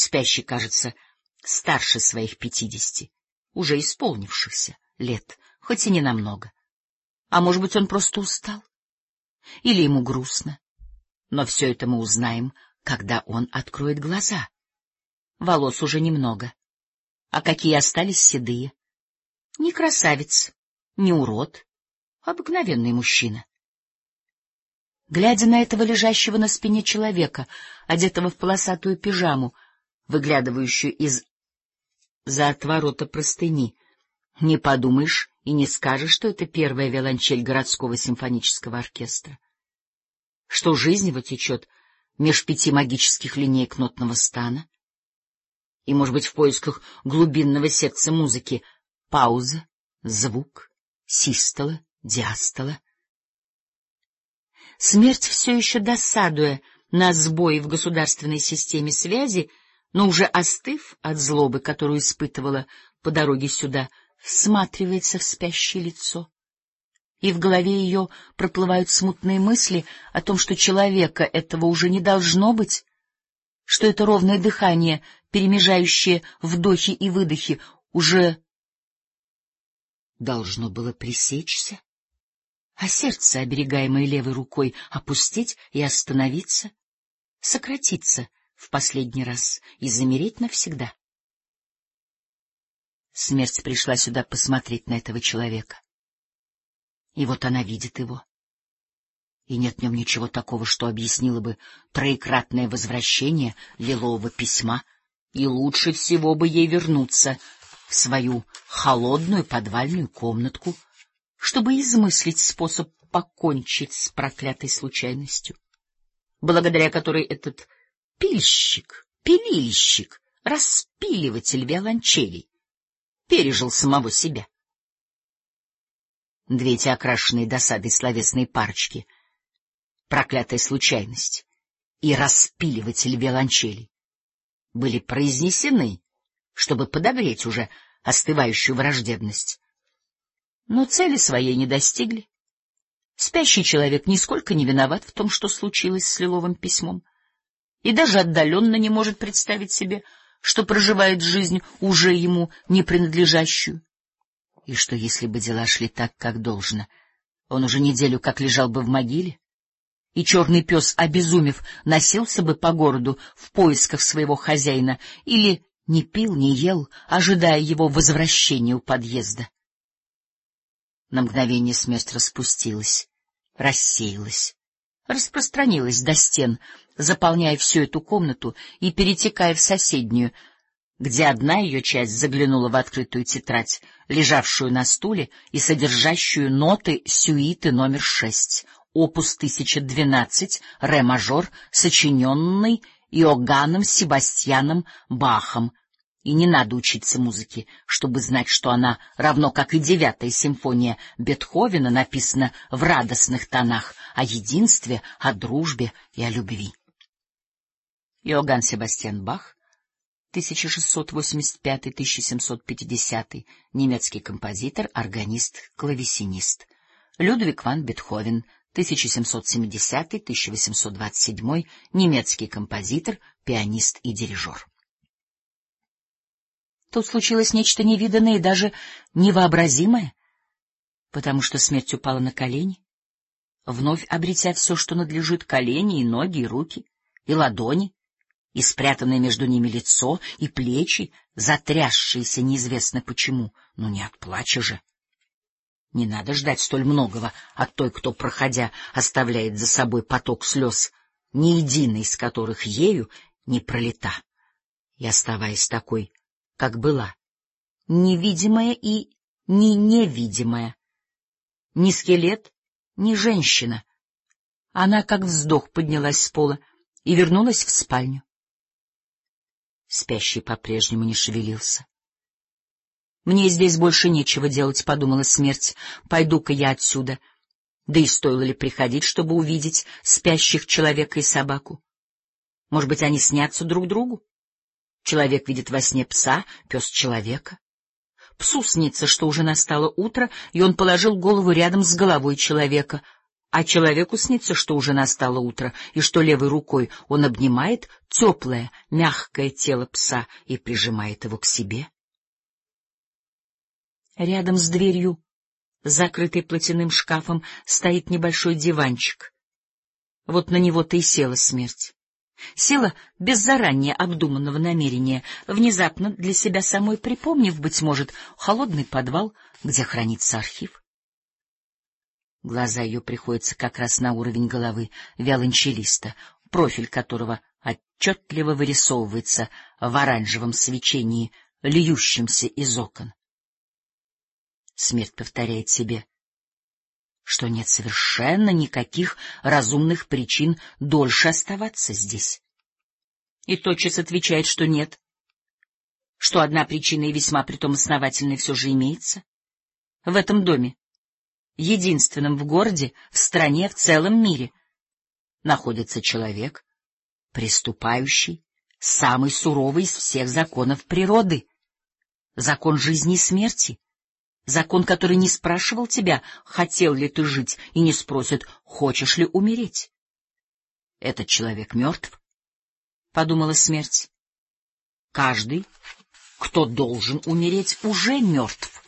Спящий кажется старше своих 50, уже исполнившихся лет, хоть и не намного. А может быть, он просто устал? Или ему грустно? Но все это мы узнаем, когда он откроет глаза. Волос уже немного. А какие остались седые? Не красавец, не урод, обыкновенный мужчина. Глядя на этого лежащего на спине человека, одетого в полосатую пижаму, выглядывающую из-за отворота простыни, не подумаешь и не скажешь, что это первая виолончель городского симфонического оркестра, что жизнь его течет меж 5 магических линеек нотного стана, и, может быть, в поисках глубинного сердца музыки пауза, звук, систола, диастола. Смерть, все еще досадуя на сбои в государственной системе связи, но уже остыв от злобы, которую испытывала по дороге сюда, всматривается в спящее лицо. И в голове ее проплывают смутные мысли о том, что человека этого уже не должно быть, что это ровное дыхание, перемежающее вдохи и выдохи, уже должно было пресечься, а сердце, оберегаемое левой рукой, опустить и остановиться, сократиться в последний раз и замереть навсегда. Смерть пришла сюда посмотреть на этого человека. И вот она видит его. И нет в нем ничего такого, что объяснило бы троекратное возвращение лилового письма, и лучше всего бы ей вернуться в свою холодную подвальную комнатку, чтобы измыслить способ покончить с проклятой случайностью, благодаря которой этот пилильщик, распиливатель виолончелей пережил самого себя. Две эти окрашенные досадой словесные парочки, проклятая случайность и распиливатель виолончелей, были произнесены, чтобы подогреть уже остывающую враждебность. Но цели своей не достигли. Спящий человек нисколько не виноват в том, что случилось с лиловым письмом, и даже отдаленно не может представить себе, что проживает жизнь, уже ему не принадлежащую, и что, если бы дела шли так, как должно, он уже неделю как лежал бы в могиле, и черный пес, обезумев, носился бы по городу в поисках своего хозяина или не пил, не ел, ожидая его возвращения у подъезда. На мгновение смерть распустилась, рассеялась, распространилась до стен, заполняя всю эту комнату и перетекая в соседнюю, где одна ее часть заглянула в открытую тетрадь, лежавшую на стуле и содержащую ноты сюиты номер 6, опус 1012, ре-мажор, сочиненный Иоганном Себастьяном Бахом. И не надо учиться музыке, чтобы знать, что она, равно как и 9-я симфония Бетховена, написана в радостных тонах о единстве, о дружбе и о любви. Иоганн Себастьян Бах, 1685-1750, немецкий композитор, органист, клавесинист. Людвиг ван Бетховен, 1770-1827, немецкий композитор, пианист и дирижер. Тут случилось нечто невиданное и даже невообразимое, потому что смерть упала на колени, вновь обретя все, что надлежит: колени и ноги, и руки, и ладони, и спрятанное между ними лицо, и плечи, затрясшиеся неизвестно почему, но не от плача же. Не надо ждать столь многого от той, кто, проходя, оставляет за собой поток слез, ни единой из которых ею не пролита, и, оставаясь такой, как была, невидимая и не невидимая, ни скелет, ни женщина. Она, как вздох, поднялась с пола и вернулась в спальню. Спящий по-прежнему не шевелился. «Мне здесь больше нечего делать», — подумала смерть, — «пойду-ка я отсюда». Да и стоило ли приходить, чтобы увидеть спящих человека и собаку? Может быть, они снятся друг другу? Человек видит во сне пса, пес — человека. Псу снится, что уже настало утро, и он положил голову рядом с головой человека, А человеку снится, что уже настало утро, и что левой рукой он обнимает теплое, мягкое тело пса и прижимает его к себе. Рядом с дверью, закрытой платяным шкафом, стоит небольшой диванчик. Вот на него-то и села смерть. Села без заранее обдуманного намерения, внезапно для себя самой припомнив, быть может, холодный подвал, где хранится архив. Глаза ее приходятся как раз на уровень головы виолончелиста, профиль которого отчетливо вырисовывается в оранжевом свечении, льющемся из окон. Смерть повторяет себе, что нет совершенно никаких разумных причин дольше оставаться здесь. И тотчас отвечает, что нет, что одна причина, и весьма притом основательная, все же имеется. В этом доме, единственном в городе, в стране, в целом мире, находится человек, приступающий самый суровый из всех законов природы, закон жизни и смерти, закон, который не спрашивал тебя, хотел ли ты жить, и не спросит, хочешь ли умереть. Этот человек мертв, — подумала смерть. Каждый, кто должен умереть, уже мертв.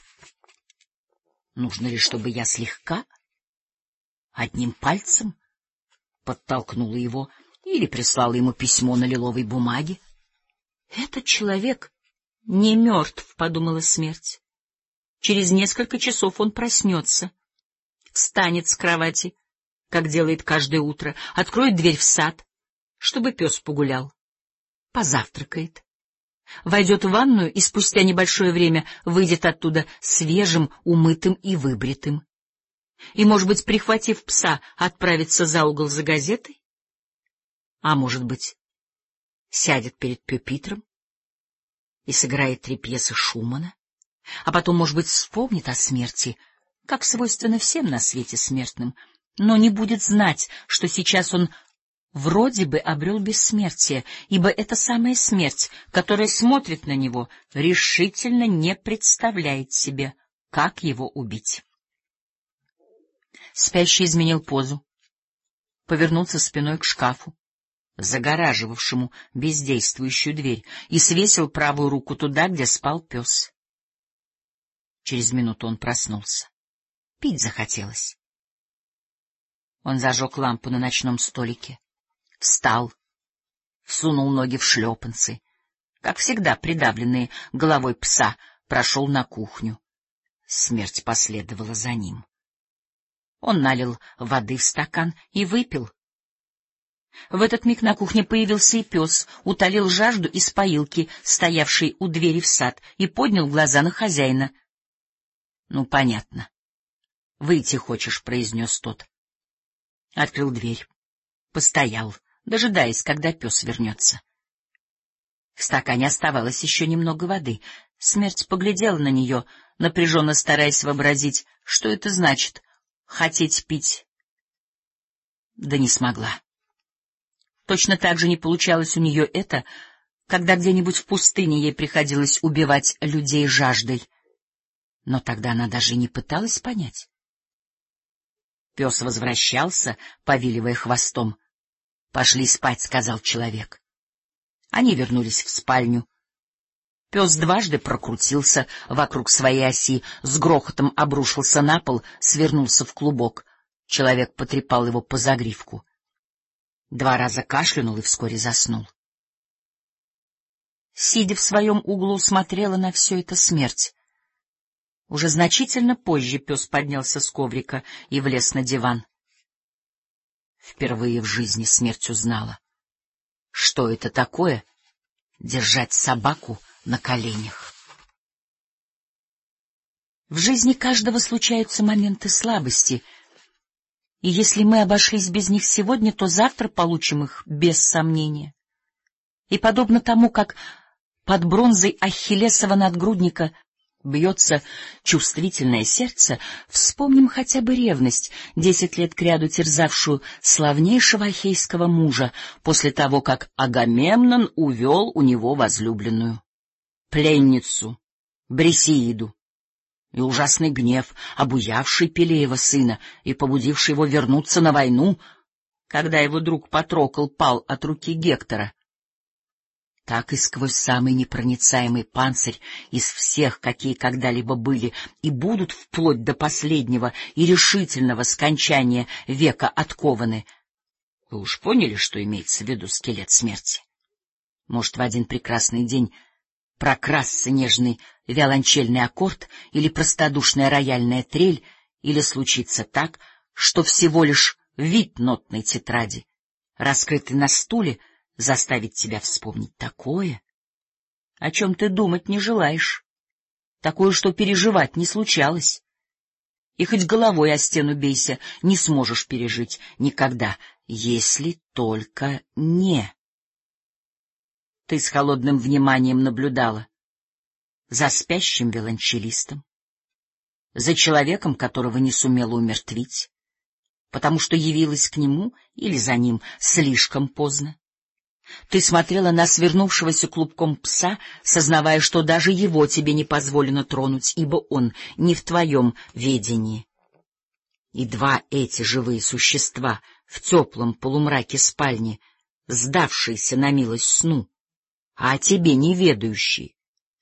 Нужно ли, чтобы я слегка, одним пальцем, подтолкнула его или прислала ему письмо на лиловой бумаге? Этот человек не мертв, — подумала смерть. Через несколько часов он проснется, встанет с кровати, как делает каждое утро, откроет дверь в сад, чтобы пес погулял, позавтракает, войдет в ванную и спустя небольшое время выйдет оттуда свежим, умытым и выбритым. И, может быть, прихватив пса, отправится за угол за газетой, а может быть, сядет перед пюпитром и сыграет 3 пьесы Шумана. А потом, может быть, вспомнит о смерти, как свойственно всем на свете смертным, но не будет знать, что сейчас он вроде бы обрел бессмертие, ибо эта самая смерть, которая смотрит на него, решительно не представляет себе, как его убить. Спящий изменил позу, повернулся спиной к шкафу, загораживавшему бездействующую дверь, и свесил правую руку туда, где спал пес. Через минуту он проснулся. Пить захотелось. Он зажег лампу на ночном столике, встал, всунул ноги в шлепанцы, как всегда придавленные головой пса, прошел на кухню. Смерть последовала за ним. Он налил воды в стакан и выпил. В этот миг на кухне появился и пес, утолил жажду из поилки, стоявшей у двери в сад, и поднял глаза на хозяина. — Ну, понятно. — Выйти хочешь, — произнес тот. Открыл дверь, постоял, дожидаясь, когда пес вернется. В стакане оставалось еще немного воды. Смерть поглядела на нее, напряженно стараясь вообразить, что это значит — хотеть пить. Да не смогла. Точно так же не получалось у нее это, когда где-нибудь в пустыне ей приходилось убивать людей жаждой. Но тогда она даже не пыталась понять. Пес возвращался, повиливая хвостом. — Пошли спать, — сказал человек. Они вернулись в спальню. Пес дважды прокрутился вокруг своей оси, с грохотом обрушился на пол, свернулся в клубок. Человек потрепал его по загривку. 2 раза кашлянул и вскоре заснул. Сидя в своем углу, смотрела на все это смерть. Уже значительно позже пес поднялся с коврика и влез на диван. Впервые в жизни смерть узнала, что это такое — держать собаку на коленях. В жизни каждого случаются моменты слабости, и если мы обошлись без них сегодня, то завтра получим их без сомнения. И подобно тому, как под бронзой Ахиллесова надгрудника бьется чувствительное сердце, вспомним хотя бы ревность, 10 лет кряду терзавшую славнейшего ахейского мужа после того, как Агамемнон увел у него возлюбленную, пленницу Брисеиду. и ужасный гнев, обуявший Пелеева сына и побудивший его вернуться на войну, когда его друг Патрокл пал от руки Гектора, так и сквозь самый непроницаемый панцирь из всех, какие когда-либо были и будут вплоть до последнего и решительного скончания века откованы. Вы уж поняли, что имеется в виду скелет смерти? Может, в один прекрасный день прокрасться нежный виолончельный аккорд или простодушная рояльная трель, или случится так, что всего лишь вид нотной тетради, раскрытый на стуле, заставит тебя вспомнить такое, о чем ты думать не желаешь, такое, что переживать не случалось. И хоть головой о стену бейся, не сможешь пережить никогда, если только не. Ты с холодным вниманием наблюдала за спящим виолончелистом, за человеком, которого не сумела умертвить, потому что явилась к нему или за ним слишком поздно. Ты смотрела на свернувшегося клубком пса, сознавая, что даже его тебе не позволено тронуть, ибо он не в твоем ведении. И два эти живые существа в теплом полумраке спальни, сдавшиеся на милость сну, а о тебе не ведающие,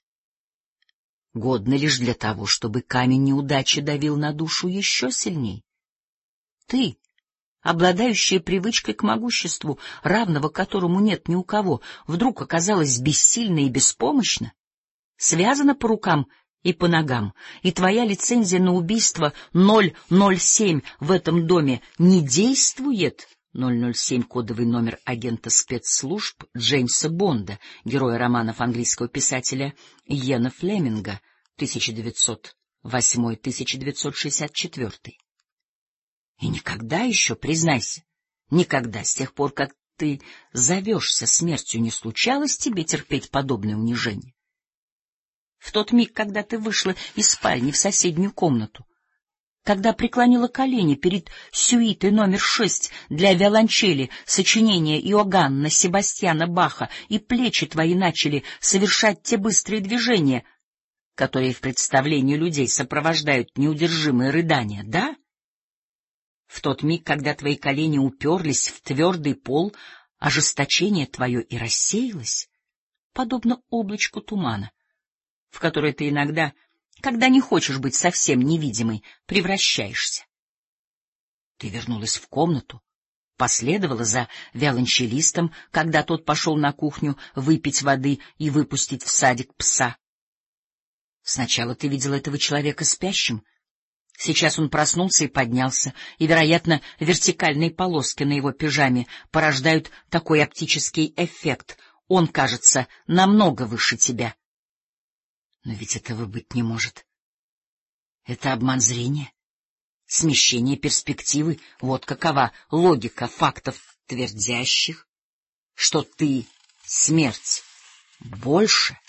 годны лишь для того, чтобы камень неудачи давил на душу еще сильней. Ты, обладающая привычкой к могуществу, равного которому нет ни у кого, вдруг оказалась бессильна и беспомощна, связана по рукам и по ногам, и твоя лицензия на убийство 007 в этом доме не действует. 007 — кодовый номер агента спецслужб Джеймса Бонда, героя романов английского писателя Иэна Флеминга, 1908-1964. И никогда еще, признайся, никогда с тех пор, как ты зовешься смертью, не случалось тебе терпеть подобное унижение? В тот миг, когда ты вышла из спальни в соседнюю комнату, когда преклонила колени перед сюитой номер 6 для виолончели сочинения Иоганна Себастьяна Баха, и плечи твои начали совершать те быстрые движения, которые в представлении людей сопровождают неудержимые рыдания, да? В тот миг, когда твои колени уперлись в твердый пол, ожесточение твое и рассеялось, подобно облачку тумана, в которое ты иногда, когда не хочешь быть совсем невидимой, превращаешься. Ты вернулась в комнату, последовала за виолончелистом, когда тот пошел на кухню выпить воды и выпустить в садик пса. Сначала ты видела этого человека спящим. Сейчас он проснулся и поднялся, и, вероятно, вертикальные полоски на его пижаме порождают такой оптический эффект. Он кажется намного выше тебя. Но ведь этого быть не может. Это обман зрения, смещение перспективы. Вот какова логика фактов, твердящих, что ты — смерть, больше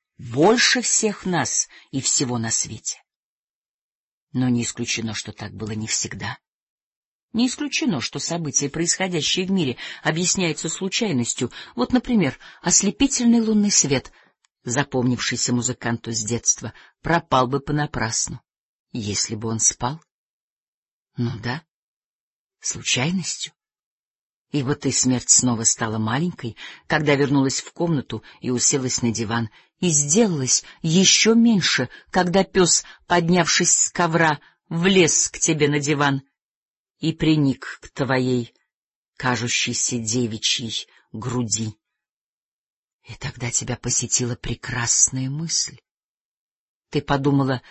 всех нас и всего на свете. Но не исключено, что так было не всегда. Не исключено, что события, происходящие в мире, объясняются случайностью. Вот, например, ослепительный лунный свет, запомнившийся музыканту с детства, пропал бы понапрасну, если бы он спал. Ну да, случайностью. Ибо ты, смерть, снова стала маленькой, когда вернулась в комнату и уселась на диван, и сделалась еще меньше, когда пес, поднявшись с ковра, влез к тебе на диван и приник к твоей кажущейся девичьей груди. И тогда тебя посетила прекрасная мысль. Ты подумала: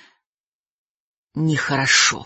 нехорошо,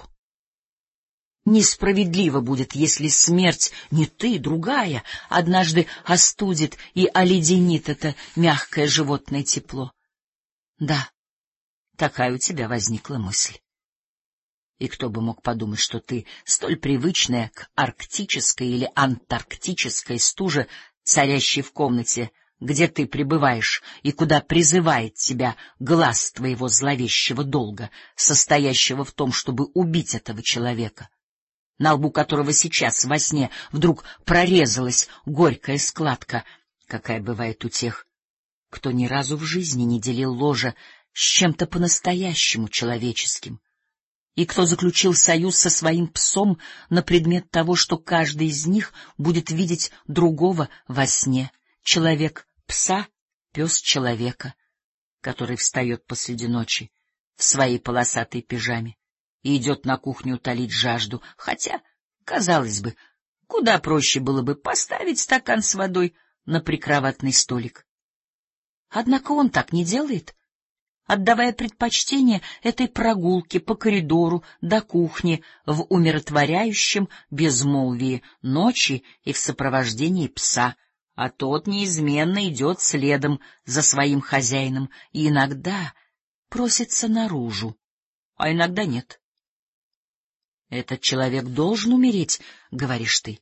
несправедливо будет, если смерть, не ты, другая, однажды остудит и оледенит это мягкое животное тепло. Да, такая у тебя возникла мысль. И кто бы мог подумать, что ты, столь привычная к арктической или антарктической стуже, царящей в комнате, где ты пребываешь и куда призывает тебя глаз твоего зловещего долга, состоящего в том, чтобы убить этого человека, на лбу которого сейчас во сне вдруг прорезалась горькая складка, какая бывает у тех, кто ни разу в жизни не делил ложа с чем-то по-настоящему человеческим, и кто заключил союз со своим псом на предмет того, что каждый из них будет видеть другого во сне. Человек пса, пес человека, который встает посреди ночи в своей полосатой пижаме и идет на кухню утолить жажду, хотя, казалось бы, куда проще было бы поставить стакан с водой на прикроватный столик. Однако он так не делает, отдавая предпочтение этой прогулке по коридору до кухни в умиротворяющем безмолвии ночи и в сопровождении пса, а тот неизменно идет следом за своим хозяином и иногда просится наружу, а иногда нет. Этот человек должен умереть, говоришь ты.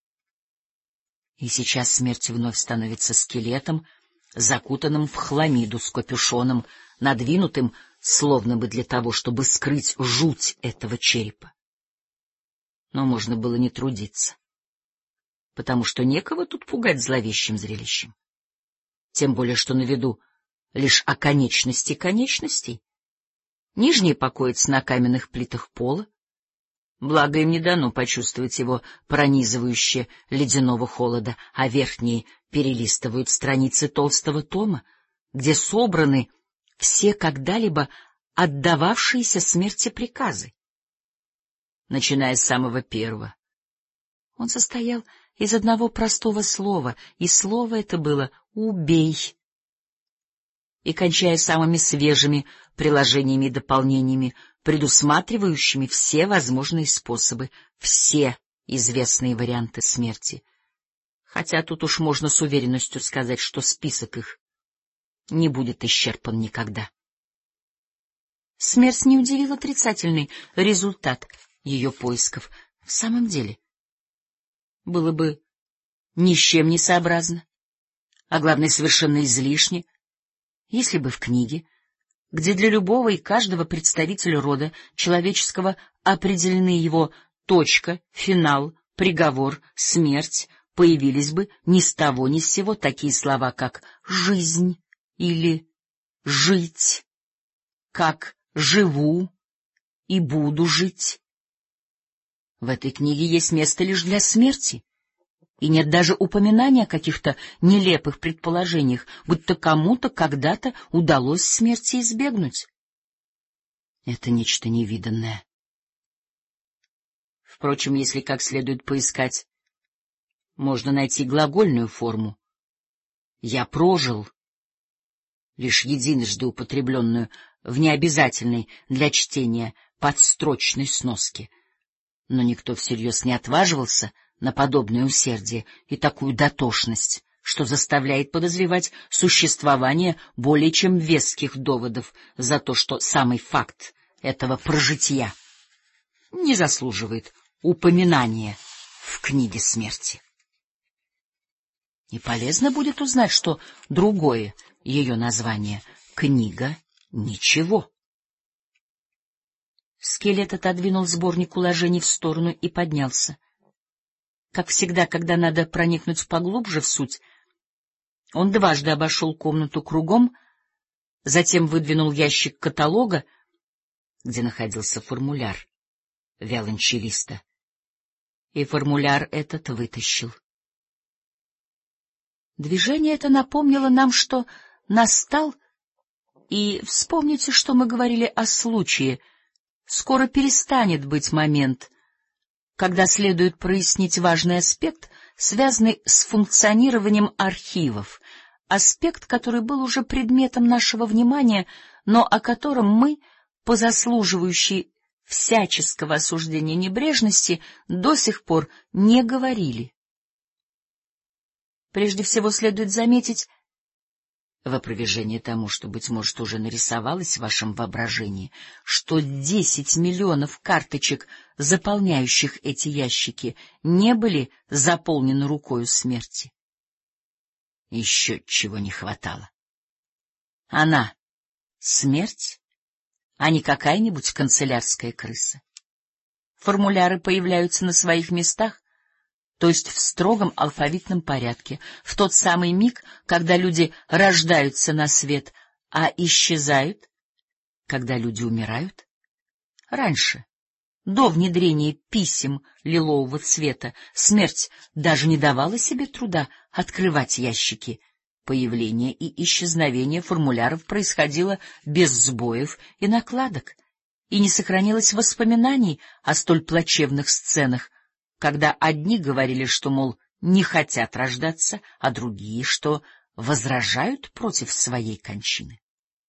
И сейчас смерть вновь становится скелетом, закутанным в хламиду с капюшоном, надвинутым, словно бы для того, чтобы скрыть жуть этого черепа. Но можно было не трудиться, потому что некого тут пугать зловещим зрелищем. Тем более, что на виду лишь оконечности конечностей. Нижние покоятся на каменных плитах пола, благо им не дано почувствовать его пронизывающее ледяного холода, а верхние перелистывают страницы толстого тома, где собраны все когда-либо отдававшиеся смерти приказы. Начиная с самого первого. Он состоял из одного простого слова, и слово это было «убей», и кончая самыми свежими приложениями и дополнениями, предусматривающими все возможные способы, все известные варианты смерти. Хотя тут уж можно с уверенностью сказать, что список их не будет исчерпан никогда. Смерть не удивил отрицательный результат ее поисков. В самом деле, было бы ни с чем не сообразно, а главное, совершенно излишне, если бы в книге, где для любого и каждого представителя рода человеческого определены его точка, финал, приговор, смерть, появились бы ни с того ни с сего такие слова, как «жизнь» или «жить», как «живу» и «буду жить». В этой книге есть место лишь для смерти, и нет даже упоминания о каких-то нелепых предположениях, будто кому-то когда-то удалось смерти избегнуть. Это нечто невиданное. Впрочем, если как следует поискать, можно найти глагольную форму «я прожил», лишь единожды употребленную в необязательной для чтения подстрочной сноске. Но никто всерьез не отваживался на подобное усердие и такую дотошность, что заставляет подозревать существование более чем веских доводов за то, что самый факт этого прожития не заслуживает упоминания в книге смерти. И полезно будет узнать, что другое ее название — «Книга ничего». Скелет отодвинул сборник уложений в сторону и поднялся. Как всегда, когда надо проникнуть поглубже в суть, он дважды обошел комнату кругом, затем выдвинул ящик каталога, где находился формуляр виолончелиста, и формуляр этот вытащил. Движение это напомнило нам, что настал, и вспомните, что мы говорили о случае, скоро перестанет быть момент, когда следует прояснить важный аспект, связанный с функционированием архивов, аспект, который был уже предметом нашего внимания, но о котором мы, по заслуживающей всяческого осуждения небрежности, до сих пор не говорили. Прежде всего следует заметить, в опровержение тому, что, быть может, уже нарисовалось в вашем воображении, что 10 миллионов карточек, заполняющих эти ящики, не были заполнены рукою смерти. Еще чего не хватало. Она — смерть, а не какая-нибудь канцелярская крыса. Формуляры появляются на своих местах, то есть в строгом алфавитном порядке, в тот самый миг, когда люди рождаются на свет, а исчезают когда люди умирают? Раньше, до внедрения писем лилового цвета, смерть даже не давала себе труда открывать ящики. Появление и исчезновение формуляров происходило без сбоев и накладок, и не сохранилось воспоминаний о столь плачевных сценах, когда одни говорили, что, мол, не хотят рождаться, а другие, что возражают против своей кончины.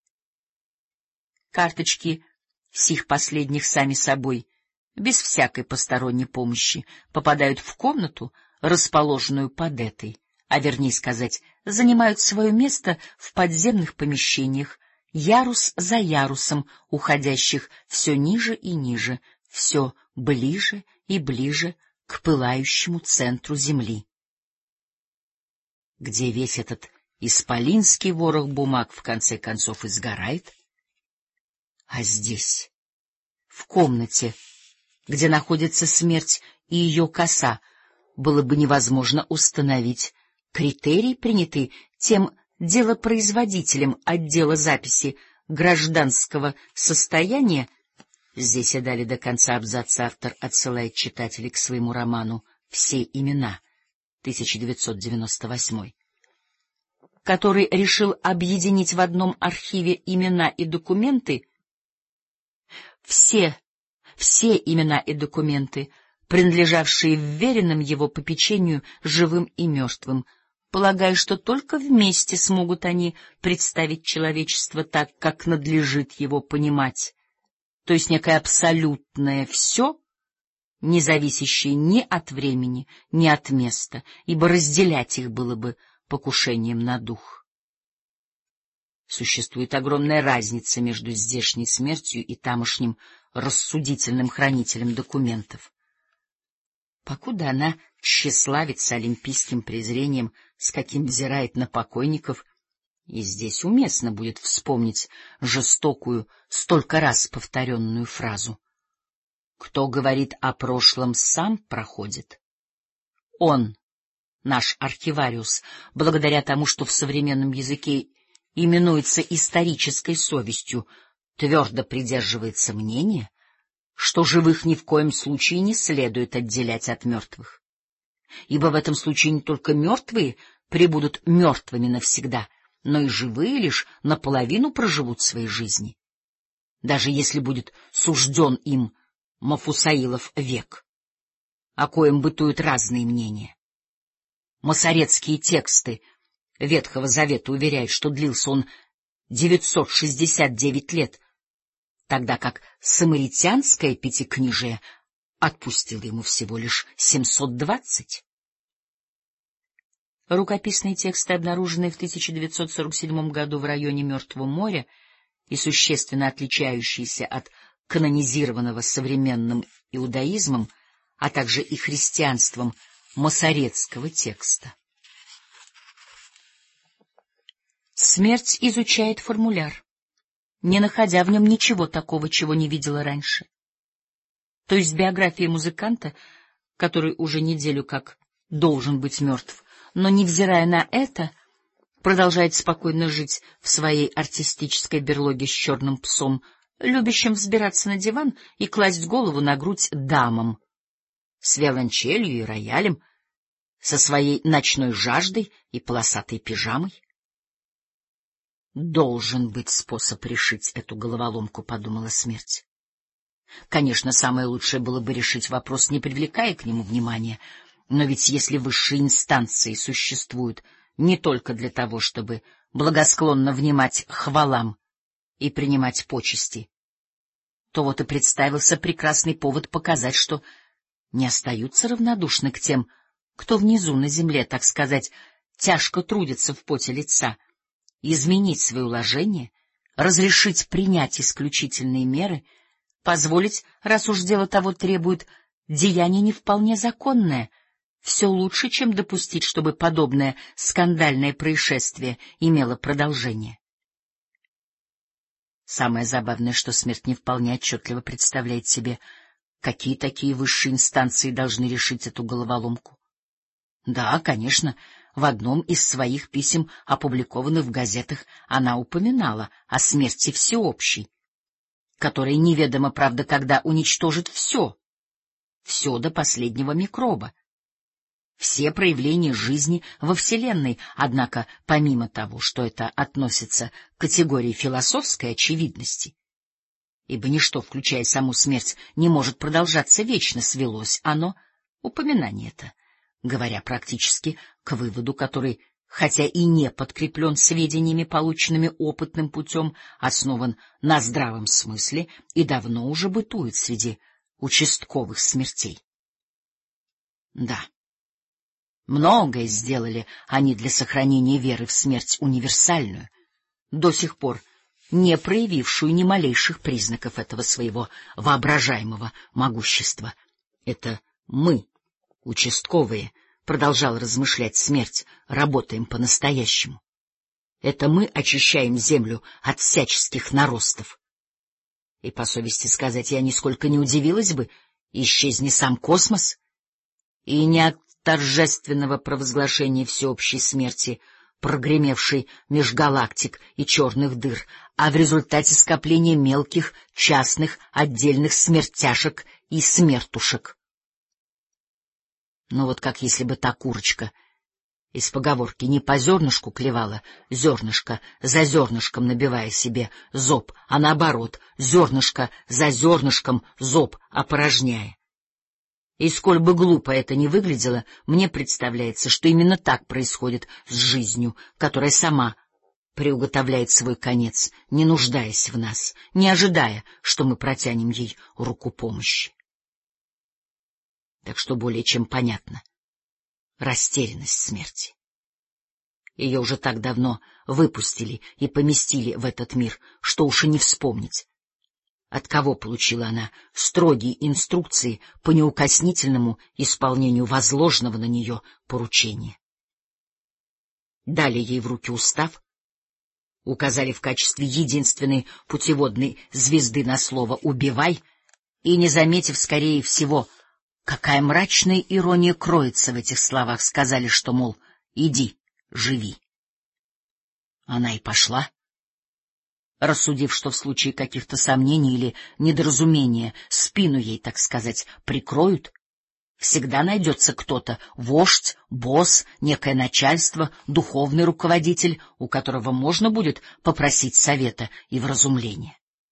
Карточки сих последних сами собой, без всякой посторонней помощи, попадают в комнату, расположенную под этой, а вернее сказать, занимают свое место в подземных помещениях, ярус за ярусом, уходящих все ниже и ниже, все ближе и ближе к пылающему центру земли, где весь этот исполинский ворох бумаг в конце концов и сгорает. А здесь, в комнате, где находится смерть и ее коса, было бы невозможно установить критерий, принятый тем делопроизводителем отдела записи гражданского состояния. Здесь и далее до конца абзаца автор отсылает читателей к своему роману «Все имена», 1998, который решил объединить в одном архиве имена и документы, все имена и документы, принадлежавшие вверенным его попечению живым и мертвым, полагая, что только вместе смогут они представить человечество так, как надлежит его понимать, то есть некое абсолютное все, не зависящее ни от времени, ни от места, ибо разделять их было бы покушением на дух. Существует огромная разница между здешней смертью и тамошним рассудительным хранителем документов. Покуда она тщеславится олимпийским презрением, с каким взирает на покойников, и здесь уместно будет вспомнить жестокую, столько раз повторенную фразу: «Кто говорит о прошлом, сам проходит». Он, наш архивариус, благодаря тому, что в современном языке именуется исторической совестью, твердо придерживается мнения, что живых ни в коем случае не следует отделять от мертвых, ибо в этом случае не только мертвые пребудут мертвыми навсегда, но и живые лишь наполовину проживут свои жизни, даже если будет сужден им Мафусаилов век, о коем бытуют разные мнения. Масоретские тексты Ветхого Завета уверяют, что длился он 969 лет, тогда как самаритянское пятикнижие отпустило ему всего лишь 720. Рукописные тексты, обнаруженные в 1947 году в районе Мертвого моря и существенно отличающиеся от канонизированного современным иудаизмом, а также и христианством масоретского текста. Смерть изучает формуляр, не находя в нем ничего такого, чего не видела раньше. То есть биография музыканта, который уже неделю как должен быть мертв, но, невзирая на это, продолжает спокойно жить в своей артистической берлоге с черным псом, любящим взбираться на диван и класть голову на грудь дамам, с виолончелью и роялем, со своей ночной жаждой и полосатой пижамой. «Должен быть способ решить эту головоломку», — подумала смерть. Конечно, самое лучшее было бы решить вопрос, не привлекая к нему внимания, но ведь если высшие инстанции существуют не только для того, чтобы благосклонно внимать хвалам и принимать почести, то вот и представился прекрасный повод показать, что не остаются равнодушны к тем, кто внизу на земле, так сказать, тяжко трудится в поте лица, изменить свои уложения, разрешить принять исключительные меры, позволить, раз уж дело того требует, деяние не вполне законное, все лучше, чем допустить, чтобы подобное скандальное происшествие имело продолжение. Самое забавное, что смерть не вполне отчетливо представляет себе, какие такие высшие инстанции должны решить эту головоломку. Да, конечно, в одном из своих писем, опубликованных в газетах, она упоминала о смерти всеобщей, которая неведомо, правда, когда уничтожит все до последнего микроба, все проявления жизни во Вселенной. Однако, помимо того, что это относится к категории философской очевидности, ибо ничто, включая саму смерть, не может продолжаться вечно, свелось оно, упоминание это, говоря практически к выводу, который, хотя и не подкреплен сведениями, полученными опытным путем, основан на здравом смысле и давно уже бытует среди участковых смертей. Да, многое сделали они для сохранения веры в смерть универсальную, до сих пор не проявившую ни малейших признаков этого своего воображаемого могущества. Это мы, участковые, продолжал размышлять смерть, работаем по-настоящему. Это мы очищаем землю от всяческих наростов. И, по совести сказать, я нисколько не удивилась бы, исчезни сам космос, и не от торжественного провозглашения всеобщей смерти, прогремевшей меж галактик и черных дыр, а в результате скопления мелких, частных, отдельных смертяшек и смертушек. Ну вот как если бы та курочка из поговорки не по зернышку клевала, зернышко за зернышком набивая себе зоб, а наоборот, зернышко за зернышком зоб опорожняя. И сколь бы глупо это ни выглядело, мне представляется, что именно так происходит с жизнью, которая сама приуготовляет свой конец, не нуждаясь в нас, не ожидая, что мы протянем ей руку помощи. Так что более чем понятно растерянность смерти. Ее уже так давно выпустили и поместили в этот мир, что уж и не вспомнить, от кого получила она строгие инструкции по неукоснительному исполнению возложенного на нее поручения. Дали ей в руки устав, указали в качестве единственной путеводной звезды на слово «убивай», и, не заметив, скорее всего, какая мрачная ирония кроется в этих словах, сказали, что, мол, иди, живи. Она и пошла, рассудив, что в случае каких-то сомнений или недоразумения спину ей, так сказать, прикроют. Всегда найдется кто-то, вождь, босс, некое начальство, духовный руководитель, у которого можно будет попросить совета и вразумления.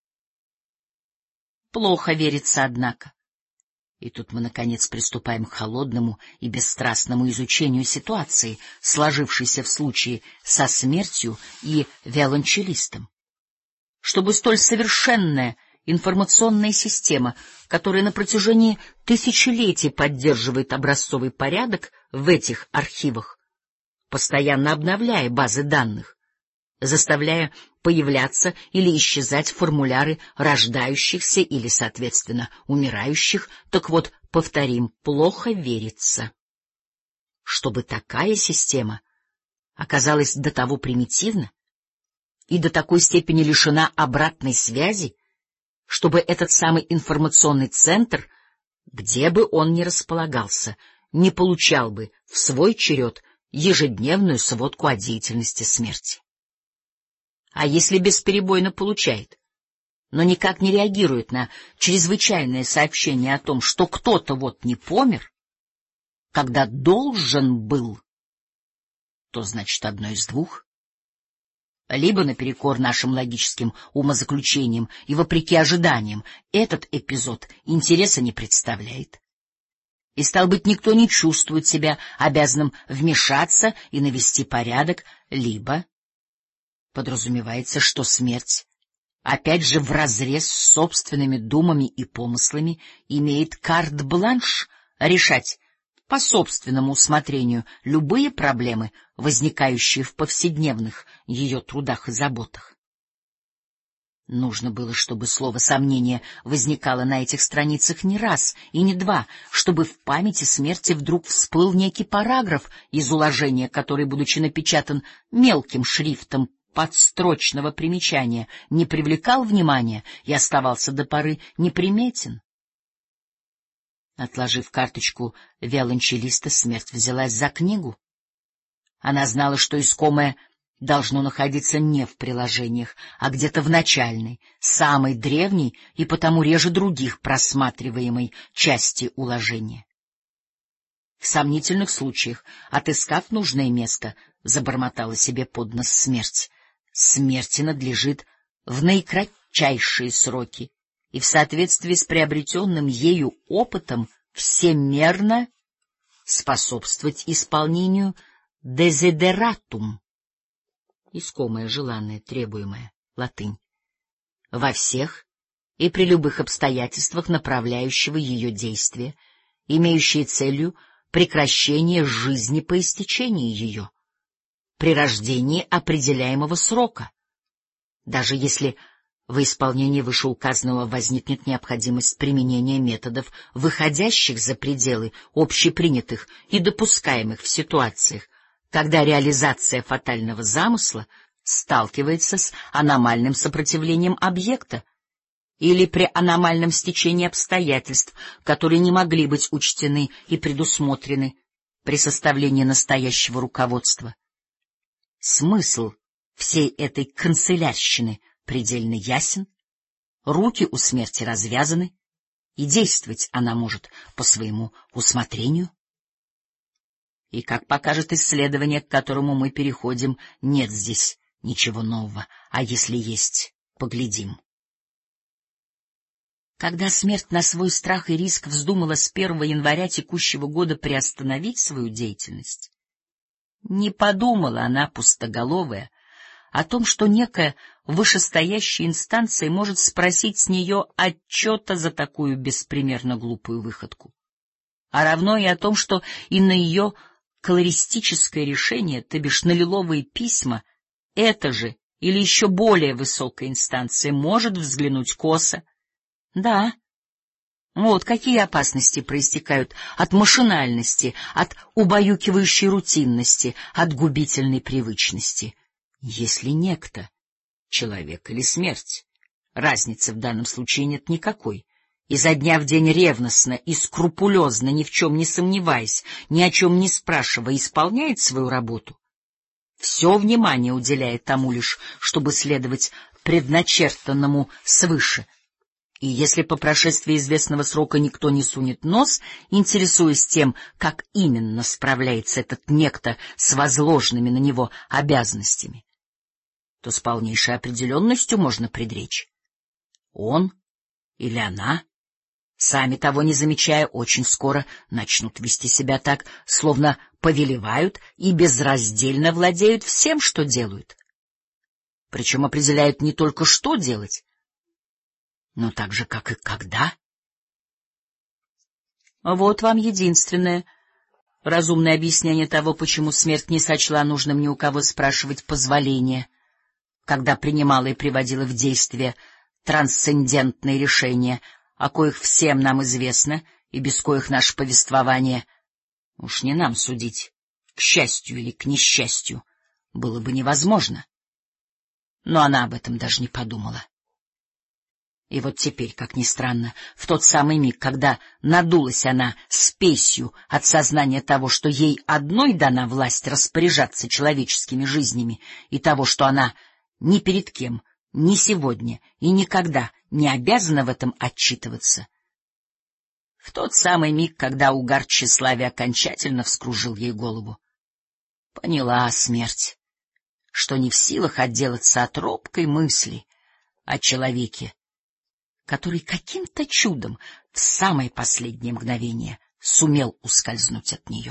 Плохо верится, однако. И тут мы, наконец, приступаем к холодному и бесстрастному изучению ситуации, сложившейся в случае со смертью и виолончелистом. Чтобы столь совершенная информационная система, которая на протяжении тысячелетий поддерживает образцовый порядок в этих архивах, постоянно обновляя базы данных, заставляя появляться или исчезать формуляры рождающихся или, соответственно, умирающих, так вот, повторим, плохо верится, чтобы такая система оказалась до того примитивна и до такой степени лишена обратной связи, чтобы этот самый информационный центр, где бы он ни располагался, не получал бы в свой черед ежедневную сводку о деятельности смерти. А если бесперебойно получает, но никак не реагирует на чрезвычайное сообщение о том, что кто-то вот не помер, когда должен был, то значит одно из двух. Либо наперекор нашим логическим умозаключениям и вопреки ожиданиям этот эпизод интереса не представляет, и, стало быть, никто не чувствует себя обязанным вмешаться и навести порядок, либо подразумевается, что смерть, опять же вразрез с собственными думами и помыслами, имеет карт-бланш решать по собственному усмотрению любые проблемы, возникающие в повседневных ее трудах и заботах. Нужно было, чтобы слово «сомнение» возникало на этих страницах не раз и не два, чтобы в памяти смерти вдруг всплыл некий параграф из уложения, который, будучи напечатан мелким шрифтом подстрочного примечания, не привлекал внимания и оставался до поры неприметен. Отложив карточку виолончелиста, смерть взялась за книгу. Она знала, что искомое должно находиться не в приложениях, а где-то в начальной, самой древней и потому реже других просматриваемой части уложения. В сомнительных случаях, отыскав нужное место, забормотала себе под нос смерть. Смерти надлежит в наикратчайшие сроки и в соответствии с приобретенным ею опытом всемерно способствовать исполнению дезидератум, искомое, желанное, требуемое, латынь, во всех и при любых обстоятельствах направляющего ее действия, имеющие целью прекращение жизни по истечении ее, при рождении определяемого срока, даже если во исполнении вышеуказанного возникнет необходимость применения методов, выходящих за пределы общепринятых и допускаемых в ситуациях, когда реализация фатального замысла сталкивается с аномальным сопротивлением объекта или при аномальном стечении обстоятельств, которые не могли быть учтены и предусмотрены при составлении настоящего руководства. Смысл всей этой канцелярщины предельно ясен, руки у смерти развязаны, и действовать она может по своему усмотрению. И, как покажет исследование, к которому мы переходим, нет здесь ничего нового, а если есть, поглядим. Когда смерть на свой страх и риск вздумала с 1 января текущего года приостановить свою деятельность, не подумала она, пустоголовая, о том, что некая вышестоящая инстанция может спросить с нее отчета за такую беспримерно глупую выходку, а равно и о том, что и на ее колористическое решение, то бишь на лиловые письма, эта же или еще более высокая инстанция может взглянуть косо. Да, вот какие опасности проистекают от машинальности, от убаюкивающей рутинности, от губительной привычности. Если некто, человек или смерть, разницы в данном случае нет никакой, изо дня в день ревностно и скрупулезно, ни в чем не сомневаясь, ни о чем не спрашивая, исполняет свою работу, все внимание уделяет тому лишь, чтобы следовать предначертанному свыше. И если по прошествии известного срока никто не сунет нос, интересуясь тем, как именно справляется этот некто с возложенными на него обязанностями, то с полнейшей определенностью можно предречь: он или она, сами того не замечая, очень скоро начнут вести себя так, словно повелевают и безраздельно владеют всем, что делают. Причем определяют не только что делать, но так же, как и когда. Вот вам единственное разумное объяснение того, почему смерть не сочла нужным ни у кого спрашивать позволения, когда принимала и приводила в действие трансцендентные решения, о коих всем нам известно и без коих наше повествование, уж не нам судить, к счастью или к несчастью, было бы невозможно. Но она об этом даже не подумала. И вот теперь, как ни странно, в тот самый миг, когда надулась она спесью от сознания того, что ей одной дана власть распоряжаться человеческими жизнями, и того, что она ни перед кем, ни сегодня и никогда не обязана в этом отчитываться, в тот самый миг, когда угар тщеславия окончательно вскружил ей голову, поняла смерть, что не в силах отделаться от робкой мысли о человеке, который каким-то чудом в самое последнее мгновение сумел ускользнуть от нее.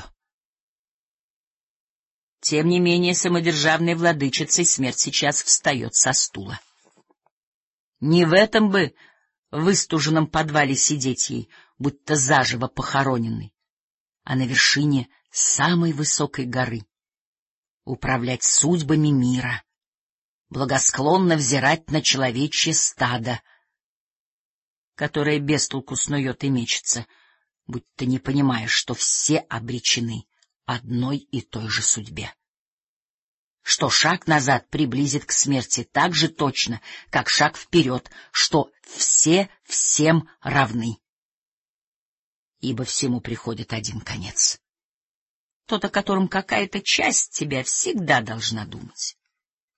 Тем не менее, самодержавной владычицей смерть сейчас встает со стула. Не в этом бы выстуженном подвале сидеть ей, будто заживо похороненной, а на вершине самой высокой горы, управлять судьбами мира, благосклонно взирать на человечье стадо, которое без толку снует и мечется, будто не понимая, что все обречены одной и той же судьбе, что шаг назад приблизит к смерти так же точно, как шаг вперед, что все всем равны, ибо всему приходит один конец, тот, о котором какая-то часть тебя всегда должна думать.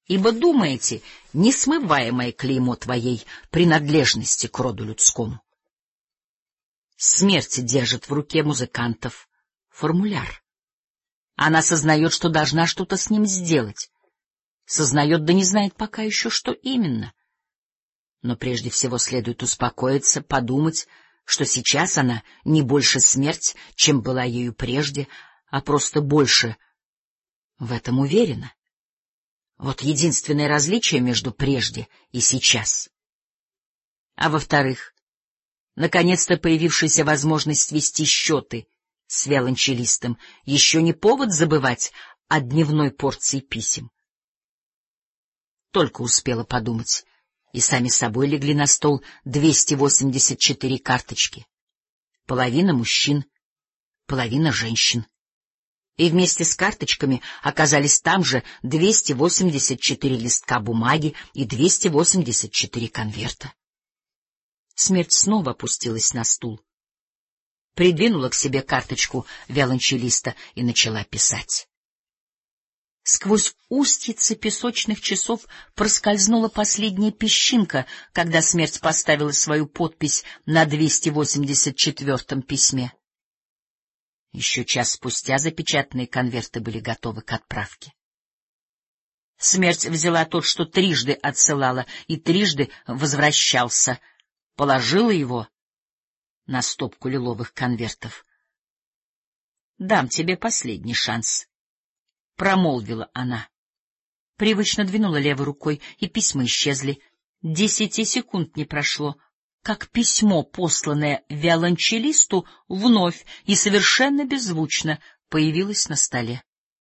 ибо думаете, несмываемое клеймо твоей принадлежности к роду людскому. Смерть держит в руке музыкантов формуляр. Она сознает, что должна что-то с ним сделать. Сознает, да не знает пока еще, что именно. Но прежде всего следует успокоиться, подумать, что сейчас она не больше смерть, чем была ею прежде, а просто больше в этом уверена. Вот единственное различие между прежде и сейчас. А во-вторых, наконец-то появившаяся возможность свести счеты с виолончелистом еще не повод забывать о дневной порции писем. Только успела подумать, и сами собой легли на стол 284 карточки. Половина мужчин, половина женщин. И вместе с карточками оказались там же 284 листка бумаги и 284 конверта. Смерть снова опустилась на стул, придвинула к себе карточку виолончелиста и начала писать. Сквозь устьицы песочных часов проскользнула последняя песчинка, когда смерть поставила свою подпись на 284-м письме. Еще час спустя запечатанные конверты были готовы к отправке. Смерть взяла тот, что трижды отсылала и трижды возвращался, положила его на стопку лиловых конвертов. — Дам тебе последний шанс, — промолвила она. Привычно двинула левой рукой, и письма исчезли. 10 секунд не прошло, как письмо, посланное виолончелисту, вновь и совершенно беззвучно появилось на столе.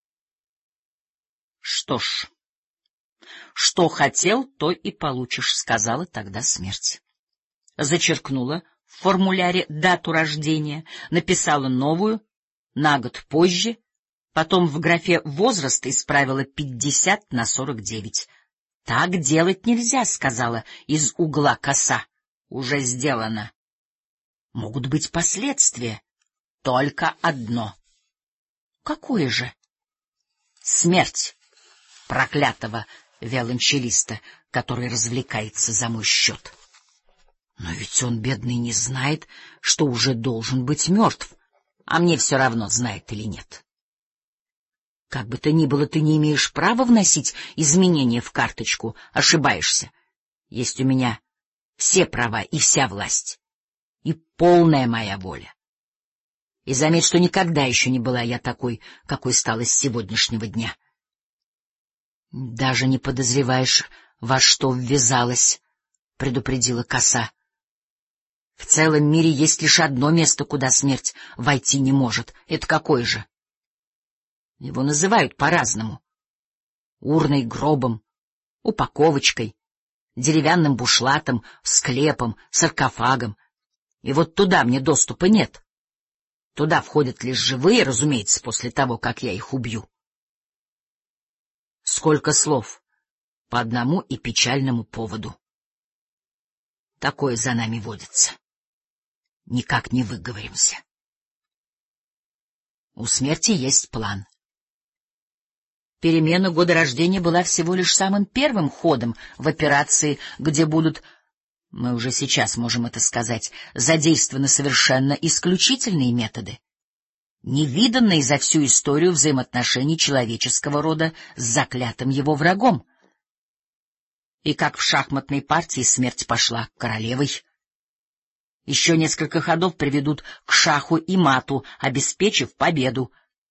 — Что ж, что хотел, то и получишь, — сказала тогда смерть. Зачеркнула в формуляре дату рождения, написала новую на год позже, потом в графе «возраст» исправила 50 на 49. — Так делать нельзя, — сказала из угла коса. — Уже сделано. Могут быть последствия. Только одно. — Какое же? — Смерть проклятого виолончелиста, который развлекается за мой счет. Но ведь он, бедный, не знает, что уже должен быть мертв, а мне все равно, знает или нет. Как бы то ни было, ты не имеешь права вносить изменения в карточку, ошибаешься. Есть у меня все права и вся власть, и полная моя воля. И заметь, что никогда еще не была я такой, какой стала с сегодняшнего дня. Даже не подозреваешь, во что ввязалась, — предупредила коса. В целом мире есть лишь одно место, куда смерть войти не может. Это какое же? Его называют по-разному. Урной, гробом, упаковочкой, деревянным бушлатом, склепом, саркофагом. И вот туда мне доступа нет. Туда входят лишь живые, разумеется, после того, как я их убью. Сколько слов по одному и печальному поводу. Такое за нами водится. Никак не выговоримся. У смерти есть план. Перемена года рождения была всего лишь самым первым ходом в операции, где будут, мы уже сейчас можем это сказать, задействованы совершенно исключительные методы, невиданные за всю историю взаимоотношений человеческого рода с заклятым его врагом. И как в шахматной партии смерть пошла королевой. Еще несколько ходов приведут к шаху и мату, обеспечив победу.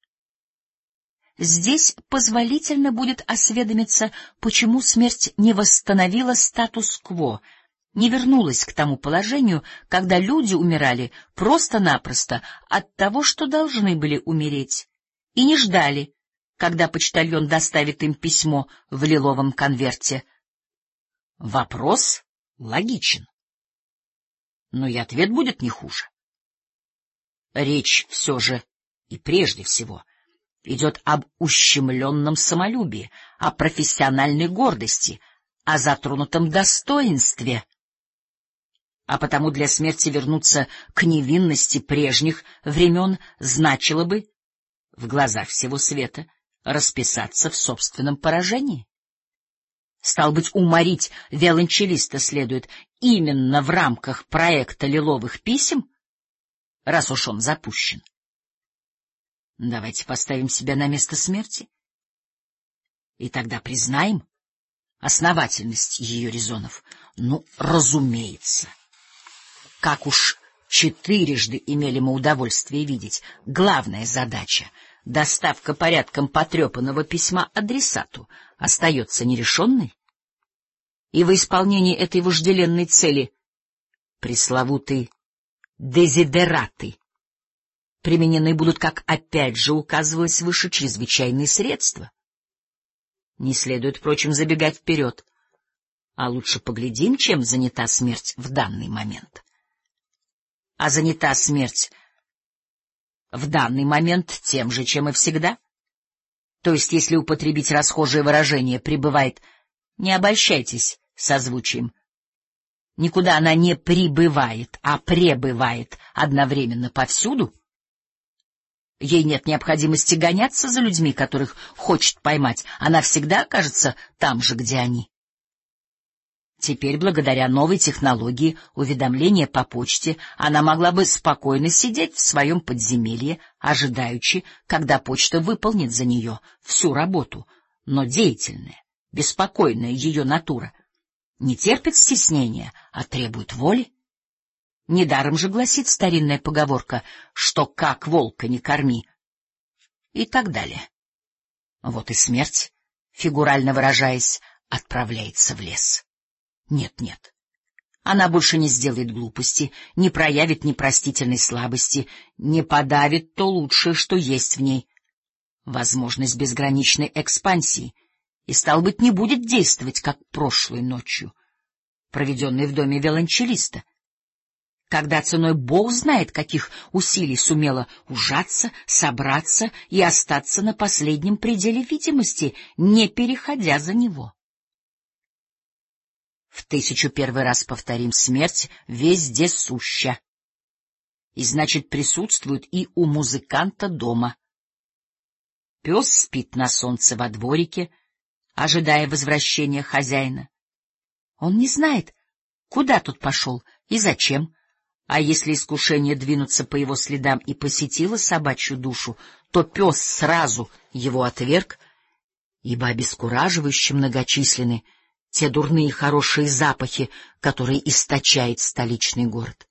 Здесь позволительно будет осведомиться, почему смерть не восстановила статус-кво, не вернулась к тому положению, когда люди умирали просто-напросто от того, что должны были умереть, и не ждали, когда почтальон доставит им письмо в лиловом конверте. Вопрос логичен. Но и ответ будет не хуже. Речь все же и прежде всего идет об ущемленном самолюбии, о профессиональной гордости, о затронутом достоинстве. А потому для смерти вернуться к невинности прежних времен значило бы, в глазах всего света, расписаться в собственном поражении. Стало быть, уморить виолончелиста следует именно в рамках проекта лиловых писем, раз уж он запущен. Давайте поставим себя на место смерти, и тогда признаем основательность ее резонов. Ну, разумеется. Как уж четырежды имели мы удовольствие видеть, главная задача — доставка порядком потрепанного письма адресату — остается нерешенной, и во исполнении этой вожделенной цели пресловутые дезидераты применены будут, как опять же указывалось выше, чрезвычайные средства. Не следует, впрочем, забегать вперед, а лучше поглядим, чем занята смерть в данный момент. А занята смерть в данный момент тем же, чем и всегда. То есть, если употребить расхожее выражение, пребывает, не обольщайтесь созвучием. Никуда она не прибывает, а пребывает одновременно повсюду. Ей нет необходимости гоняться за людьми, которых хочет поймать. Она всегда окажется там же, где они. Теперь, благодаря новой технологии уведомления по почте, она могла бы спокойно сидеть в своем подземелье, ожидаючи, когда почта выполнит за нее всю работу. Но деятельная, беспокойная ее натура не терпит стеснения, а требует воли. Недаром же гласит старинная поговорка, что как волка не корми, и так далее. Вот и смерть, фигурально выражаясь, отправляется в лес. Нет, она больше не сделает глупости, не проявит непростительной слабости, не подавит то лучшее, что есть в ней, возможность безграничной экспансии, и, стало быть, не будет действовать, как прошлой ночью, проведенной в доме виолончелиста, когда ценой бог знает каких усилий сумела ужаться, собраться и остаться на последнем пределе видимости, не переходя за него. В 1001 раз повторим: смерть везде суща, и значит присутствует и у музыканта дома. Пес спит на солнце во дворике, ожидая возвращения хозяина. Он не знает, куда тот пошел и зачем, а если искушение двинуться по его следам и посетило собачью душу, то пес сразу его отверг, ибо обескураживающе многочисленны те дурные хорошие запахи, которые источает столичный город.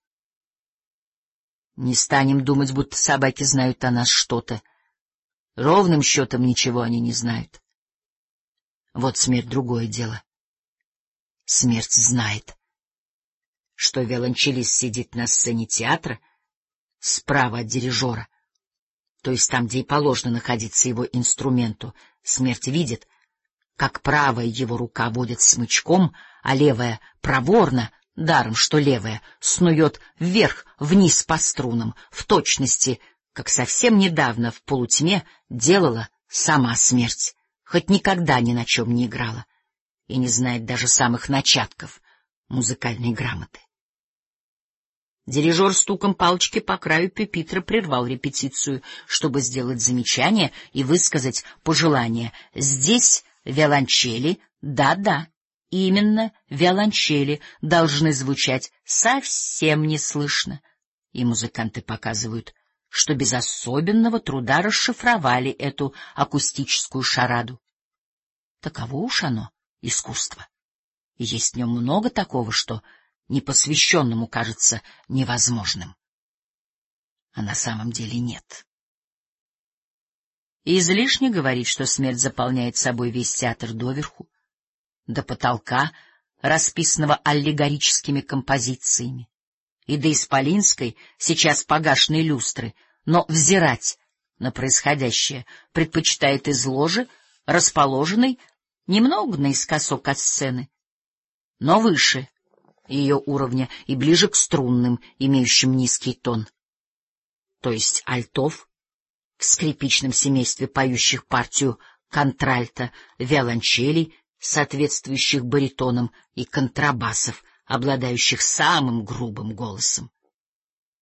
Не станем думать, будто собаки знают о нас что-то. Ровным счетом ничего они не знают. Вот смерть — другое дело. Смерть знает, что виолончелист сидит на сцене театра справа от дирижера, то есть там, где и положено находиться его инструменту. Смерть видит, как правая его рука водит смычком, а левая проворно, даром что левая, снует вверх-вниз по струнам, в точности, как совсем недавно в полутьме делала сама смерть, хоть никогда ни на чем не играла и не знает даже самых начатков музыкальной грамоты. Дирижер стуком палочки по краю пюпитра прервал репетицию, чтобы сделать замечание и высказать пожелание. Здесь виолончели, да, именно виолончели, должны звучать совсем неслышно, и музыканты показывают, что без особенного труда расшифровали эту акустическую шараду. Таково уж оно, искусство, и есть в нем много такого, что непосвященному кажется невозможным, а на самом деле нет. И излишне говорить, что смерть заполняет собой весь театр доверху, до потолка, расписанного аллегорическими композициями, и до исполинской, сейчас погашенной люстры, но взирать на происходящее предпочитает из ложи, расположенной немного наискосок от сцены, но выше ее уровня и ближе к струнным, имеющим низкий тон, то есть альтов, в скрипичном семействе поющих партию контральто, виолончелей, соответствующих баритонам, и контрабасов, обладающих самым грубым голосом.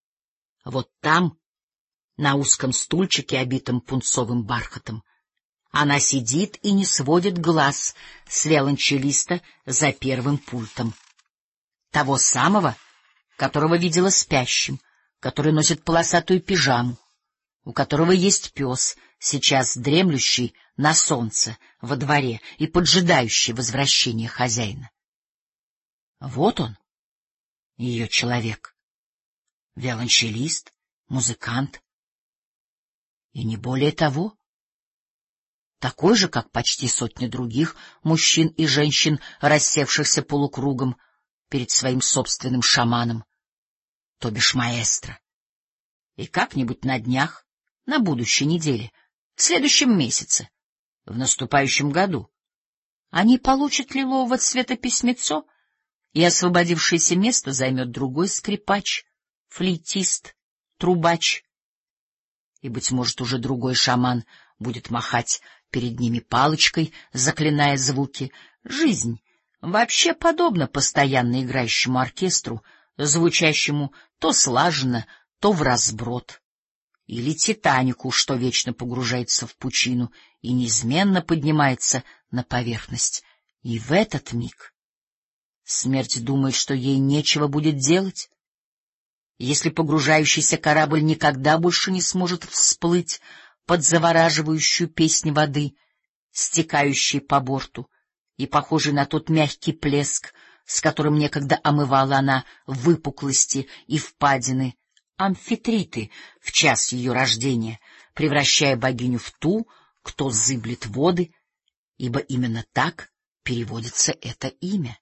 Вот там, на узком стульчике, обитом пунцовым бархатом, Она сидит и не сводит глаз с виолончелиста за первым пультом. Того самого, которого видела спящим, который носит полосатую пижаму, у которого есть пес, сейчас дремлющий на солнце во дворе и поджидающий возвращения хозяина. Вот он, ее человек, виолончелист, музыкант, и не более того. Такой же, как почти сотни других мужчин и женщин, рассевшихся полукругом перед своим собственным шаманом, то бишь маэстро. И как-нибудь на днях, на будущей неделе, в следующем месяце, в наступающем году, они получат лилового цвета письмецо, и освободившееся место займет другой скрипач, флейтист, трубач, и, быть может, уже другой шаман будет махать перед ними палочкой, заклиная звуки. Жизнь вообще подобна постоянно играющему оркестру, звучащему то слаженно, то вразброд, или Титанику, что вечно погружается в пучину и неизменно поднимается на поверхность. И в этот миг смерть думает, что ей нечего будет делать. Если погружающийся корабль никогда больше не сможет всплыть под завораживающую песнь воды, стекающей по борту и похожей на тот мягкий плеск, с которым некогда омывала она выпуклости и впадины Амфитриты в час ее рождения, превращая богиню в ту, кто зыблет воды, ибо именно так переводится это имя.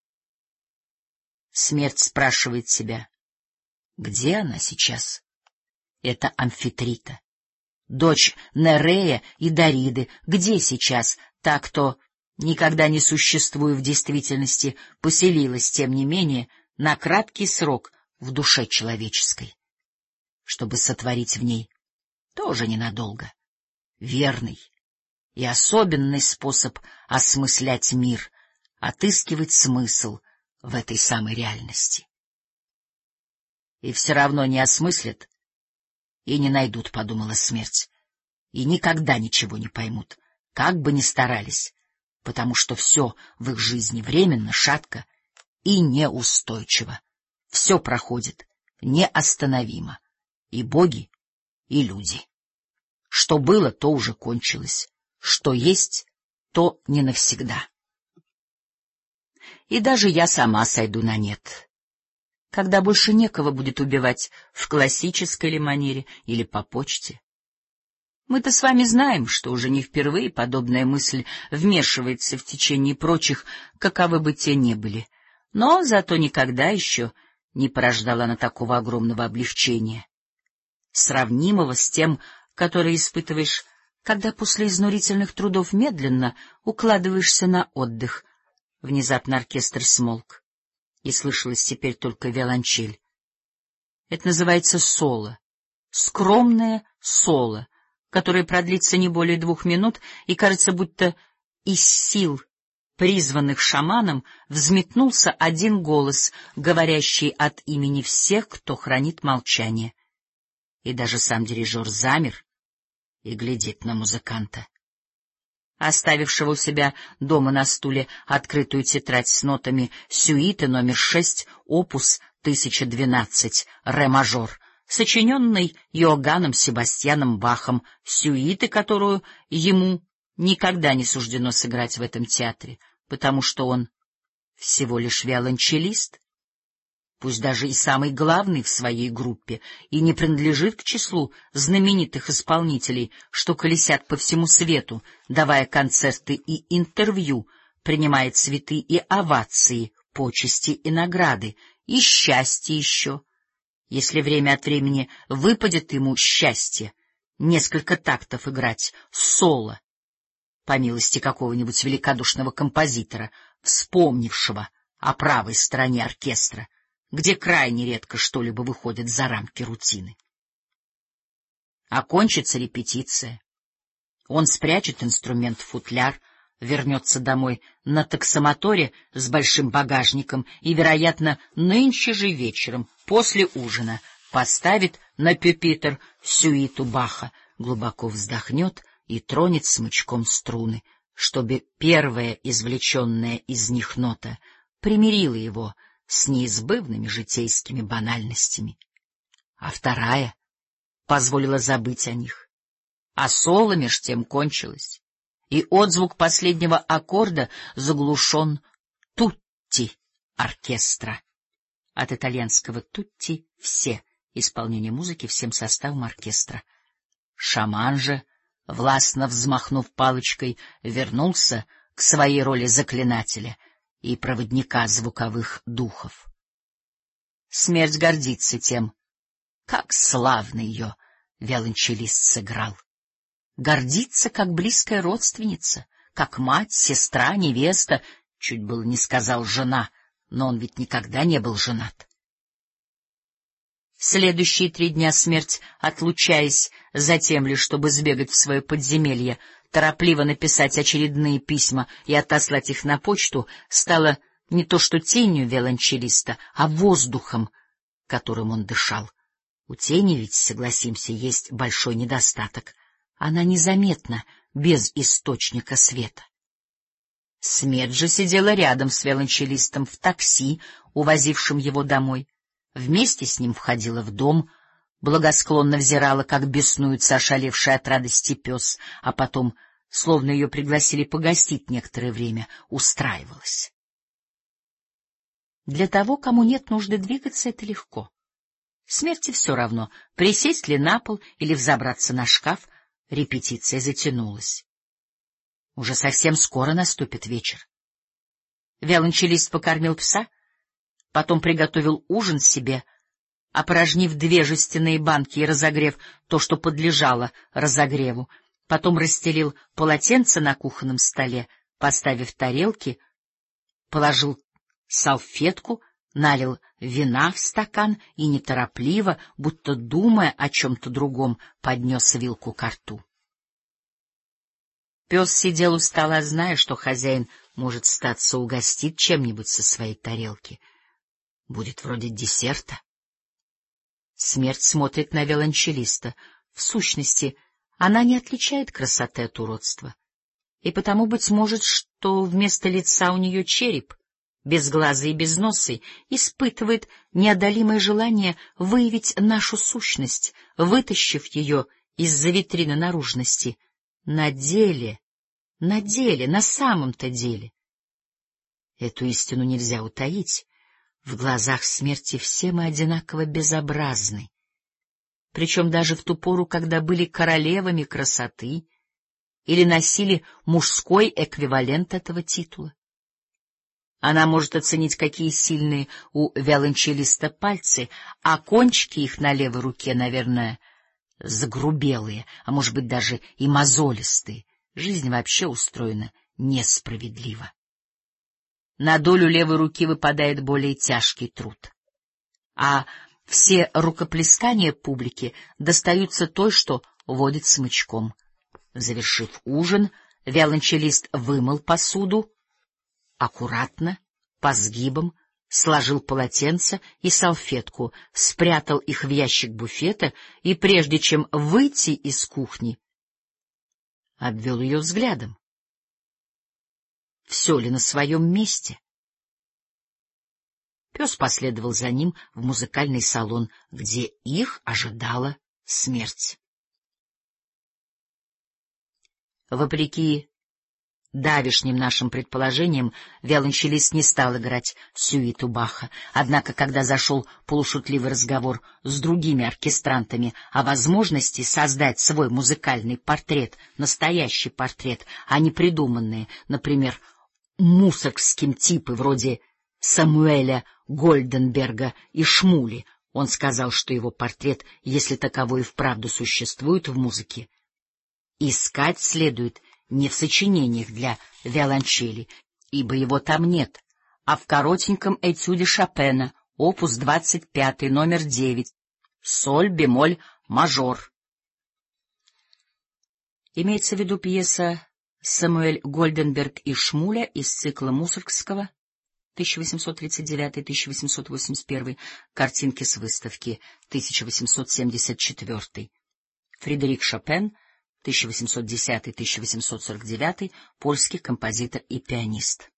Смерть спрашивает себя, где она сейчас? Это Амфитрита, дочь Нерея и Дариды. Где сейчас та, кто, никогда не существуя в действительности, поселилась, тем не менее, на краткий срок в душе человеческой, чтобы сотворить в ней, тоже ненадолго, верный и особенный способ осмыслять мир, отыскивать смысл в этой самой реальности. И все равно не осмыслят и не найдут, — подумала смерть, — и никогда ничего не поймут, как бы ни старались, потому что все в их жизни временно, шатко и неустойчиво. Все проходит неостановимо, и боги, и люди. Что было, то уже кончилось, что есть, то не навсегда. И даже я сама сойду на нет, когда больше некого будет убивать в классической ли манере или по почте. Мы-то с вами знаем, что уже не впервые подобная мысль вмешивается в течение прочих, каковы бы те ни были, но зато никогда еще не порождала она такого огромного облегчения, сравнимого с тем, которое испытываешь, когда после изнурительных трудов медленно укладываешься на отдых. Внезапно оркестр смолк, и слышалась теперь только виолончель. Это называется соло, скромное соло, которое продлится не более 2 минут, и кажется, будто из сил, призванных шаманом, взметнулся один голос, говорящий от имени всех, кто хранит молчание. И даже сам дирижер замер и глядит на музыканта, оставившего у себя дома на стуле открытую тетрадь с нотами сюиты номер 6, опус 1012, ре мажор, сочиненной Иоганном Себастьяном Бахом, сюиты, которую ему никогда не суждено сыграть в этом театре, потому что он всего лишь виолончелист, пусть даже и самый главный в своей группе, и не принадлежит к числу знаменитых исполнителей, что колесят по всему свету, давая концерты и интервью, принимая цветы и овации, почести и награды, и счастье еще, если время от времени выпадет ему счастье несколько тактов играть соло, по милости какого-нибудь великодушного композитора, вспомнившего о правой стороне оркестра, где крайне редко что-либо выходит за рамки рутины. Окончится репетиция. Он спрячет инструмент в футляр, вернется домой на таксомоторе с большим багажником и, вероятно, нынче же вечером, после ужина, поставит на пюпитр сюиту Баха, глубоко вздохнет и тронет смычком струны, чтобы первая извлеченная из них нота примирила его с неизбывными житейскими банальностями, а вторая позволила забыть о них. А соло меж тем кончилось, и отзвук последнего аккорда заглушен тутти оркестра. От итальянского тутти — все, исполнение музыки всем составом оркестра. Шаман же, властно взмахнув палочкой, вернулся к своей роли заклинателя и проводника звуковых духов. Смерть гордится тем, как славно ее виолончелист сыграл. Гордится, как близкая родственница, как мать, сестра, невеста, чуть было не сказал жена, но он ведь никогда не был женат. Следующие 3 дня смерть, отлучаясь затем лишь, чтобы сбегать в свое подземелье, торопливо написать очередные письма и отослать их на почту, стала не то что тенью виолончелиста, а воздухом, которым он дышал. У тени ведь, согласимся, есть большой недостаток. Она незаметна без источника света. Смерть же сидела рядом с виолончелистом в такси, увозившем его домой. Вместе с ним входила в дом, благосклонно взирала, как беснуется ошалевший от радости пес, а потом, словно ее пригласили погостить некоторое время, устраивалась. Для того, кому нет нужды двигаться, это легко. Смерти все равно, присесть ли на пол или взобраться на шкаф. Репетиция затянулась. Уже совсем скоро наступит вечер. Виолончелист покормил пса, потом приготовил ужин себе, опорожнив 2 жестяные банки и разогрев то, что подлежало разогреву, потом расстелил полотенце на кухонном столе, поставив тарелки, положил салфетку, налил вина в стакан и неторопливо, будто думая о чем-то другом, поднес вилку ко рту. Пес сидел у стола, зная, что хозяин, может, статься, угостит чем-нибудь со своей тарелки. Будет вроде десерта. Смерть смотрит на виолончелиста. В сущности, она не отличает красоты от уродства. И потому, быть может, что вместо лица у нее череп, безглазый и безносый, испытывает неодолимое желание выявить нашу сущность, вытащив ее из-за витрины наружности. На самом-то деле. Эту истину нельзя утаить. В глазах смерти все мы одинаково безобразны. Причем даже в ту пору, когда были королевами красоты или носили мужской эквивалент этого титула. Она может оценить, какие сильные у виолончелиста пальцы, а кончики их на левой руке, наверное, загрубелые, а может быть даже и мозолистые. Жизнь вообще устроена несправедливо. На долю левой руки выпадает более тяжкий труд, а все рукоплескания публики достаются той, что водит смычком. Завершив ужин, виолончелист вымыл посуду, аккуратно, по сгибам, сложил полотенце и салфетку, спрятал их в ящик буфета и, прежде чем выйти из кухни, обвел ее взглядом. Все ли на своем месте? Пес последовал за ним в музыкальный салон, где их ожидала смерть. Вопреки давешним нашим предположениям, виолончелист не стал играть сюиту Баха. Однако, когда зашел полушутливый разговор с другими оркестрантами о возможности создать свой музыкальный портрет, настоящий портрет, а не придуманные, например, мусоргским типы вроде Самуэля Гольденберга и Шмули, он сказал, что его портрет, если таковой и вправду существует в музыке, искать следует не в сочинениях для виолончели, ибо его там нет, а в коротеньком этюде Шопена, опус 25, номер 9, соль, бемоль, мажор. Имеется в виду пьеса «Самуэль Гольденберг и Шмуля» из цикла Мусоргского 1839-1881, картинки с выставки 1874. Фредерик Шопен, 1810-1849, польский композитор и пианист.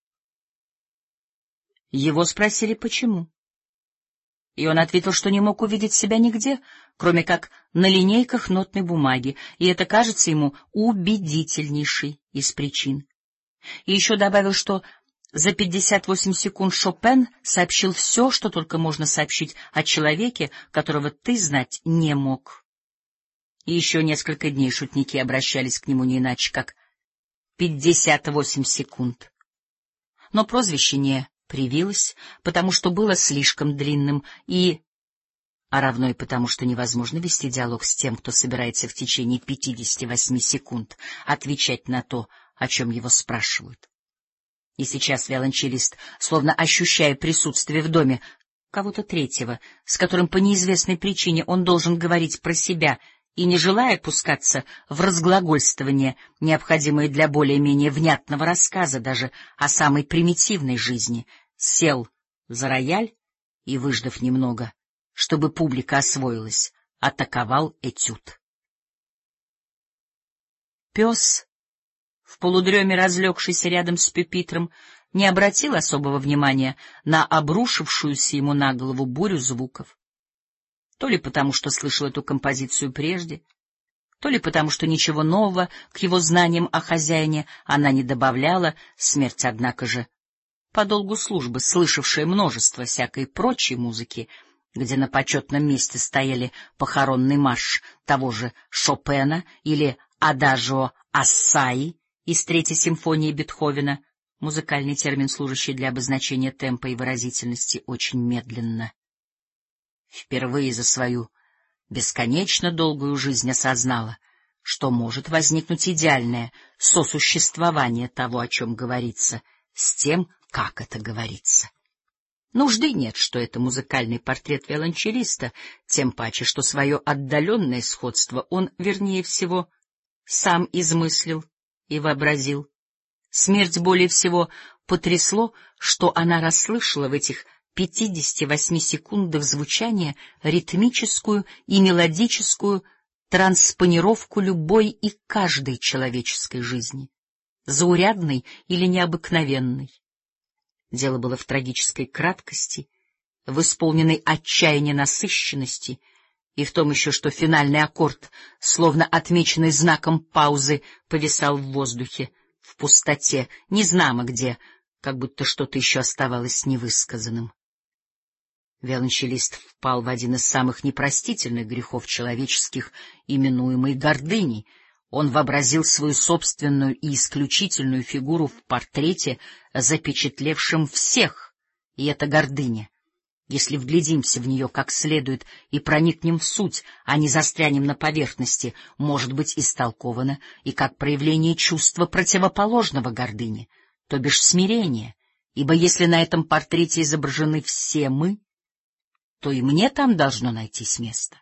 Его спросили, почему. И он ответил, что не мог увидеть себя нигде, кроме как на линейках нотной бумаги, и это кажется ему убедительнейшей из причин. И еще добавил, что за 58 секунд Шопен сообщил все, что только можно сообщить о человеке, которого ты знать не мог. И еще несколько дней шутники обращались к нему не иначе, как 58 секунд. Но прозвище не привилось, потому что было слишком длинным, а равно и потому, что невозможно вести диалог с тем, кто собирается в течение 58 секунд отвечать на то, о чем его спрашивают. И сейчас виолончелист, словно ощущая присутствие в доме кого-то третьего, с которым по неизвестной причине он должен говорить про себя, и не желая пускаться в разглагольствование, необходимое для более-менее внятного рассказа даже о самой примитивной жизни, сел за рояль и, выждав немного, чтобы публика освоилась, атаковал этюд. Пес, в полудреме разлегшийся рядом с пюпитром, не обратил особого внимания на обрушившуюся ему на голову бурю звуков. То ли потому, что слышал эту композицию прежде, то ли потому, что ничего нового к его знаниям о хозяине она не добавляла, смерть, однако же, по долгу службы, слышавшая множество всякой прочей музыки, где на почетном месте стояли похоронный марш того же Шопена или адажио Ассаи из Третьей симфонии Бетховена, музыкальный термин, служащий для обозначения темпа и выразительности, очень медленно. Впервые за свою бесконечно долгую жизнь осознала, что может возникнуть идеальное сосуществование того, о чем говорится, с тем, как это говорится. Нужды нет, что это музыкальный портрет виолончелиста, тем паче, что свое отдаленное сходство он, вернее всего, сам измыслил и вообразил. Смерть более всего потрясло, что она расслышала в этих 58 секундах звучания ритмическую и мелодическую транспонировку любой и каждой человеческой жизни, заурядной или необыкновенной. Дело было в трагической краткости, в исполненной отчаяния насыщенности и в том еще, что финальный аккорд, словно отмеченный знаком паузы, повисал в воздухе, в пустоте, незнамо где, как будто что-то еще оставалось невысказанным. Виолончелист впал в один из самых непростительных грехов человеческих, именуемый гордыней. Он вообразил свою собственную и исключительную фигуру в портрете, запечатлевшем всех, и эта гордыня, если вглядимся в нее как следует и проникнем в суть, а не застрянем на поверхности, может быть истолкована и как проявление чувства противоположного гордыне, то бишь смирения, ибо если на этом портрете изображены все мы, то и мне там должно найтись место.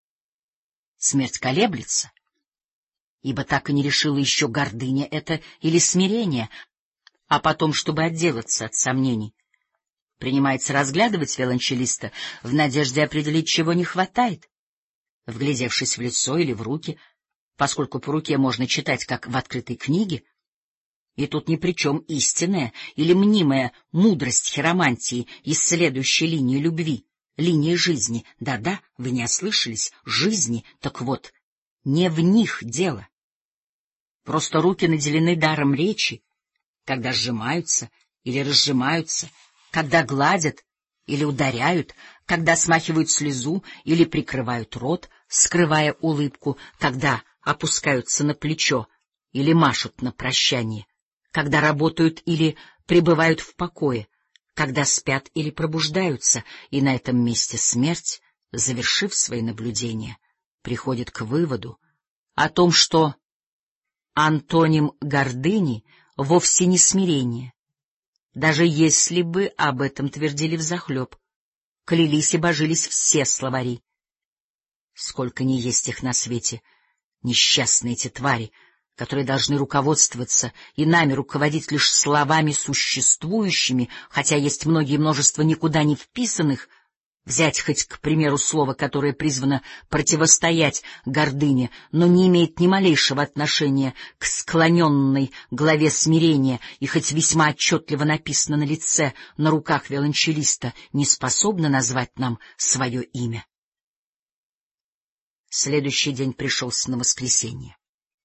Смерть колеблется, ибо так и не решила еще, гордыня это или смирение, а потом, чтобы отделаться от сомнений, принимается разглядывать виолончелиста в надежде определить, чего не хватает, вглядевшись в лицо или в руки, поскольку по руке можно читать, как в открытой книге, и тут ни при чем истинная или мнимая мудрость хиромантии, исследующей линии любви, линии жизни. Да-да, вы не ослышались, жизни, так вот, не в них дело. Просто руки наделены даром речи, когда сжимаются или разжимаются, когда гладят или ударяют, когда смахивают слезу или прикрывают рот, скрывая улыбку, когда опускаются на плечо или машут на прощание, когда работают или пребывают в покое, когда спят или пробуждаются, и на этом месте смерть, завершив свои наблюдения, приходит к выводу о том, что антоним гордыни вовсе не смирение, даже если бы об этом твердили взахлеб, клялись и божились все словари. Сколько ни есть их на свете, несчастные эти твари, которые должны руководствоваться и нами руководить лишь словами существующими, хотя есть множество никуда не вписанных, Взять хоть, к примеру, слово, которое призвано противостоять гордыне, но не имеет ни малейшего отношения к склоненной главе смирения и хоть весьма отчетливо написано на лице, на руках виолончелиста, не способно назвать нам свое имя. Следующий день пришелся на воскресенье.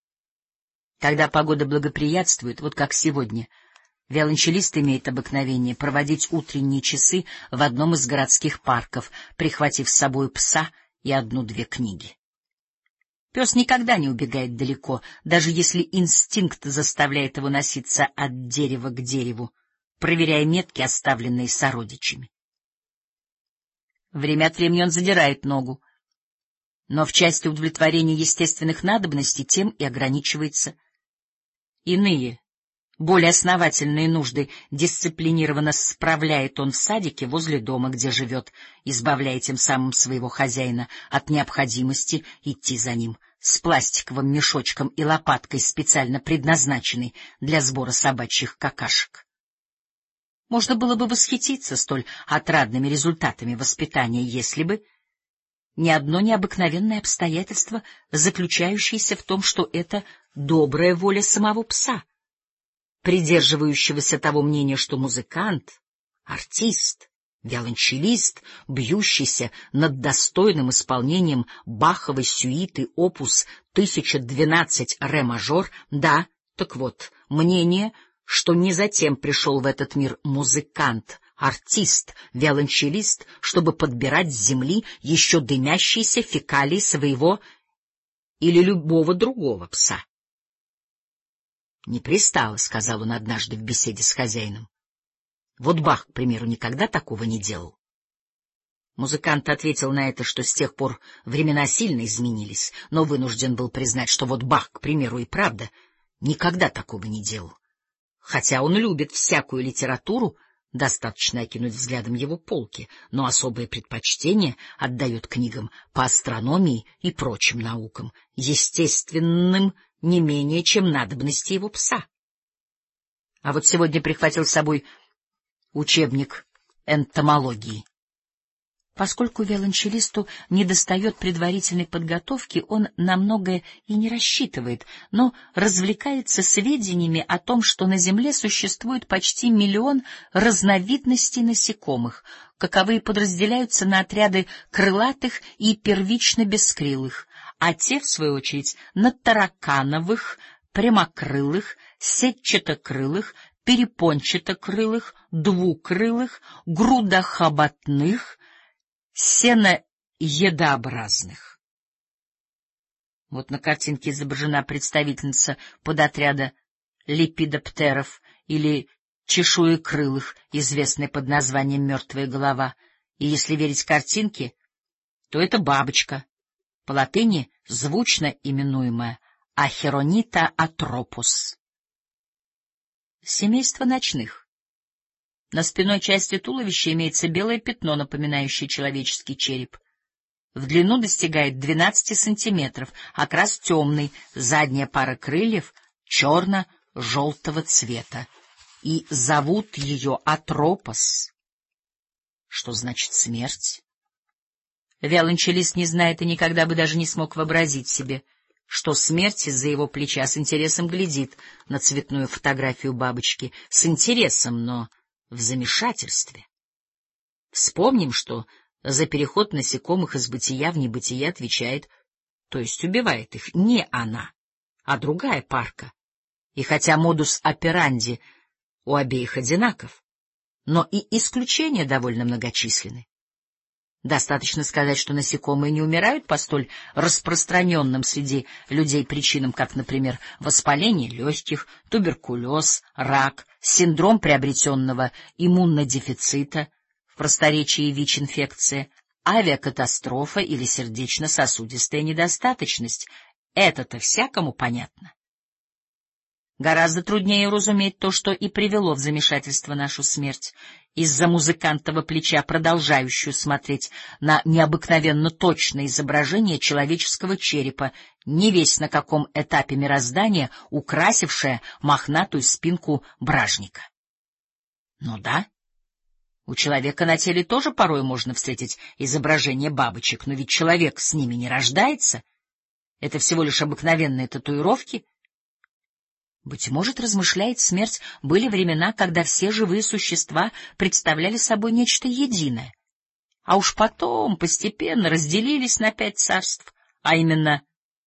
Когда погода благоприятствует, вот как сегодня, виолончелист имеет обыкновение проводить утренние часы в одном из городских парков, прихватив с собой пса и 1-2 книги. Пес никогда не убегает далеко, даже если инстинкт заставляет его носиться от дерева к дереву, проверяя метки, оставленные сородичами. Время от времени он задирает ногу, но в части удовлетворения естественных надобностей тем и ограничивается. Иные, более основательные нужды дисциплинированно справляет он в садике возле дома, где живет, избавляя тем самым своего хозяина от необходимости идти за ним с пластиковым мешочком и лопаткой, специально предназначенной для сбора собачьих какашек. Можно было бы восхититься столь отрадными результатами воспитания, если бы не одно необыкновенное обстоятельство, заключающееся в том, что это добрая воля самого пса, придерживающегося того мнения, что музыкант, артист, виолончелист, бьющийся над достойным исполнением Баховой сюиты опус 1012 ре мажор, да, так вот, мнение, что не затем пришел в этот мир музыкант, артист, виолончелист, чтобы подбирать с земли еще дымящиеся фекалии своего или любого другого пса. «Не пристало», — сказал он однажды в беседе с хозяином. «Вот Бах, к примеру, никогда такого не делал». Музыкант ответил на это, что с тех пор времена сильно изменились, но вынужден был признать, что вот Бах, к примеру, и правда никогда такого не делал. Хотя он любит всякую литературу, достаточно окинуть взглядом его полки, но особое предпочтение отдает книгам по астрономии и прочим наукам, естественным не менее, чем надобности его пса. А вот сегодня прихватил с собой учебник энтомологии. Поскольку виолончелисту недостает предварительной подготовки, он на многое и не рассчитывает, но развлекается сведениями о том, что на Земле существует почти 1 миллион разновидностей насекомых, каковые подразделяются на отряды крылатых и первично бескрылых, а те, в свою очередь, на таракановых, прямокрылых, сетчатокрылых, перепончатокрылых, двукрылых, грудохоботных, сеноедообразных. Вот на картинке изображена представительница подотряда лепидоптеров или чешуекрылых, известная под названием «мертвая голова», и если верить картинке, то это бабочка, по латыни звучно именуемая Ахеронита атропус. Семейство ночных. На спинной части туловища имеется белое пятно, напоминающее человеческий череп. В длину достигает 12 сантиметров, окрас темный, задняя пара крыльев черно-желтого цвета. И зовут ее Атропос, что значит смерть. Виолончелист не знает и никогда бы даже не смог вообразить себе, что смерть из-за его плеча с интересом глядит на цветную фотографию бабочки, с интересом, но в замешательстве. Вспомним, что за переход насекомых из бытия в небытие отвечает, то есть убивает их, не она, а другая парка. И хотя модус операнди у обеих одинаков, но и исключения довольно многочисленны. Достаточно сказать, что насекомые не умирают по столь распространенным среди людей причинам, как, например, воспаление легких, туберкулез, рак, синдром приобретенного иммунодефицита, в просторечии ВИЧ-инфекция, авиакатастрофа или сердечно-сосудистая недостаточность. Это-то всякому понятно. Гораздо труднее уразуметь то, что и привело в замешательство нашу смерть, из-за музыкантова плеча, продолжающую смотреть на необыкновенно точное изображение человеческого черепа, невесть на каком этапе мироздания, украсившее мохнатую спинку бражника. Ну да, У человека на теле тоже порой можно встретить изображение бабочек, но ведь человек с ними не рождается. Это всего лишь обыкновенные татуировки. Быть может, размышляет смерть, были времена, когда все живые существа представляли собой нечто единое, а уж потом постепенно разделились на 5 царств, а именно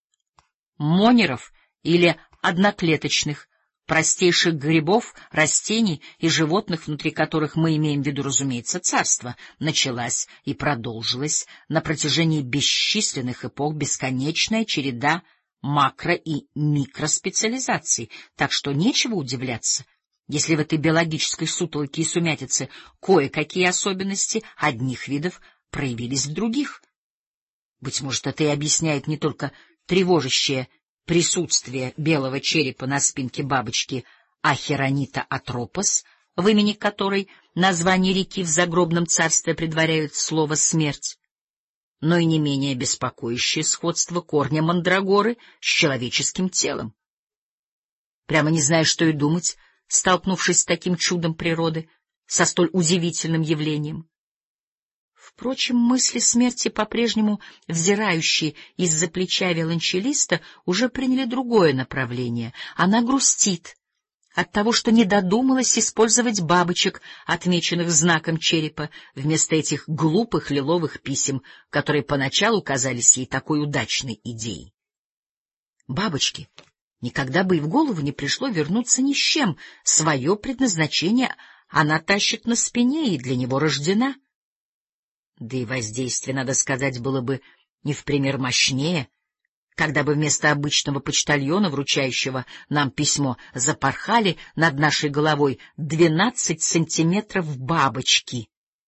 монеров или одноклеточных, простейших грибов, растений и животных, внутри которых мы имеем в виду, разумеется, царство, началась и продолжилась на протяжении бесчисленных эпох бесконечная череда макро- и микроспециализаций, так что нечего удивляться, если в этой биологической сутолоке и сумятице кое-какие особенности одних видов проявились в других. Быть может, это и объясняет не только тревожащее присутствие белого черепа на спинке бабочки Ахеронита атропос, в имени которой название реки в загробном царстве предваряют слово «смерть», но и не менее беспокоящее сходство корня мандрагоры с человеческим телом. Прямо не знаю, что и думать, столкнувшись с таким чудом природы, со столь удивительным явлением. Впрочем, мысли смерти, по-прежнему взирающие из-за плеча виолончелиста, уже приняли другое направление. Она грустит от того, что не додумалась использовать бабочек, отмеченных знаком черепа, вместо этих глупых лиловых писем, которые поначалу казались ей такой удачной идеей. Бабочки никогда бы и в голову не пришло вернуться ни с чем. Свое предназначение она тащит на спине и для него рождена. Да и воздействие, надо сказать, было бы не в пример мощнее, когда бы вместо обычного почтальона, вручающего нам письмо, запорхали над нашей головой 12 сантиметров бабочки.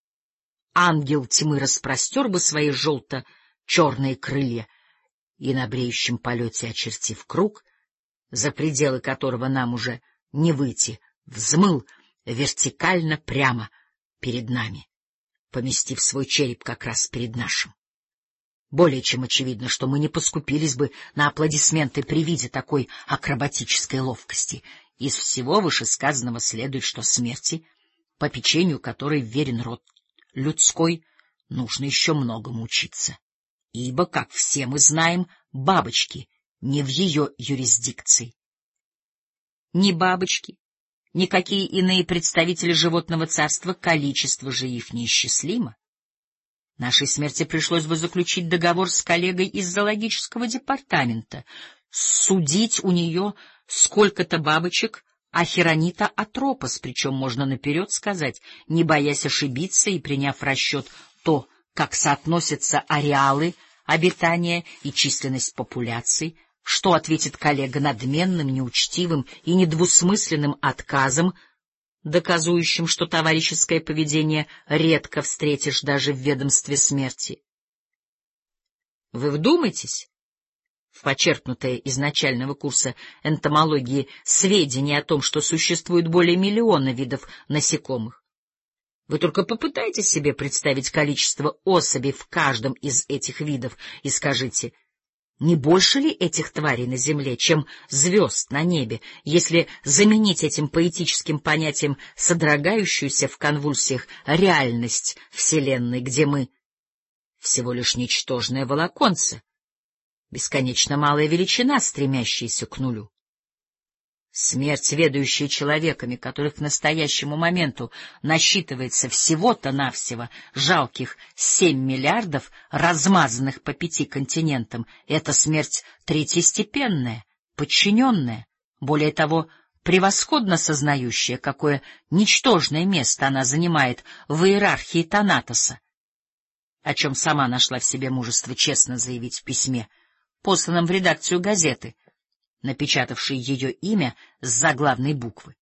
Ангел тьмы распростер бы свои желто-черные крылья и на бреющем полете, очертив круг, за пределы которого нам уже не выйти, взмыл вертикально прямо перед нами, поместив свой череп как раз перед нашим. Более чем очевидно, что мы не поскупились бы на аплодисменты при виде такой акробатической ловкости. Из всего вышесказанного следует, что смерти, попечению которой верен род людской, нужно еще многому учиться. Ибо, как все мы знаем, бабочки не в ее юрисдикции. Ни бабочки, никакие иные представители животного царства, количество же их неисчислимо. Нашей смерти пришлось бы заключить договор с коллегой из зоологического департамента, судить у нее сколько-то бабочек Ахеронита атропос, причем можно наперед сказать, не боясь ошибиться и приняв в расчет то, как соотносятся ареалы обитания и численность популяций, что ответит коллега надменным, неучтивым и недвусмысленным отказом, доказующим, что товарищеское поведение редко встретишь даже в ведомстве смерти. Вы вдумайтесь в почерпнутое из начального курса энтомологии сведения о том, что существует более 1 миллиона видов насекомых. Вы только попытайтесь себе представить количество особей в каждом из этих видов и скажите, не больше ли этих тварей на земле, чем звезд на небе, если заменить этим поэтическим понятием содрогающуюся в конвульсиях реальность Вселенной, где мы всего лишь ничтожное волоконце, бесконечно малая величина, стремящаяся к нулю? Смерть, ведающая человеками, которых к настоящему моменту насчитывается всего-то-навсего жалких 7 миллиардов, размазанных по 5 континентам, это смерть третьестепенная, подчиненная, более того, превосходно сознающая, какое ничтожное место она занимает в иерархии Танатоса, о чем сама нашла в себе мужество честно заявить в письме, посланном в редакцию газеты, напечатавший ее имя с заглавной буквы.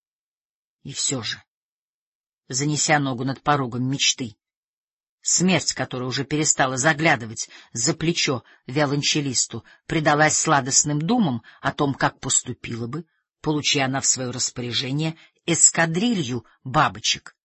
И все же, занеся ногу над порогом мечты, смерть, которая уже перестала заглядывать за плечо виолончелисту, предалась сладостным думам о том, как поступила бы, получи она в свое распоряжение эскадрилью бабочек.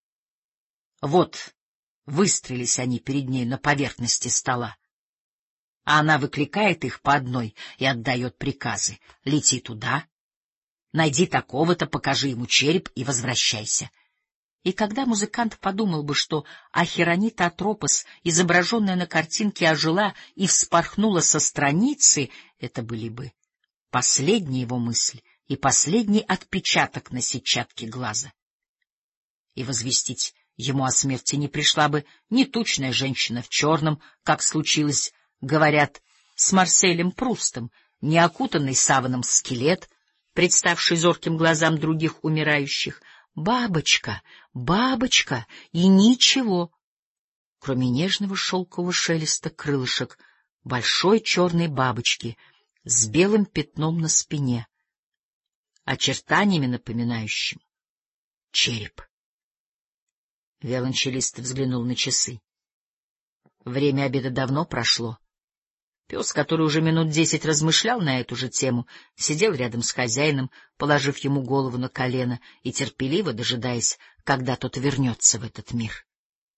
Вот выстроились они перед ней на поверхности стола, а она выкликает их по одной и отдает приказы. Лети туда, найди такого-то, покажи ему череп и возвращайся. И когда музыкант подумал бы, что Ахиронита Атропос, изображенная на картинке, ожила и вспорхнула со страницы, это были бы последняя его мысль и последний отпечаток на сетчатке глаза. И возвестить ему о смерти не пришла бы ни тучная женщина в черном, как случилось, говорят, с Марселем Прустом, ни окутанный саваном скелет, представший зорким глазам других умирающих. Бабочка, бабочка, и ничего, кроме нежного шелкового шелеста крылышек большой черной бабочки с белым пятном на спине, очертаниями напоминающим череп. Виолончелист взглянул на часы. Время обеда давно прошло. Пес, который уже минут 10 размышлял на эту же тему, сидел рядом с хозяином, положив ему голову на колено и терпеливо дожидаясь, когда тот вернется в этот мир.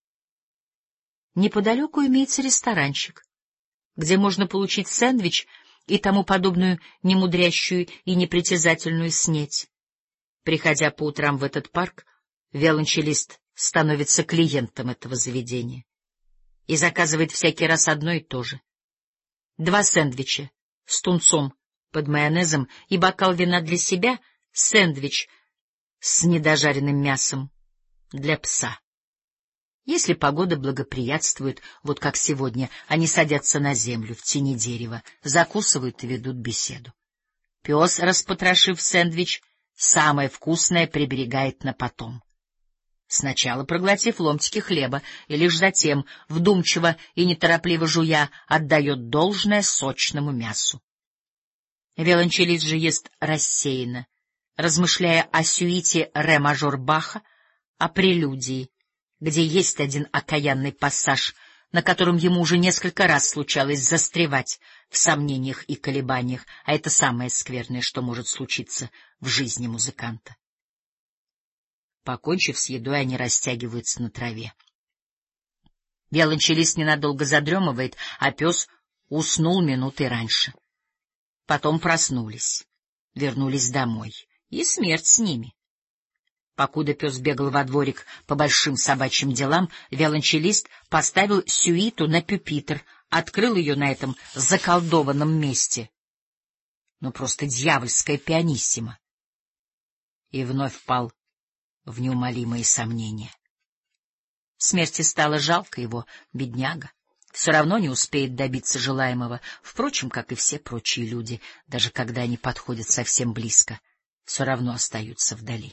Неподалеку имеется ресторанчик, где можно получить сэндвич и тому подобную немудрящую и непритязательную снеть. Приходя по утрам в этот парк, виолончелист становится клиентом этого заведения и заказывает всякий раз одно и то же. 2 сэндвича с тунцом под майонезом и бокал вина для себя, сэндвич с недожаренным мясом для пса. Если погода благоприятствует, вот как сегодня, они садятся на землю в тени дерева, закусывают и ведут беседу. Пес, распотрошив сэндвич, самое вкусное приберегает на потом. Сначала проглотив ломтики хлеба, и лишь затем, вдумчиво и неторопливо жуя, отдает должное сочному мясу. Виолончелист же ест рассеянно, размышляя о сюите ре-мажор Баха, о прелюдии, где есть один окаянный пассаж, на котором ему уже несколько раз случалось застревать в сомнениях и колебаниях, а это самое скверное, что может случиться в жизни музыканта. Покончив с едой, они растягиваются на траве. Виолончелист ненадолго задремывает, а пес уснул минутой раньше. Потом проснулись, вернулись домой, и смерть с ними. Покуда пес бегал во дворик по большим собачьим делам, виолончелист поставил сюиту на пюпитр, открыл ее на этом заколдованном месте. Ну, просто дьявольская пианиссимо. И вновь впал в неумолимые сомнения. Смерти стало жалко его, бедняга. Все равно не успеет добиться желаемого, впрочем, как и все прочие люди, даже когда они подходят совсем близко, все равно остаются вдали.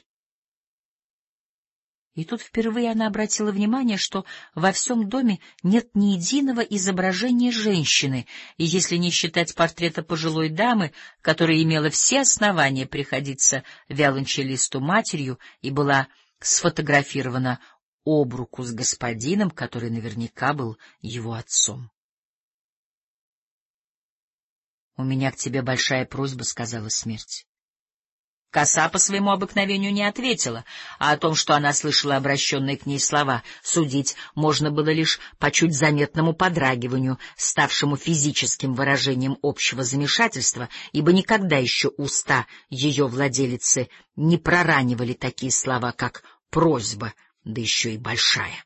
И тут впервые она обратила внимание, что во всем доме нет ни единого изображения женщины, и если не считать портрета пожилой дамы, которая имела все основания приходиться виолончелисту матерью и была сфотографирована об руку с господином, который наверняка был его отцом. — У меня к тебе большая просьба, — сказала смерть. Коса по своему обыкновению не ответила, а о том, что она слышала обращенные к ней слова, судить можно было лишь по чуть заметному подрагиванию, ставшему физическим выражением общего замешательства, ибо никогда еще уста ее владелицы не проранивали такие слова, как «просьба», да еще и большая.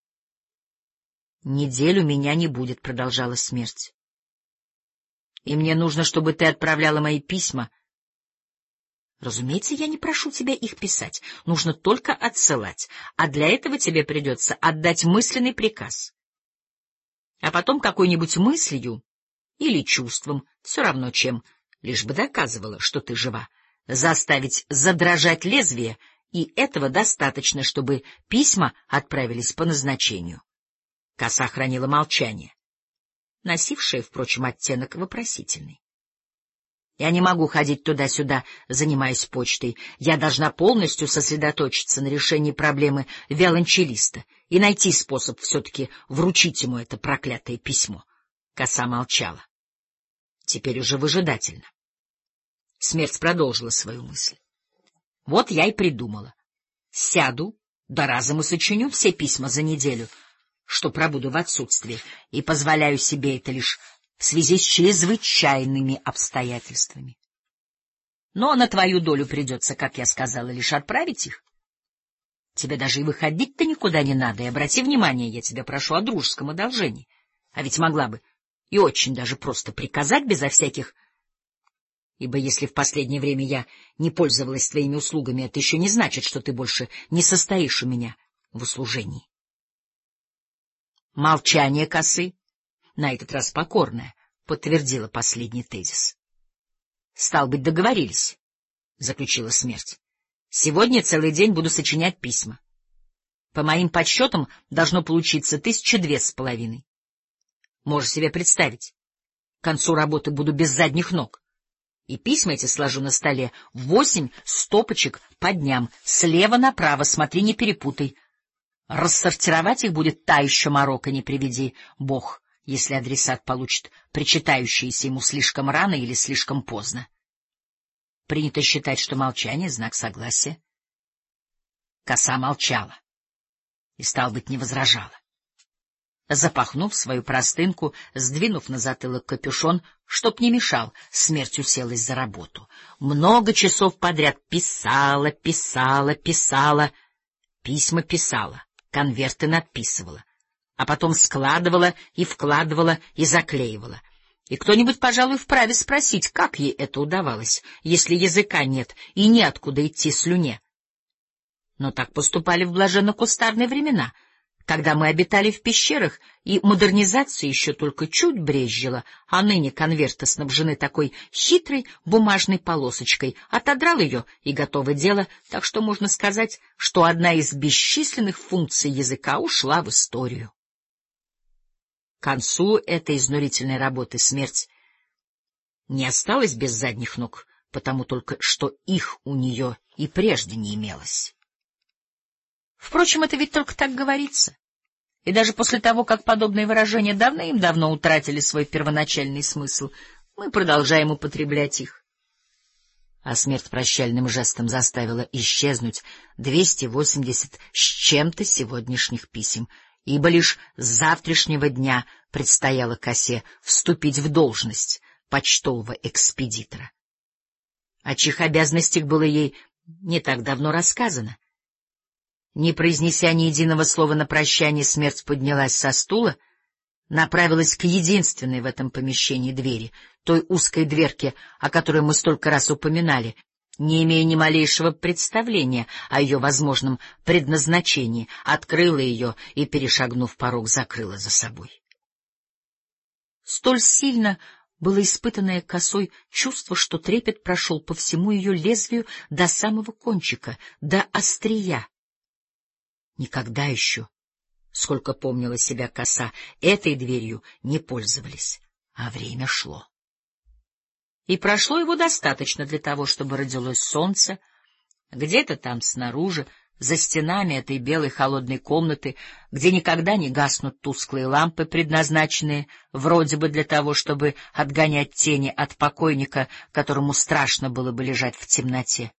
«Неделю меня не будет», — продолжала смерть. «И мне нужно, чтобы ты отправляла мои письма». Разумеется, я не прошу тебя их писать, нужно только отсылать, а для этого тебе придется отдать мысленный приказ. А потом какой-нибудь мыслью или чувством, все равно чем, лишь бы доказывала, что ты жива, заставить задрожать лезвие, и этого достаточно, чтобы письма отправились по назначению. Коса хранила молчание, носившее, впрочем, оттенок вопросительный. Я не могу ходить туда-сюда, занимаясь почтой. Я должна полностью сосредоточиться на решении проблемы виолончелиста и найти способ все-таки вручить ему это проклятое письмо. Коса молчала. Теперь уже выжидательно. Смерть продолжила свою мысль. Вот я и придумала. Сяду, да разом и сочиню все письма за неделю, что пробуду в отсутствии, и позволяю себе это лишь в связи с чрезвычайными обстоятельствами. Но на твою долю придется, как я сказала, лишь отправить их. Тебе даже и выходить-то никуда не надо, и обрати внимание, я тебя прошу о дружеском одолжении. А ведь могла бы и очень даже просто приказать безо всяких... Ибо если в последнее время я не пользовалась твоими услугами, это еще не значит, что ты больше не состоишь у меня в услужении. Молчание косы, на этот раз покорное, подтвердило последний тезис. — Стал быть, договорились, — заключила смерть. — Сегодня целый день буду сочинять письма. По моим подсчетам должно получиться 1200. Можешь себе представить, к концу работы буду без задних ног. И письма эти сложу на столе в 8 стопочек по дням, слева направо, смотри, не перепутай. Рассортировать их будет та еще морока, не приведи Бог, если адресат получит причитающиеся ему слишком рано или слишком поздно. Принято считать, что молчание — знак согласия. Коса молчала и, стало быть, не возражала. Запахнув свою простынку, сдвинув на затылок капюшон, чтоб не мешал, смерть уселась за работу. Много часов подряд писала, письма писала, конверты надписывала, а потом складывала и вкладывала и заклеивала. И кто-нибудь, пожалуй, вправе спросить, как ей это удавалось, если языка нет и неоткуда идти слюне. Но так поступали в блаженно-кустарные времена, когда мы обитали в пещерах, и модернизация еще только чуть брезжила, а ныне конверты снабжены такой хитрой бумажной полосочкой. Отодрал ее, и готово дело, так что можно сказать, что одна из бесчисленных функций языка ушла в историю. К концу этой изнурительной работы смерть не осталась без задних ног, потому только что их у нее и прежде не имелось. Впрочем, это ведь только так говорится. И даже после того, как подобные выражения давным-давно утратили свой первоначальный смысл, мы продолжаем употреблять их. А смерть прощальным жестом заставила исчезнуть 280 с чем-то сегодняшних писем, ибо лишь с завтрашнего дня предстояло косе вступить в должность почтового экспедитора. О чьих обязанностях было ей не так давно рассказано. Не произнеся ни единого слова на прощание, смерть поднялась со стула, направилась к единственной в этом помещении двери, той узкой дверке, о которой мы столько раз упоминали, не имея ни малейшего представления о ее возможном предназначении, открыла ее и, перешагнув порог, закрыла за собой. Столь сильно было испытанное косой чувство, что трепет прошел по всему ее лезвию до самого кончика, до острия. Никогда еще, сколько помнила себя коса, этой дверью не пользовались, а время шло. И прошло его достаточно для того, чтобы родилось солнце, где-то там снаружи, за стенами этой белой холодной комнаты, где никогда не гаснут тусклые лампы, предназначенные вроде бы для того, чтобы отгонять тени от покойника, которому страшно было бы лежать в темноте.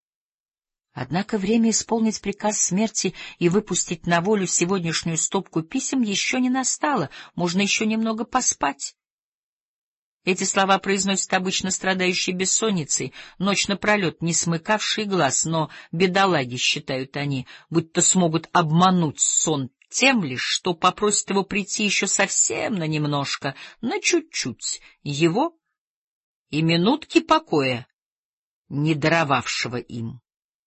Однако время исполнить приказ смерти и выпустить на волю сегодняшнюю стопку писем еще не настало, можно еще немного поспать. Эти слова произносят обычно страдающие бессонницей, ночь напролет не смыкавшие глаз, но бедолаги, считают они, будто смогут обмануть сон тем лишь, что попросят его прийти еще совсем на немножко, на чуть-чуть, его и минутки покоя, не даровавшего им.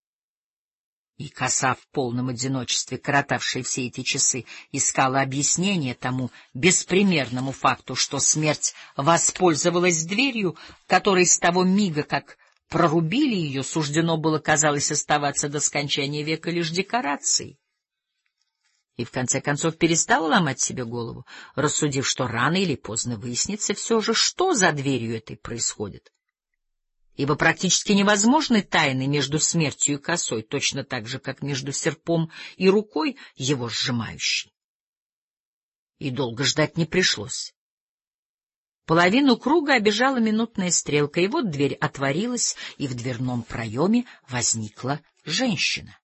И коса в полном одиночестве, коротавшая все эти часы, искала объяснение тому беспримерному факту, что смерть воспользовалась дверью, которой с того мига, как прорубили ее, суждено было, казалось, оставаться до скончания века лишь декорацией. И в конце концов перестала ломать себе голову, рассудив, что рано или поздно выяснится все же, что за дверью этой происходит. Ибо практически невозможны тайны между смертью и косой, точно так же, как между серпом и рукой, его сжимающей. И долго ждать не пришлось. Половину круга обежала минутная стрелка, и вот дверь отворилась, и в дверном проеме возникла женщина.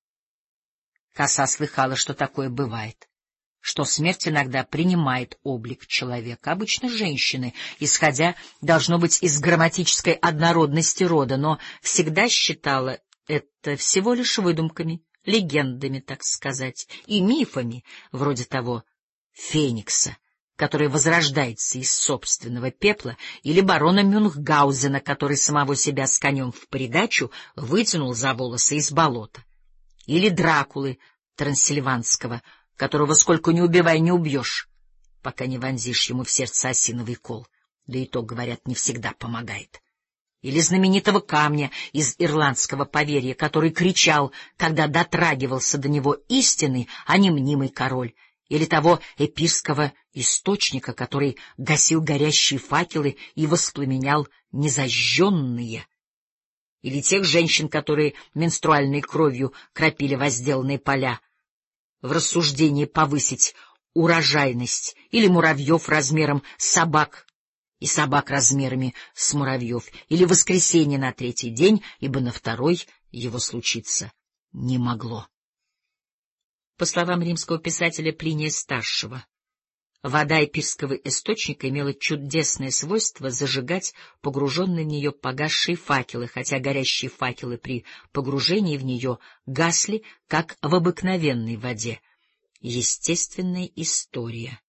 Коса слыхала, что такое бывает, что смерть иногда принимает облик человека, обычно женщины, исходя, должно быть, из грамматической однородности рода, но всегда считала это всего лишь выдумками, легендами, так сказать, и мифами, вроде того феникса, который возрождается из собственного пепла, или барона Мюнхгаузена, который самого себя с конем в придачу вытянул за волосы из болота, или Дракулы Трансильванского, которого сколько ни убивай, не убьешь, пока не вонзишь ему в сердце осиновый кол, да и то, говорят, не всегда помогает. Или знаменитого камня из ирландского поверья, который кричал, когда дотрагивался до него истинный, а не мнимый король, или того эпирского источника, который гасил горящие факелы и воспламенял незажженные, или тех женщин, которые менструальной кровью кропили возделанные поля, в рассуждении повысить урожайность, или муравьев размером с собак и собак размерами с муравьев, или воскресенье на третий день, ибо на второй его случиться не могло. По словам римского писателя Плиния Старшего, вода эпирского источника имела чудесное свойство зажигать погруженные в нее погасшие факелы, хотя горящие факелы при погружении в нее гасли, как в обыкновенной воде. Естественная история.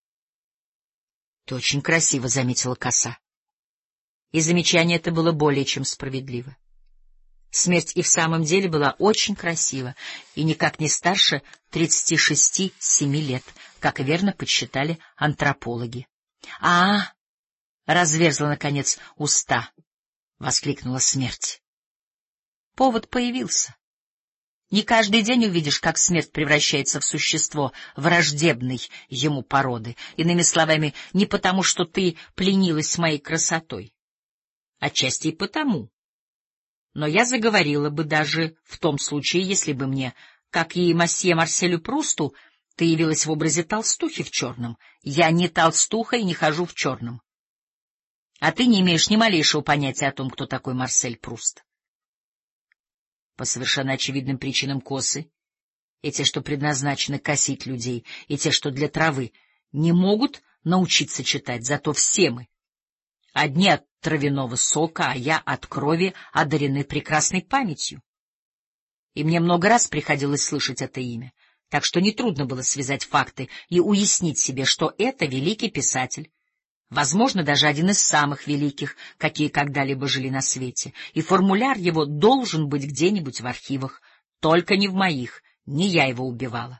— Ты очень красиво, — заметила коса. И замечание это было более чем справедливо. Смерть и в самом деле была очень красива, и никак не старше 36-7 лет, как верно подсчитали антропологи. — разверзла, наконец, уста, — воскликнула смерть. Повод появился. Не каждый день увидишь, как смерть превращается в существо враждебной ему породы. Иными словами, не потому, что ты пленилась моей красотой. Отчасти и потому. Но я заговорила бы даже в том случае, если бы мне, как и мосье Марселю Прусту, ты явилась в образе толстухи в черном. Я не толстуха и не хожу в черном. А ты не имеешь ни малейшего понятия о том, кто такой Марсель Пруст. По совершенно очевидным причинам косы, и те, что предназначены косить людей, и те, что для травы, не могут научиться читать, зато все мы, одни от травяного сока, а я от крови, одарены прекрасной памятью. И мне много раз приходилось слышать это имя, так что нетрудно было связать факты и уяснить себе, что это великий писатель, возможно, даже один из самых великих, какие когда-либо жили на свете, и формуляр его должен быть где-нибудь в архивах, только не в моих, не я его убивала.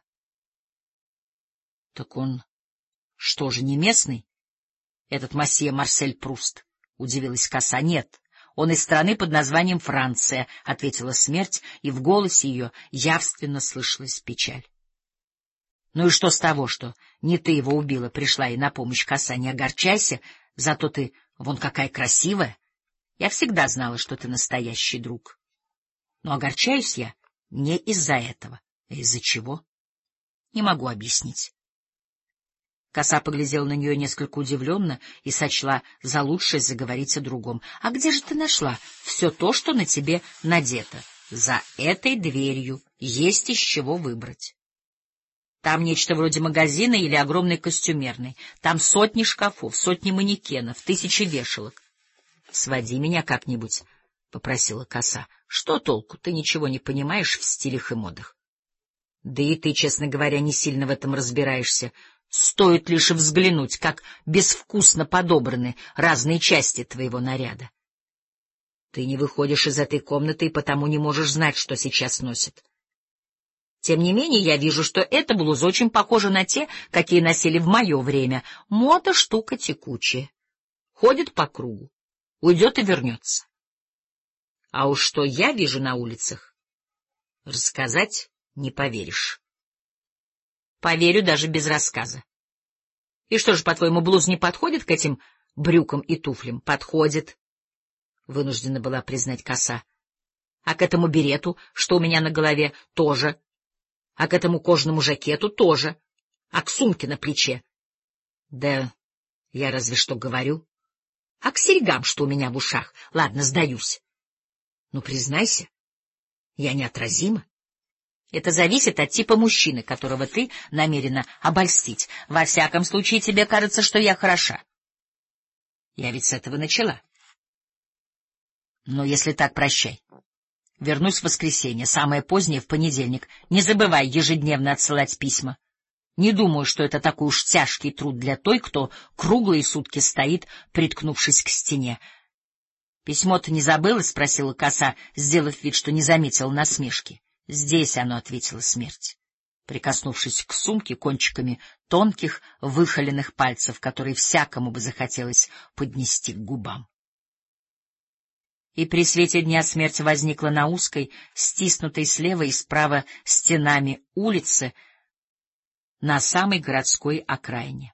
— Так он что же, не местный, этот мосье Марсель Пруст? — удивилась коса. — Нет, он из страны под названием Франция, — ответила смерть, и в голосе ее явственно слышалась печаль. Ну и что с того, что не ты его убила, пришла ей на помощь коса, не огорчайся, зато ты вон какая красивая. Я всегда знала, что ты настоящий друг. Но огорчаюсь я не из-за этого. А из-за чего? Не могу объяснить. Коса поглядела на нее несколько удивленно и сочла за лучшее заговорить о другом. — А где же ты нашла все то, что на тебе надето? За этой дверью есть из чего выбрать. Там нечто вроде магазина или огромной костюмерной. Там сотни шкафов, сотни манекенов, тысячи вешалок. — Своди меня как-нибудь, — попросила коса. — Что толку? Ты ничего не понимаешь в стилях и модах. Да и ты, честно говоря, не сильно в этом разбираешься. Стоит лишь взглянуть, как безвкусно подобраны разные части твоего наряда. Ты не выходишь из этой комнаты и потому не можешь знать, что сейчас носят. Тем не менее, я вижу, что эта блуза очень похожа на те, какие носили в мое время. Мода — штука текучая. Ходит по кругу, уйдет и вернется. А уж что я вижу на улицах, рассказать не поверишь. Поверю даже без рассказа. И что же, по-твоему, блуз не подходит к этим брюкам и туфлям? Подходит, — вынуждена была признать коса. А к этому берету, что у меня на голове, тоже. А к этому кожаному жакету тоже. А к сумке на плече? Да я разве что говорю. А к серьгам, что у меня в ушах? Ладно, сдаюсь. Ну, признайся, я неотразима. Это зависит от типа мужчины, которого ты намерена обольстить. Во всяком случае, тебе кажется, что я хороша. Я ведь с этого начала. Но если так, прощай. Вернусь в воскресенье, самое позднее — в понедельник. Не забывай ежедневно отсылать письма. Не думаю, что это такой уж тяжкий труд для той, кто круглые сутки стоит, приткнувшись к стене. — Письмо-то не забыла? — спросила коса, сделав вид, что не заметила насмешки. — Здесь оно, — ответила смерть, прикоснувшись к сумке кончиками тонких выхоленных пальцев, которые всякому бы захотелось поднести к губам. И при свете дня смерть возникла на узкой, стиснутой слева и справа стенами улице, на самой городской окраине.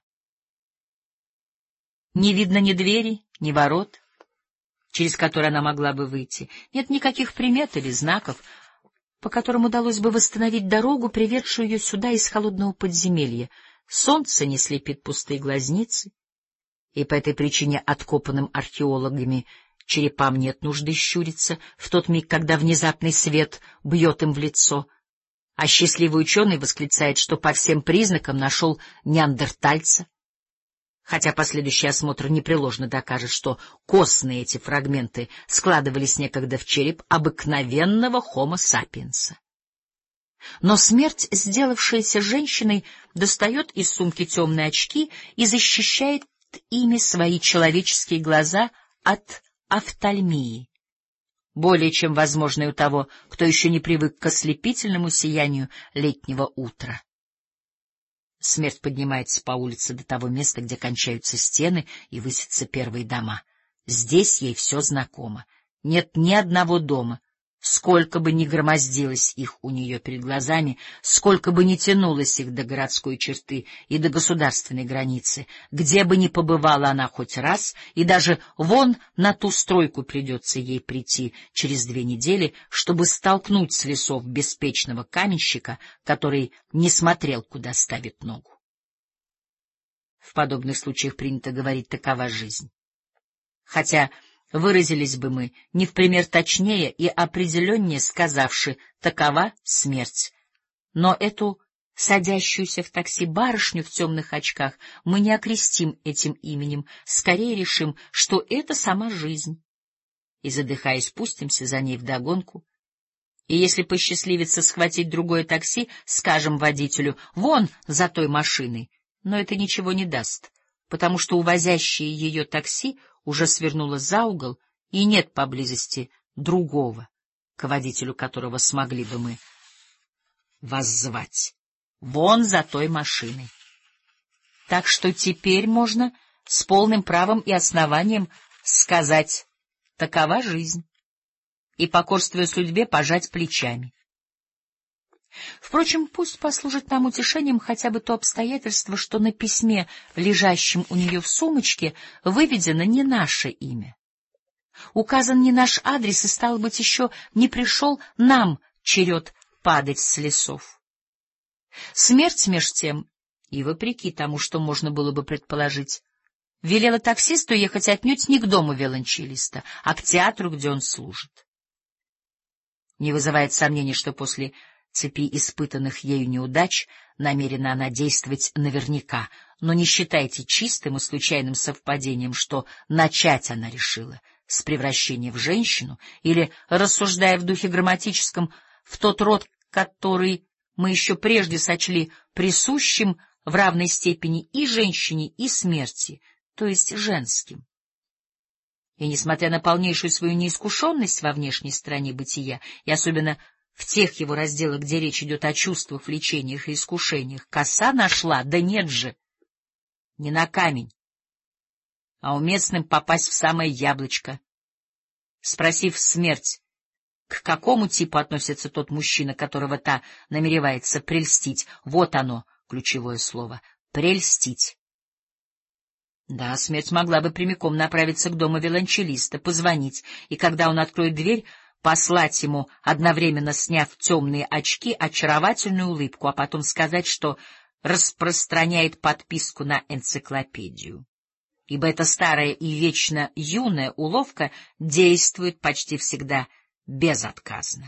Не видно ни двери, ни ворот, через которые она могла бы выйти. Нет никаких примет или знаков, по которым удалось бы восстановить дорогу, приведшую ее сюда из холодного подземелья. Солнце не слепит пустые глазницы, и по этой причине откопанным археологами черепам нет нужды щуриться в тот миг, когда внезапный свет бьет им в лицо, а счастливый ученый восклицает, что по всем признакам нашел неандертальца, хотя последующий осмотр непреложно докажет, что костные эти фрагменты складывались некогда в череп обыкновенного хомо сапиенса. Но смерть, сделавшаяся женщиной, достает из сумки темные очки и защищает ими свои человеческие глаза от офтальмии, более чем возможной у того, кто еще не привык к ослепительному сиянию летнего утра. Смерть поднимается по улице до того места, где кончаются стены и высятся первые дома. Здесь ей все знакомо. Нет ни одного дома, сколько бы ни громоздилось их у нее перед глазами, сколько бы ни тянулось их до городской черты и до государственной границы, где бы ни побывала она хоть раз, и даже вон на ту стройку придется ей прийти через 2 недели, чтобы столкнуть с лесов беспечного каменщика, который не смотрел, куда ставит ногу. В подобных случаях принято говорить: такова жизнь. Хотя выразились бы мы не в пример точнее и определеннее, сказавши: такова смерть. Но эту садящуюся в такси барышню в темных очках мы не окрестим этим именем, скорее решим, что это сама жизнь, и, задыхаясь, пустимся за ней вдогонку. И если посчастливится схватить другое такси, скажем водителю: вон за той машиной. Но это ничего не даст, потому что увозящее ее такси уже свернуло за угол, и нет поблизости другого, к водителю которого смогли бы мы воззвать: вон за той машиной. Так что теперь можно с полным правом и основанием сказать: такова жизнь, и, покорствуя судьбе, пожать плечами. Впрочем, пусть послужит нам утешением хотя бы то обстоятельство, что на письме, лежащем у нее в сумочке, выведено не наше имя. Указан не наш адрес, и, стало быть, еще не пришел нам черед падать с лесов. Смерть, меж тем, и вопреки тому, что можно было бы предположить, велела таксисту ехать отнюдь не к дому виолончелиста, а к театру, где он служит. Не вызывает сомнений, что после цепи испытанных ею неудач намерена она действовать наверняка, но не считайте чистым и случайным совпадением, что начать она решила с превращения в женщину или, рассуждая в духе грамматическом, в тот род, который мы еще прежде сочли присущим в равной степени и женщине, и смерти, то есть женским. И, несмотря на полнейшую свою неискушенность во внешней стороне бытия, и особенно в тех его разделах, где речь идет о чувствах, влечениях и искушениях, коса нашла, да нет же, не на камень, а уместным попасть в самое яблочко. Спросив смерть, к какому типу относится тот мужчина, которого та намеревается прельстить, вот оно, ключевое слово — прельстить. Да, смерть могла бы прямиком направиться к дому виолончелиста, позвонить, и когда он откроет дверь, послать ему, одновременно сняв темные очки, очаровательную улыбку, а потом сказать, что распространяет подписку на энциклопедию. Ибо эта старая и вечно юная уловка действует почти всегда безотказно.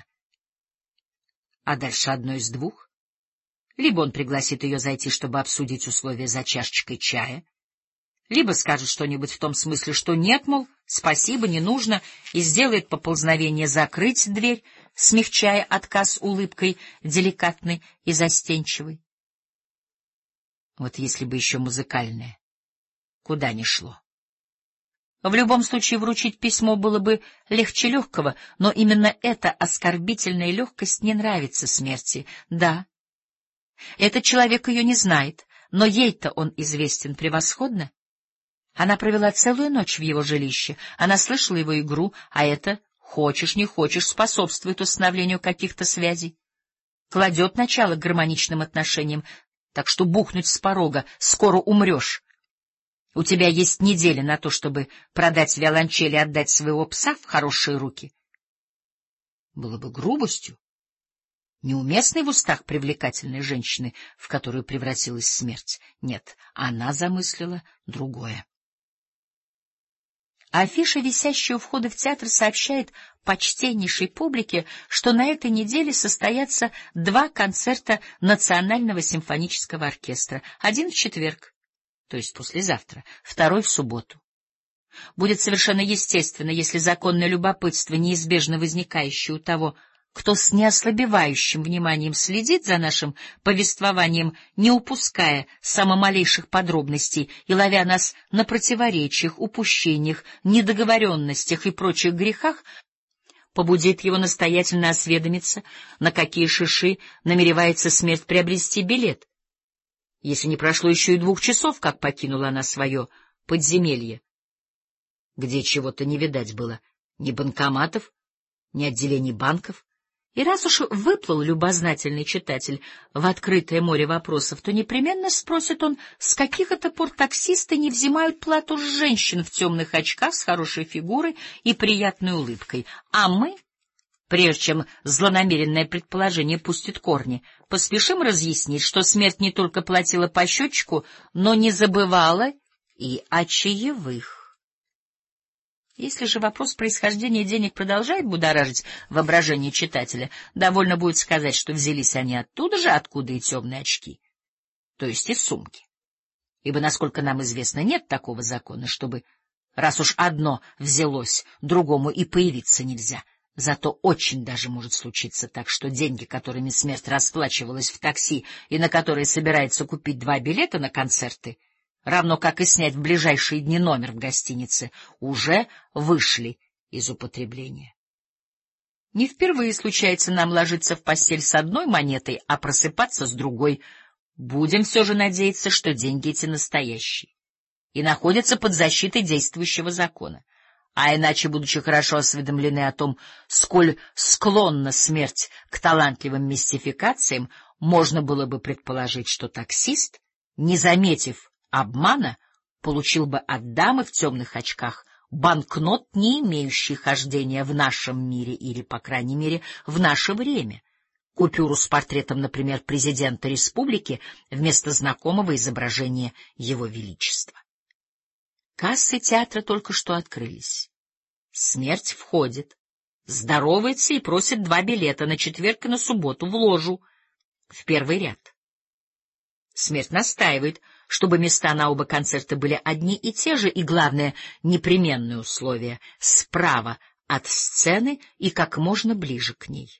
А дальше одно из двух. Либо он пригласит ее зайти, чтобы обсудить условия за чашечкой чая, либо скажет что-нибудь в том смысле, что нет, мол, спасибо, не нужно, и сделает поползновение закрыть дверь, смягчая отказ улыбкой деликатной и застенчивой. Вот если бы еще музыкальное, куда ни шло. В любом случае вручить письмо было бы легче легкого, но именно эта оскорбительная легкость не нравится смерти. Да, этот человек ее не знает, но ей-то он известен превосходно. Она провела целую ночь в его жилище, она слышала его игру, а это, хочешь не хочешь, способствует установлению каких-то связей, кладет начало гармоничным отношениям, так что бухнуть с порога «скоро умрешь». У тебя есть неделя на то, чтобы продать виолончель и отдать своего пса в хорошие руки. Было бы грубостью, неуместной в устах привлекательной женщины, в которую превратилась смерть. Нет, она замыслила другое. Афиша, висящая у входа в театр, сообщает почтеннейшей публике, что на этой неделе состоятся 2 концерта Национального симфонического оркестра. Один в четверг, то есть послезавтра, второй в субботу. Будет совершенно естественно, если законное любопытство, неизбежно возникающее у того, кто с неослабевающим вниманием следит за нашим повествованием, не упуская самомалейших подробностей и ловя нас на противоречиях, упущениях, недоговоренностях и прочих грехах, побудит его настоятельно осведомиться, на какие шиши намеревается смерть приобрести билет. Если не прошло еще и 2 часов, как покинула она свое подземелье, где чего-то не видать было ни банкоматов, ни отделений банков. И раз уж выплыл любознательный читатель в открытое море вопросов, то непременно спросит он, с каких это пор таксисты не взимают плату с женщин в темных очках с хорошей фигурой и приятной улыбкой. А мы, прежде чем злонамеренное предположение пустит корни, поспешим разъяснить, что смерть не только платила по счетчику, но не забывала и о чаевых. Если же вопрос происхождения денег продолжает будоражить воображение читателя, довольно будет сказать, что взялись они оттуда же, откуда и темные очки, то есть из сумки. Ибо, насколько нам известно, нет такого закона, чтобы, раз уж одно взялось, другому и появиться нельзя. Зато очень даже может случиться так, что деньги, которыми смерть расплачивалась в такси и на которые собирается купить 2 билета на концерты, равно как и снять в ближайшие дни номер в гостинице, уже вышли из употребления. Не впервые случается нам ложиться в постель с одной монетой, а просыпаться с другой. Будем все же надеяться, что деньги эти настоящие и находятся под защитой действующего закона. А иначе, будучи хорошо осведомлены о том, сколь склонна смерть к талантливым мистификациям, можно было бы предположить, что таксист, не заметив обмана, получил бы от дамы в темных очках банкнот, не имеющий хождения в нашем мире или, по крайней мере, в наше время, купюру с портретом, например, президента республики вместо знакомого изображения его величества. Кассы театра только что открылись. Смерть входит, здоровается и просит 2 билета на четверг и на субботу в ложу, в первый ряд. Смерть настаивает, чтобы места на оба концерта были одни и те же, и, главное, непременное условие — справа от сцены и как можно ближе к ней.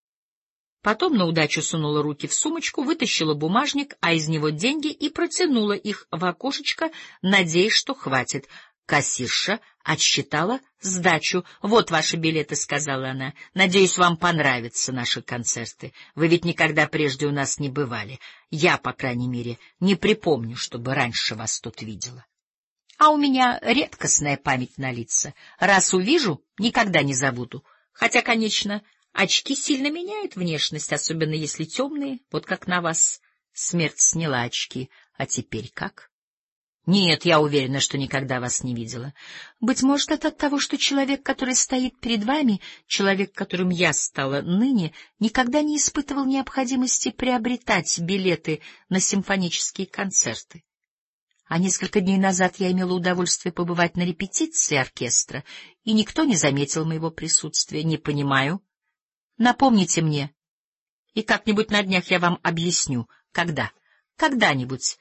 Потом на удачу сунула руки в сумочку, вытащила бумажник, а из него деньги, и протянула их в окошечко, надеясь, что хватит. Кассирша отсчитала сдачу. — Вот ваши билеты, — сказала она. — Надеюсь, вам понравятся наши концерты. Вы ведь никогда прежде у нас не бывали. Я, по крайней мере, не припомню, чтобы раньше вас тут видела. А у меня редкостная память на лица. Раз увижу, никогда не забуду. Хотя, конечно, очки сильно меняют внешность, особенно если темные, вот как на вас. Смерть сняла очки. А теперь как? Нет, я уверена, что никогда вас не видела. Быть может, это от того, что человек, который стоит перед вами, человек, которым я стала ныне, никогда не испытывал необходимости приобретать билеты на симфонические концерты. А несколько дней назад я имела удовольствие побывать на репетиции оркестра, и никто не заметил моего присутствия. Не понимаю. Напомните мне, и как-нибудь на днях я вам объясню, когда. Когда-нибудь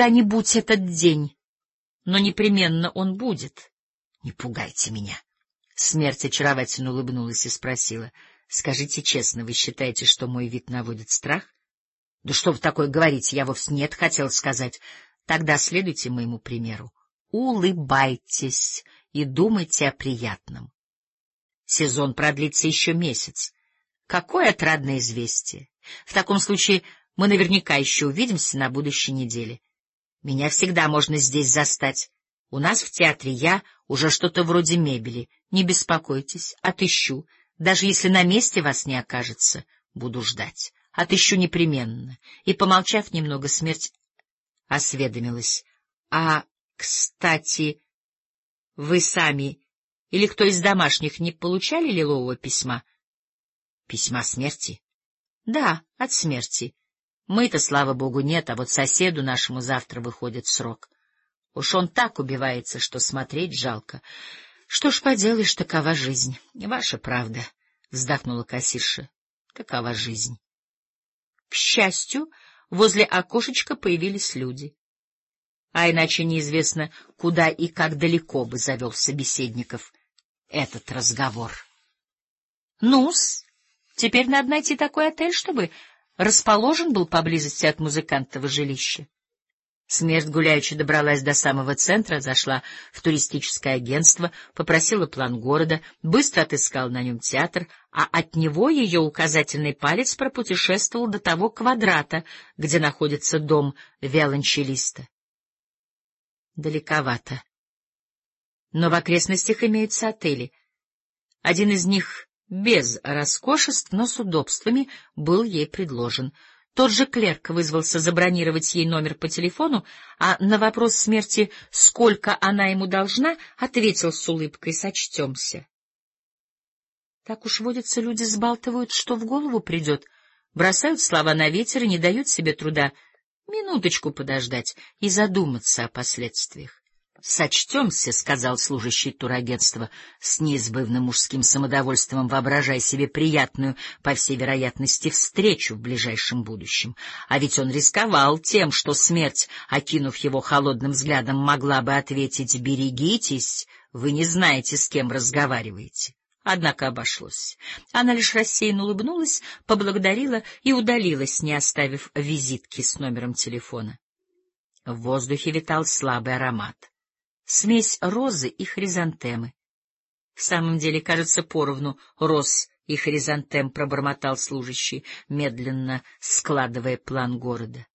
этот день, но непременно он будет. Не пугайте меня. Смерть очаровательно улыбнулась и спросила: — Скажите честно, вы считаете, что мой вид наводит страх? — Да что вы такое говорите, я вовсе нет, хотел сказать. — Тогда следуйте моему примеру. Улыбайтесь и думайте о приятном. Сезон продлится еще месяц. Какое отрадное известие! В таком случае мы наверняка еще увидимся на будущей неделе. Меня всегда можно здесь застать. У нас в театре я уже что-то вроде мебели. Не беспокойтесь, отыщу. Даже если на месте вас не окажется, буду ждать. Отыщу непременно. И, помолчав немного, смерть осведомилась: — А, кстати, вы сами или кто из домашних не получали лилового письма? — Письма смерти? — Да, от смерти. Мы-то, слава богу, нет, а вот соседу нашему завтра выходит срок. Уж он так убивается, что смотреть жалко. Что ж поделаешь, такова жизнь. Ваша правда, — вздохнула кассирша. Такова жизнь. К счастью, возле окошечка появились люди. А иначе неизвестно, куда и как далеко бы завел собеседников этот разговор. Ну-с, теперь надо найти такой отель, чтобы расположен был поблизости от музыкантова жилища. Смерть гуляючи добралась до самого центра, зашла в туристическое агентство, попросила план города, быстро отыскала на нем театр, а от него ее указательный палец пропутешествовал до того квадрата, где находится дом виолончелиста. Далековато. Но в окрестностях имеются отели. Один из них без роскошеств, но с удобствами был ей предложен. Тот же клерк вызвался забронировать ей номер по телефону, а на вопрос смерти, сколько она ему должна, ответил с улыбкой: сочтемся. Так уж водятся, люди сбалтывают, что в голову придет, бросают слова на ветер и не дают себе труда минуточку подождать и задуматься о последствиях. «Сочтемся», — сказал служащий турагентства с неизбывным мужским самодовольством, воображая себе приятную, по всей вероятности, встречу в ближайшем будущем. А ведь он рисковал тем, что смерть, окинув его холодным взглядом, могла бы ответить: «Берегитесь, вы не знаете, с кем разговариваете». Однако обошлось. Она лишь рассеянно улыбнулась, поблагодарила и удалилась, не оставив визитки с номером телефона. В воздухе витал слабый аромат. Смесь розы и хризантемы. В самом деле, кажется, поровну роз и хризантем, пробормотал служащий, медленно складывая план города.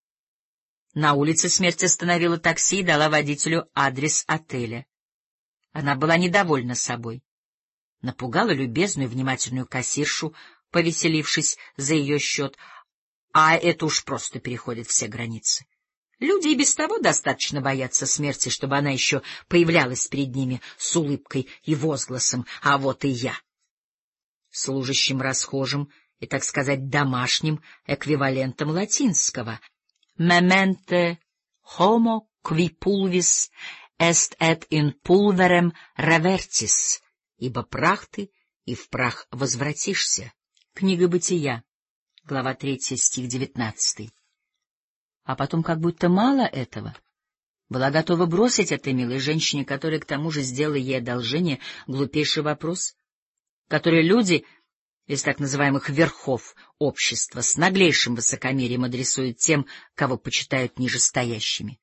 На улице смерть остановила такси и дала водителю адрес отеля. Она была недовольна собой. Напугала любезную, внимательную кассиршу, повеселившись за ее счет, а это уж просто переходит все границы. Люди и без того достаточно боятся смерти, чтобы она еще появлялась перед ними с улыбкой и возгласом: «А вот и я!» Служащим расхожим и, так сказать, домашним эквивалентом латинского «Memente homo qui pulvis est et in pulverem revertis», ибо прах ты и в прах возвратишься. Книга Бытия, глава 3, стих 19. А потом, как будто мало этого, была готова бросить этой милой женщине, которая к тому же сделала ей одолжение, глупейший вопрос, который люди из так называемых верхов общества с наглейшим высокомерием адресуют тем, кого почитают нижестоящими.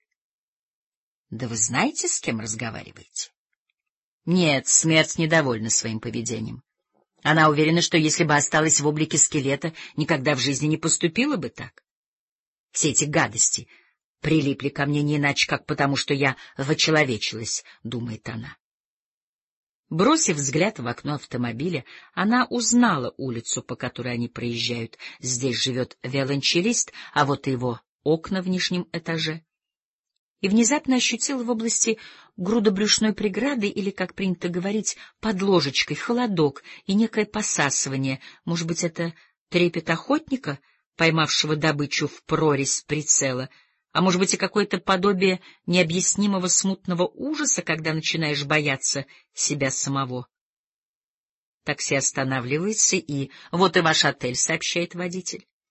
Да вы знаете, с кем разговариваете? Нет, смерть недовольна своим поведением. Она уверена, что если бы осталась в облике скелета, никогда в жизни не поступила бы так. Все эти гадости прилипли ко мне не иначе, как потому, что я вочеловечилась, — думает она. Бросив взгляд в окно автомобиля, она узнала улицу, по которой они проезжают. Здесь живет виолончелист, а вот и его окна в нижнем этаже. И внезапно ощутила в области грудобрюшной преграды, или, как принято говорить, под ложечкой, холодок и некое посасывание. Может быть, это трепет охотника, поймавшего добычу в прорезь прицела, а может быть и какое-то подобие необъяснимого смутного ужаса, когда начинаешь бояться себя самого. Такси останавливается, и вот и ваш отель, — сообщает водитель.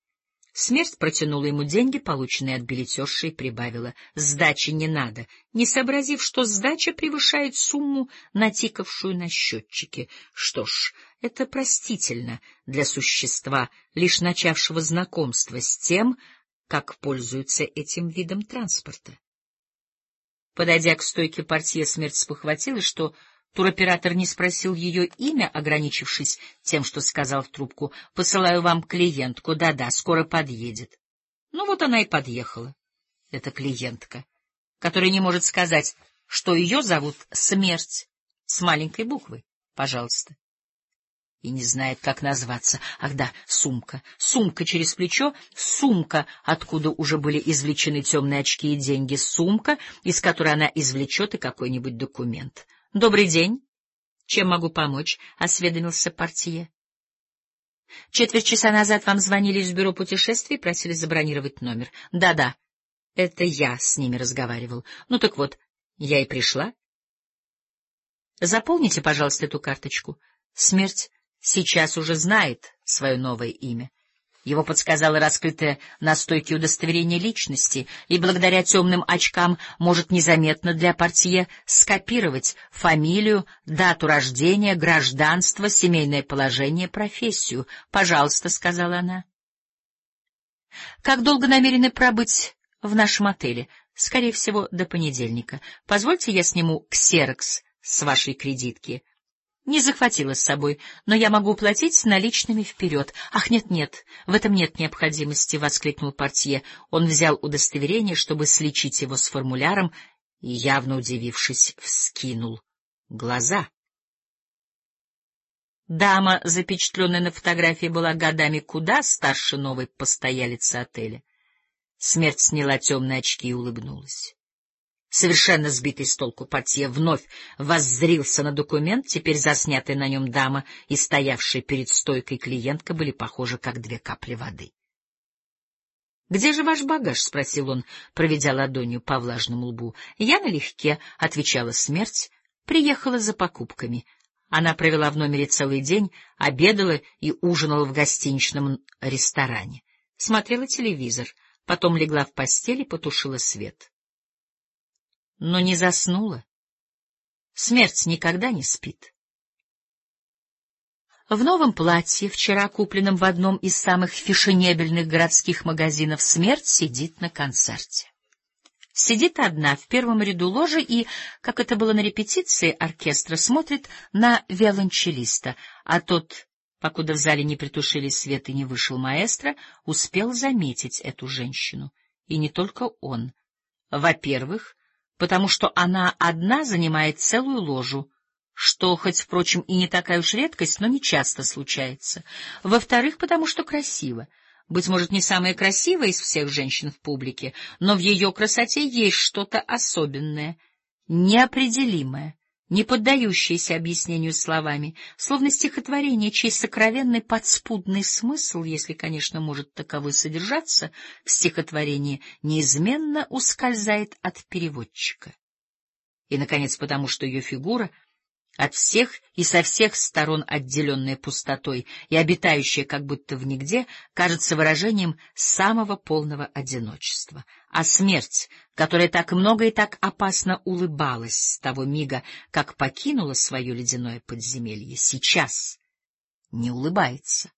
Смерть протянула ему деньги, полученные от билетерши, и прибавила: «Сдачи не надо», не сообразив, что сдача превышает сумму, натикавшую на счетчике. Что ж, это простительно для существа, лишь начавшего знакомство с тем, как пользуются этим видом транспорта. Подойдя к стойке портье, Смерть спохватилась, что туроператор не спросил ее имя, ограничившись тем, что сказал в трубку: «Посылаю вам клиентку, да-да, скоро подъедет». Ну вот она и подъехала. Это клиентка, которая не может сказать, что ее зовут Смерть, с маленькой буквы, пожалуйста. И не знает, как назваться. Ах да, сумка. Сумка через плечо, сумка, откуда уже были извлечены темные очки и деньги, сумка, из которой она извлечет и какой-нибудь документ. — Добрый день. Чем могу помочь? — осведомился портье. — Четверть часа назад вам звонили из бюро путешествий и просили забронировать номер. Да, это я с ними разговаривал. Ну так вот, я и пришла. Заполните, пожалуйста, эту карточку. Смерть сейчас уже знает свое новое имя. Его подсказало раскрытое на стойке удостоверение личности, и благодаря темным очкам может незаметно для портье скопировать фамилию, дату рождения, гражданство, семейное положение, профессию. «Пожалуйста», — сказала она. «Как долго намерены пробыть в нашем отеле?» «Скорее всего, до понедельника. Позвольте, я сниму ксерокс с вашей кредитки». Не захватила с собой, но я могу платить наличными вперед. — Ах, нет, в этом нет необходимости, — воскликнул портье. Он взял удостоверение, чтобы сличить его с формуляром, и, явно удивившись, вскинул глаза. Дама, запечатленная на фотографии, была годами куда старше новой постоялицы отеля. Смерть сняла темные очки и улыбнулась. Совершенно сбитый с толку портье вновь воззрился на документ. Теперь заснятая на нем дама и стоявшая перед стойкой клиентка были похожи, как две капли воды. — Где же ваш багаж? — спросил он, проведя ладонью по влажному лбу. — Я налегке, — отвечала Смерть, — приехала за покупками. Она провела в номере целый день, обедала и ужинала в гостиничном ресторане. Смотрела телевизор, потом легла в постель и потушила свет. Но не заснула. Смерть никогда не спит. В новом платье, вчера купленном в одном из самых фешенебельных городских магазинов, Смерть сидит на концерте. Сидит одна в первом ряду ложи и, как это было на репетиции оркестра, смотрит на виолончелиста, а тот, покуда в зале не притушили свет и не вышел маэстро, успел заметить эту женщину. И не только он. Во-первых, потому что она одна занимает целую ложу, что, хоть, впрочем, и не такая уж редкость, но не часто случается. Во-вторых, потому что красиво. Быть может, не самая красивая из всех женщин в публике, но в ее красоте есть что-то особенное, неопределимое, не поддающееся объяснению словами, словно стихотворение, чей сокровенный подспудный смысл, если, конечно, может таковой содержаться, в стихотворении неизменно ускользает от переводчика. И, наконец, потому что ее фигура, от всех и со всех сторон отделенная пустотой и обитающая как будто в нигде, кажется выражением самого полного одиночества. А Смерть, которая так много и так опасно улыбалась с того мига, как покинула свое ледяное подземелье, сейчас не улыбается.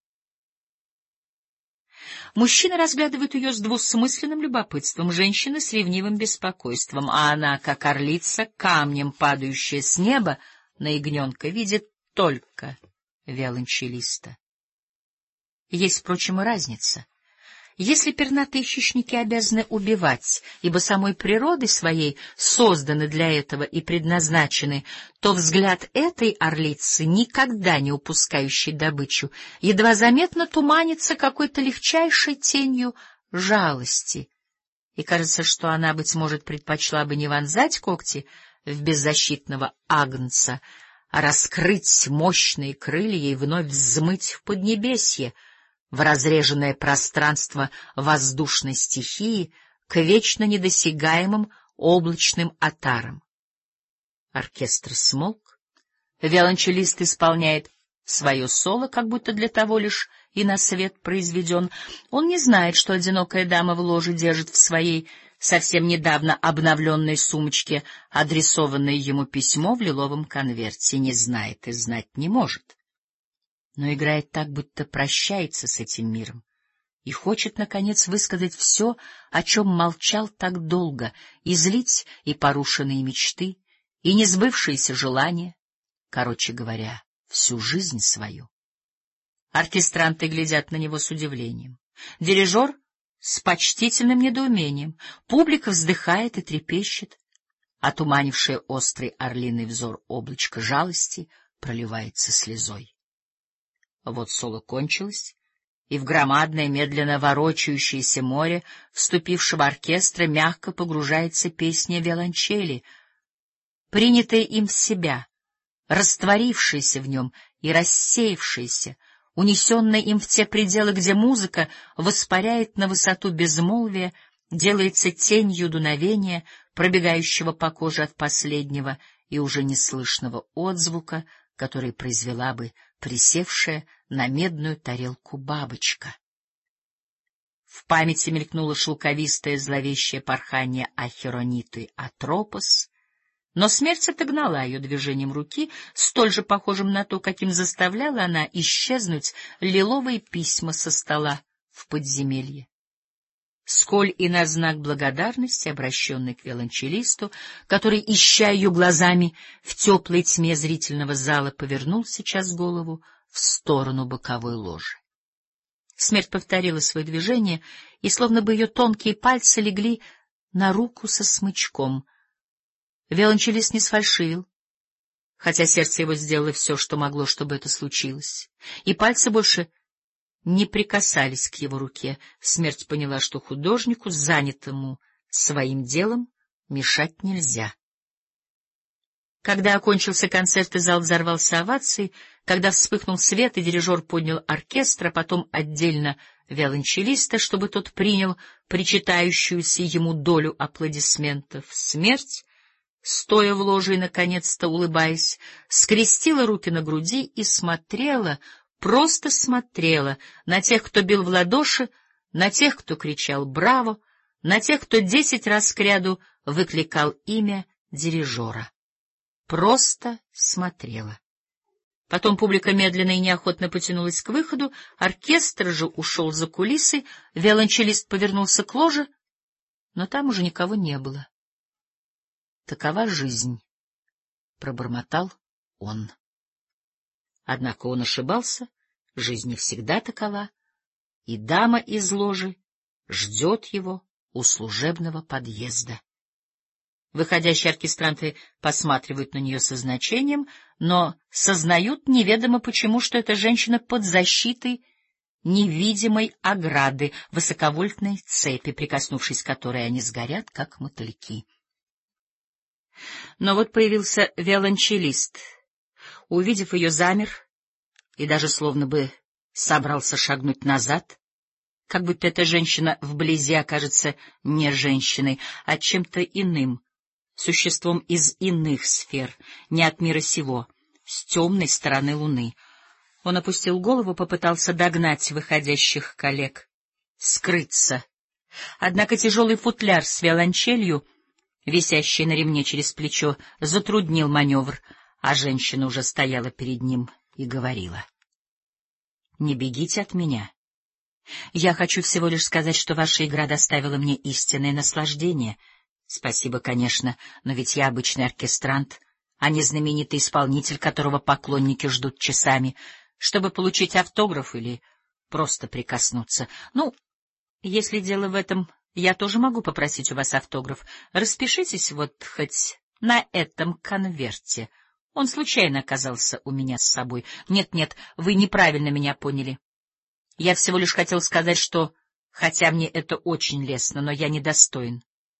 Мужчины разглядывают ее с двусмысленным любопытством, женщины — с ревнивым беспокойством, а она, как орлица, камнем падающая с неба, на ягненка, видит только виолончелиста. Есть, впрочем, и разница. Если пернатые хищники обязаны убивать, ибо самой природой своей созданы для этого и предназначены, то взгляд этой орлицы, никогда не упускающей добычу, едва заметно туманится какой-то легчайшей тенью жалости, и кажется, что она, быть может, предпочла бы не вонзать когти в беззащитного агнца, а раскрыть мощные крылья и вновь взмыть в поднебесье, в разреженное пространство воздушной стихии, к вечно недосягаемым облачным отарам. Оркестр смолк, виолончелист исполняет свое соло, как будто для того лишь и на свет произведен. Он не знает, что одинокая дама в ложе держит в своей совсем недавно обновленной сумочке адресованное ему письмо в лиловом конверте. Не знает и знать не может. Но играет так, будто прощается с этим миром и хочет, наконец, высказать все, о чем молчал так долго, излить и порушенные мечты, и несбывшиеся желания, короче говоря, всю жизнь свою. Оркестранты глядят на него с удивлением, дирижер — с почтительным недоумением, публика вздыхает и трепещет, отуманившее острый орлиный взор облачко жалости проливается слезой. Вот соло кончилось, и в громадное, медленно ворочающееся море вступившего оркестра мягко погружается песня виолончели, принятая им в себя, растворившаяся в нем и рассеявшаяся, унесенная им в те пределы, где музыка воспаряет на высоту безмолвия, делается тенью дуновения, пробегающего по коже от последнего и уже неслышного отзвука, который произвела бы присевшая на медную тарелку бабочка. В памяти мелькнуло шелковистое зловещее порхание Ахерониты Атропос, но смерть отогнала ее движением руки, столь же похожим на то, каким заставляла она исчезнуть лиловые письма со стола в подземелье. Сколь и на знак благодарности, обращенный к виолончелисту, который, ища ее глазами в теплой тьме зрительного зала, повернул сейчас голову в сторону боковой ложи. Смерть повторила свое движение, и словно бы ее тонкие пальцы легли на руку со смычком. Виолончелист не сфальшивил, хотя сердце его сделало все, что могло, чтобы это случилось, и пальцы больше не прикасались к его руке. Смерть поняла, что художнику, занятому своим делом, мешать нельзя. Когда окончился концерт и зал взорвался овацией, когда вспыхнул свет и дирижер поднял оркестр, а потом отдельно виолончелиста, чтобы тот принял причитающуюся ему долю аплодисментов, смерть, стоя в ложе и, наконец-то, улыбаясь, скрестила руки на груди и смотрела, просто смотрела на тех, кто бил в ладоши, на тех, кто кричал «Браво!», на тех, кто 10 раз кряду выкликал имя дирижера. Просто смотрела. Потом публика медленно и неохотно потянулась к выходу, оркестр же ушел за кулисы, виолончелист повернулся к ложе, но там уже никого не было. Такова жизнь, — пробормотал он. Однако он ошибался, жизнь не всегда такова, и дама из ложи ждет его у служебного подъезда. Выходящие оркестранты посматривают на нее со значением, но сознают неведомо почему, что эта женщина под защитой невидимой ограды, высоковольтной цепи, прикоснувшись к которой они сгорят, как мотыльки. Но вот появился виолончелист. Увидев ее, замер и даже словно бы собрался шагнуть назад, как будто эта женщина вблизи окажется не женщиной, а чем-то иным, существом из иных сфер, не от мира сего, с темной стороны луны. Он опустил голову, попытался догнать выходящих коллег, скрыться. Однако тяжелый футляр с виолончелью, висящий на ремне через плечо, затруднил маневр, а женщина уже стояла перед ним и говорила: «Не бегите от меня. Я хочу всего лишь сказать, что ваша игра доставила мне истинное наслаждение. Спасибо, конечно, но ведь я обычный оркестрант, а не знаменитый исполнитель, которого поклонники ждут часами, чтобы получить автограф или просто прикоснуться. Ну, если дело в этом, я тоже могу попросить у вас автограф. Распишитесь вот хоть на этом конверте. Он случайно оказался у меня с собой. Нет, вы неправильно меня поняли. Я всего лишь хотел сказать, что, хотя мне это очень лестно, но я недостоин.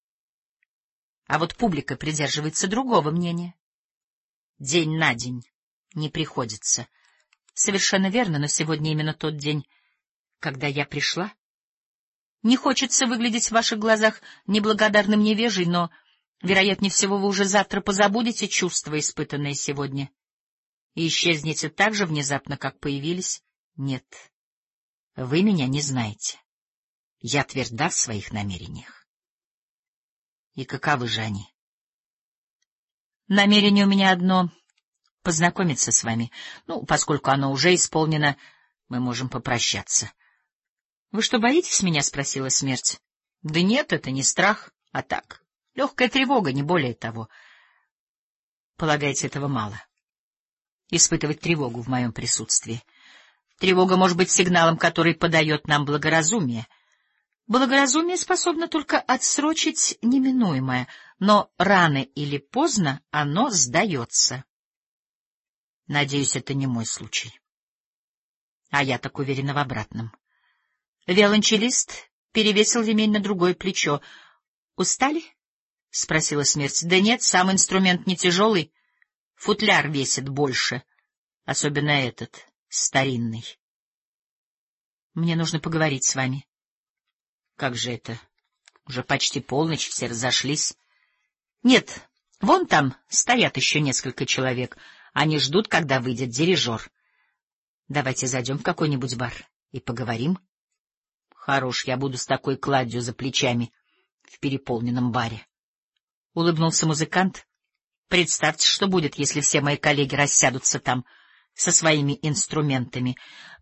А вот публика придерживается другого мнения. День на день не приходится. Совершенно верно, но сегодня именно тот день, когда я пришла. Не хочется выглядеть в ваших глазах неблагодарным невежей, но, вероятнее всего, вы уже завтра позабудете чувства, испытанные сегодня. и исчезнете так же внезапно, как появились? Нет, вы меня не знаете. Я тверда в своих намерениях. И каковы же они? Намерение у меня одно — познакомиться с вами. Ну, поскольку оно уже исполнено, мы можем попрощаться. — Вы что, боитесь меня? — спросила смерть. — Да нет, это не страх, а так, легкая тревога, не более того. Полагаете, этого мало? Испытывать тревогу в моем присутствии. Тревога может быть сигналом, который подает нам благоразумие. Благоразумие способно только отсрочить неминуемое, но рано или поздно оно сдается. Надеюсь, это не мой случай. А я так уверена в обратном. Виолончелист перевесил ремень на другое плечо. — Устали? — спросила смерть. — Да нет, сам инструмент не тяжелый. Футляр весит больше, особенно этот, старинный. Мне нужно поговорить с вами. Как же это? Уже почти полночь, все разошлись. Нет, вон там стоят еще несколько человек. Они ждут, когда выйдет дирижер. Давайте зайдем в какой-нибудь бар и поговорим. Хорош, я буду с такой кладью за плечами в переполненном баре. Улыбнулся музыкант. Представьте, что будет, если все мои коллеги рассядутся там со своими инструментами.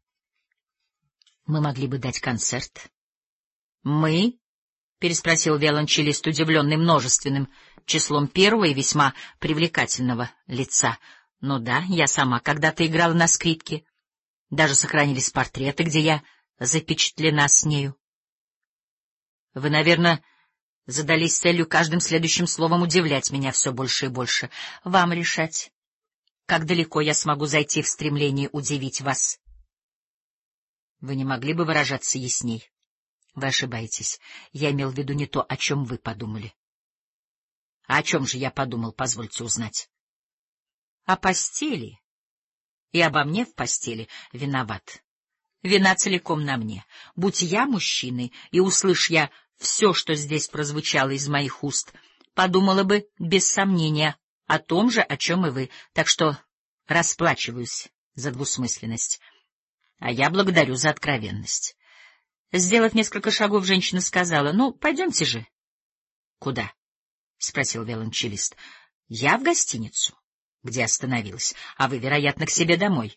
Мы могли бы дать концерт. Мы? — переспросил виолончелист, удивленный множественным числом первого и весьма привлекательного лица. Ну да, я сама когда-то играла на скрипке. Даже сохранились портреты, где я запечатлена с нею. Вы, наверное, задались целью каждым следующим словом удивлять меня все больше и больше. Вам решать, как далеко я смогу зайти в стремлении удивить вас. Вы не могли бы выражаться ясней? Вы ошибаетесь. Я имел в виду не то, о чем вы подумали. А о чем же я подумал, позвольте узнать? О постели. И обо мне в постели виноват. Вина целиком на мне. Будь я мужчиной, и услышь я все, что здесь прозвучало из моих уст, подумала бы, без сомнения, о том же, о чем и вы. Так что расплачиваюсь за двусмысленность. А я благодарю за откровенность. Сделав несколько шагов, женщина сказала: — Ну, пойдемте же. — Куда? — спросил виолончелист. — Я в гостиницу, где остановилась, а вы, вероятно, к себе домой.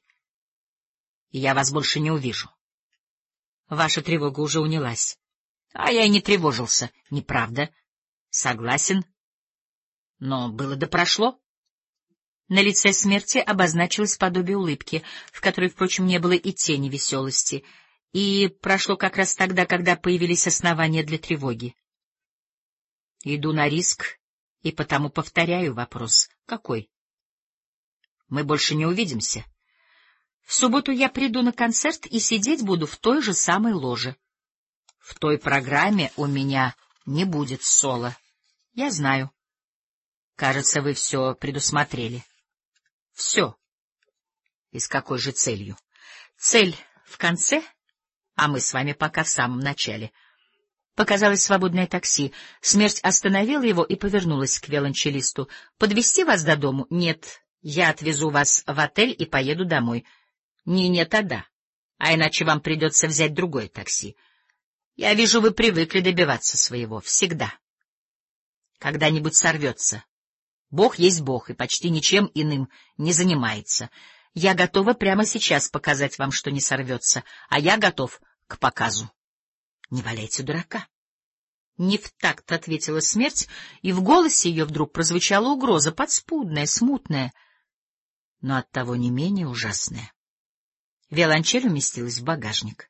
И я вас больше не увижу. Ваша тревога уже унялась. А я и не тревожился. Неправда. Согласен. Но было да прошло. На лице смерти обозначилось подобие улыбки, в которой, впрочем, не было и тени веселости. И прошло как раз тогда, когда появились основания для тревоги. Иду на риск, и потому повторяю вопрос. Какой? Мы больше не увидимся. В субботу я приду на концерт и сидеть буду в той же самой ложе. В той программе у меня не будет соло. Я знаю. Кажется, вы все предусмотрели. Все. И с какой же целью? Цель в конце, а мы с вами пока в самом начале. Показалось свободное такси. Смерть остановила его и повернулась к виолончелисту. — Подвезти вас до дому? — Нет. Я отвезу вас в отель и поеду домой. — Не нет, а да. А иначе вам придется взять другое такси. Я вижу, вы привыкли добиваться своего. Всегда. Когда-нибудь сорвется. Бог есть Бог, и почти ничем иным не занимается. Я готова прямо сейчас показать вам, что не сорвется, а я готов к показу. Не валяйте дурака. Не в такт ответила смерть, и в голосе ее вдруг прозвучала угроза, подспудная, смутная, но оттого не менее ужасная. Виолончель уместилась в багажник.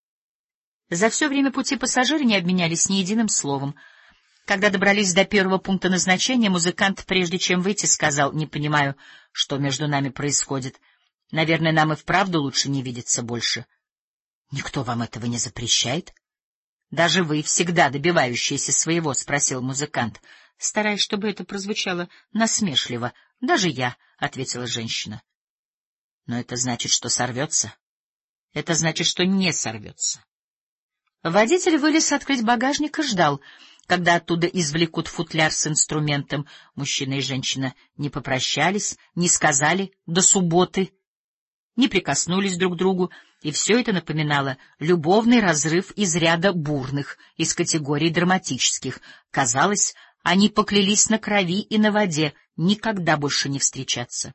За все время пути пассажиры не обменялись ни единым словом. Когда добрались до первого пункта назначения, музыкант, прежде чем выйти, сказал: — Не понимаю, что между нами происходит. Наверное, нам и вправду лучше не видеться больше. — Никто вам этого не запрещает. — Даже вы, всегда добивающиеся своего? — спросил музыкант, стараясь, чтобы это прозвучало насмешливо. — Даже я, — ответила женщина. — Но это значит, что сорвется. Это значит, что не сорвется. Водитель вылез открыть багажник и ждал. когда оттуда извлекут футляр с инструментом. Мужчина и женщина не попрощались, не сказали «до субботы», не прикоснулись друг к другу, и все это напоминало любовный разрыв из ряда бурных, из категории драматических. Казалось, они поклялись на крови и на воде никогда больше не встречаться.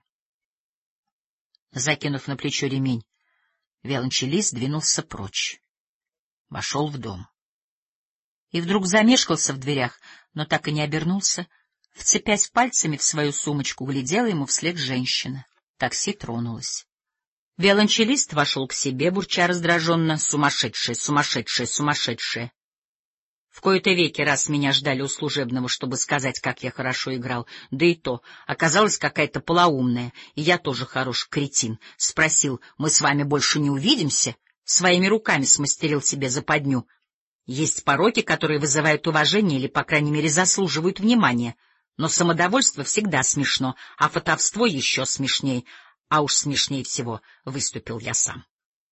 Закинув на плечо ремень, виолончелист двинулся прочь, вошел в дом. И вдруг замешкался в дверях, но так и не обернулся. Вцепясь пальцами в свою сумочку, глядела ему вслед женщина. Такси тронулось. Виолончелист вошел к себе, бурча раздраженно: «Сумасшедшая, сумасшедшая, сумасшедшая! В кои-то веки раз меня ждали у служебного, чтобы сказать, как я хорошо играл. Да и то, оказалась какая-то полоумная, и я тоже хорош кретин. Спросил: мы с вами больше не увидимся?» Своими руками смастерил себе западню. Есть пороки, которые вызывают уважение или, по крайней мере, заслуживают внимания. Но самодовольство всегда смешно, а фатовство еще смешней. А уж смешнее всего выступил я сам.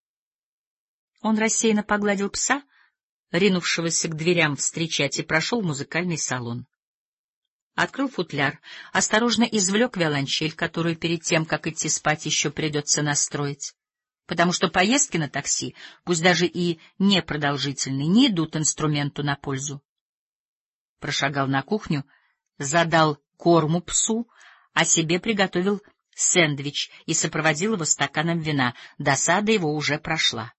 Он рассеянно погладил пса, ринувшегося к дверям встречать, и прошел в музыкальный салон. Открыл футляр, осторожно извлек виолончель, которую перед тем, как идти спать, еще придется настроить, потому что поездки на такси, пусть даже и непродолжительные, не идут инструменту на пользу. Прошагал на кухню, задал корму псу, а себе приготовил сэндвич и сопроводил его стаканом вина. Досада его уже прошла.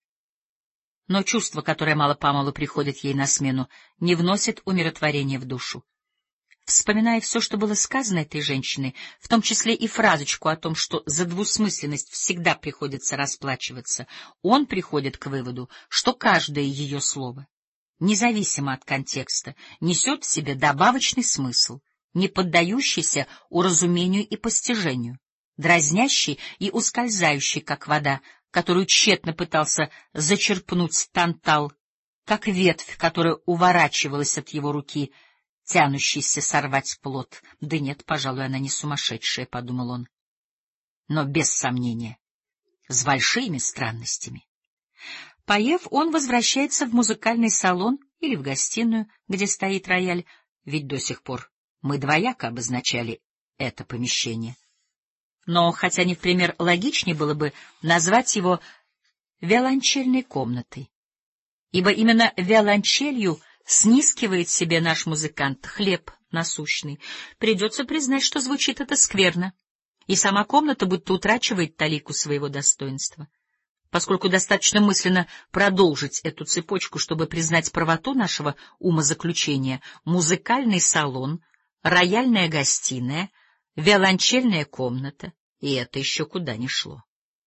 Но чувство, которое мало-помалу приходит ей на смену, не вносит умиротворения в душу. Вспоминая все, что было сказано этой женщиной, в том числе и фразочку о том, что за двусмысленность всегда приходится расплачиваться, он приходит к выводу, что каждое ее слово, независимо от контекста, несет в себе добавочный смысл, не поддающийся уразумению и постижению, дразнящий и ускользающий, как вода, которую тщетно пытался зачерпнуть Тантал, как ветвь, которая уворачивалась от его руки, тянущейся сорвать плод. Да нет, пожалуй, она не сумасшедшая, — подумал он, но без сомнения, с большими странностями. Поев, он возвращается в музыкальный салон или в гостиную, где стоит рояль, ведь до сих пор мы двояко обозначали это помещение. Но, хотя не в пример логичнее было бы назвать его виолончельной комнатой, ибо именно виолончелью снискивает себе наш музыкант хлеб насущный. Придется признать, что звучит это скверно, и сама комната будто утрачивает талику своего достоинства. Поскольку достаточно мысленно продолжить эту цепочку, чтобы признать правоту нашего умозаключения: музыкальный салон, рояльная гостиная, виолончельная комната, и это еще куда ни шло.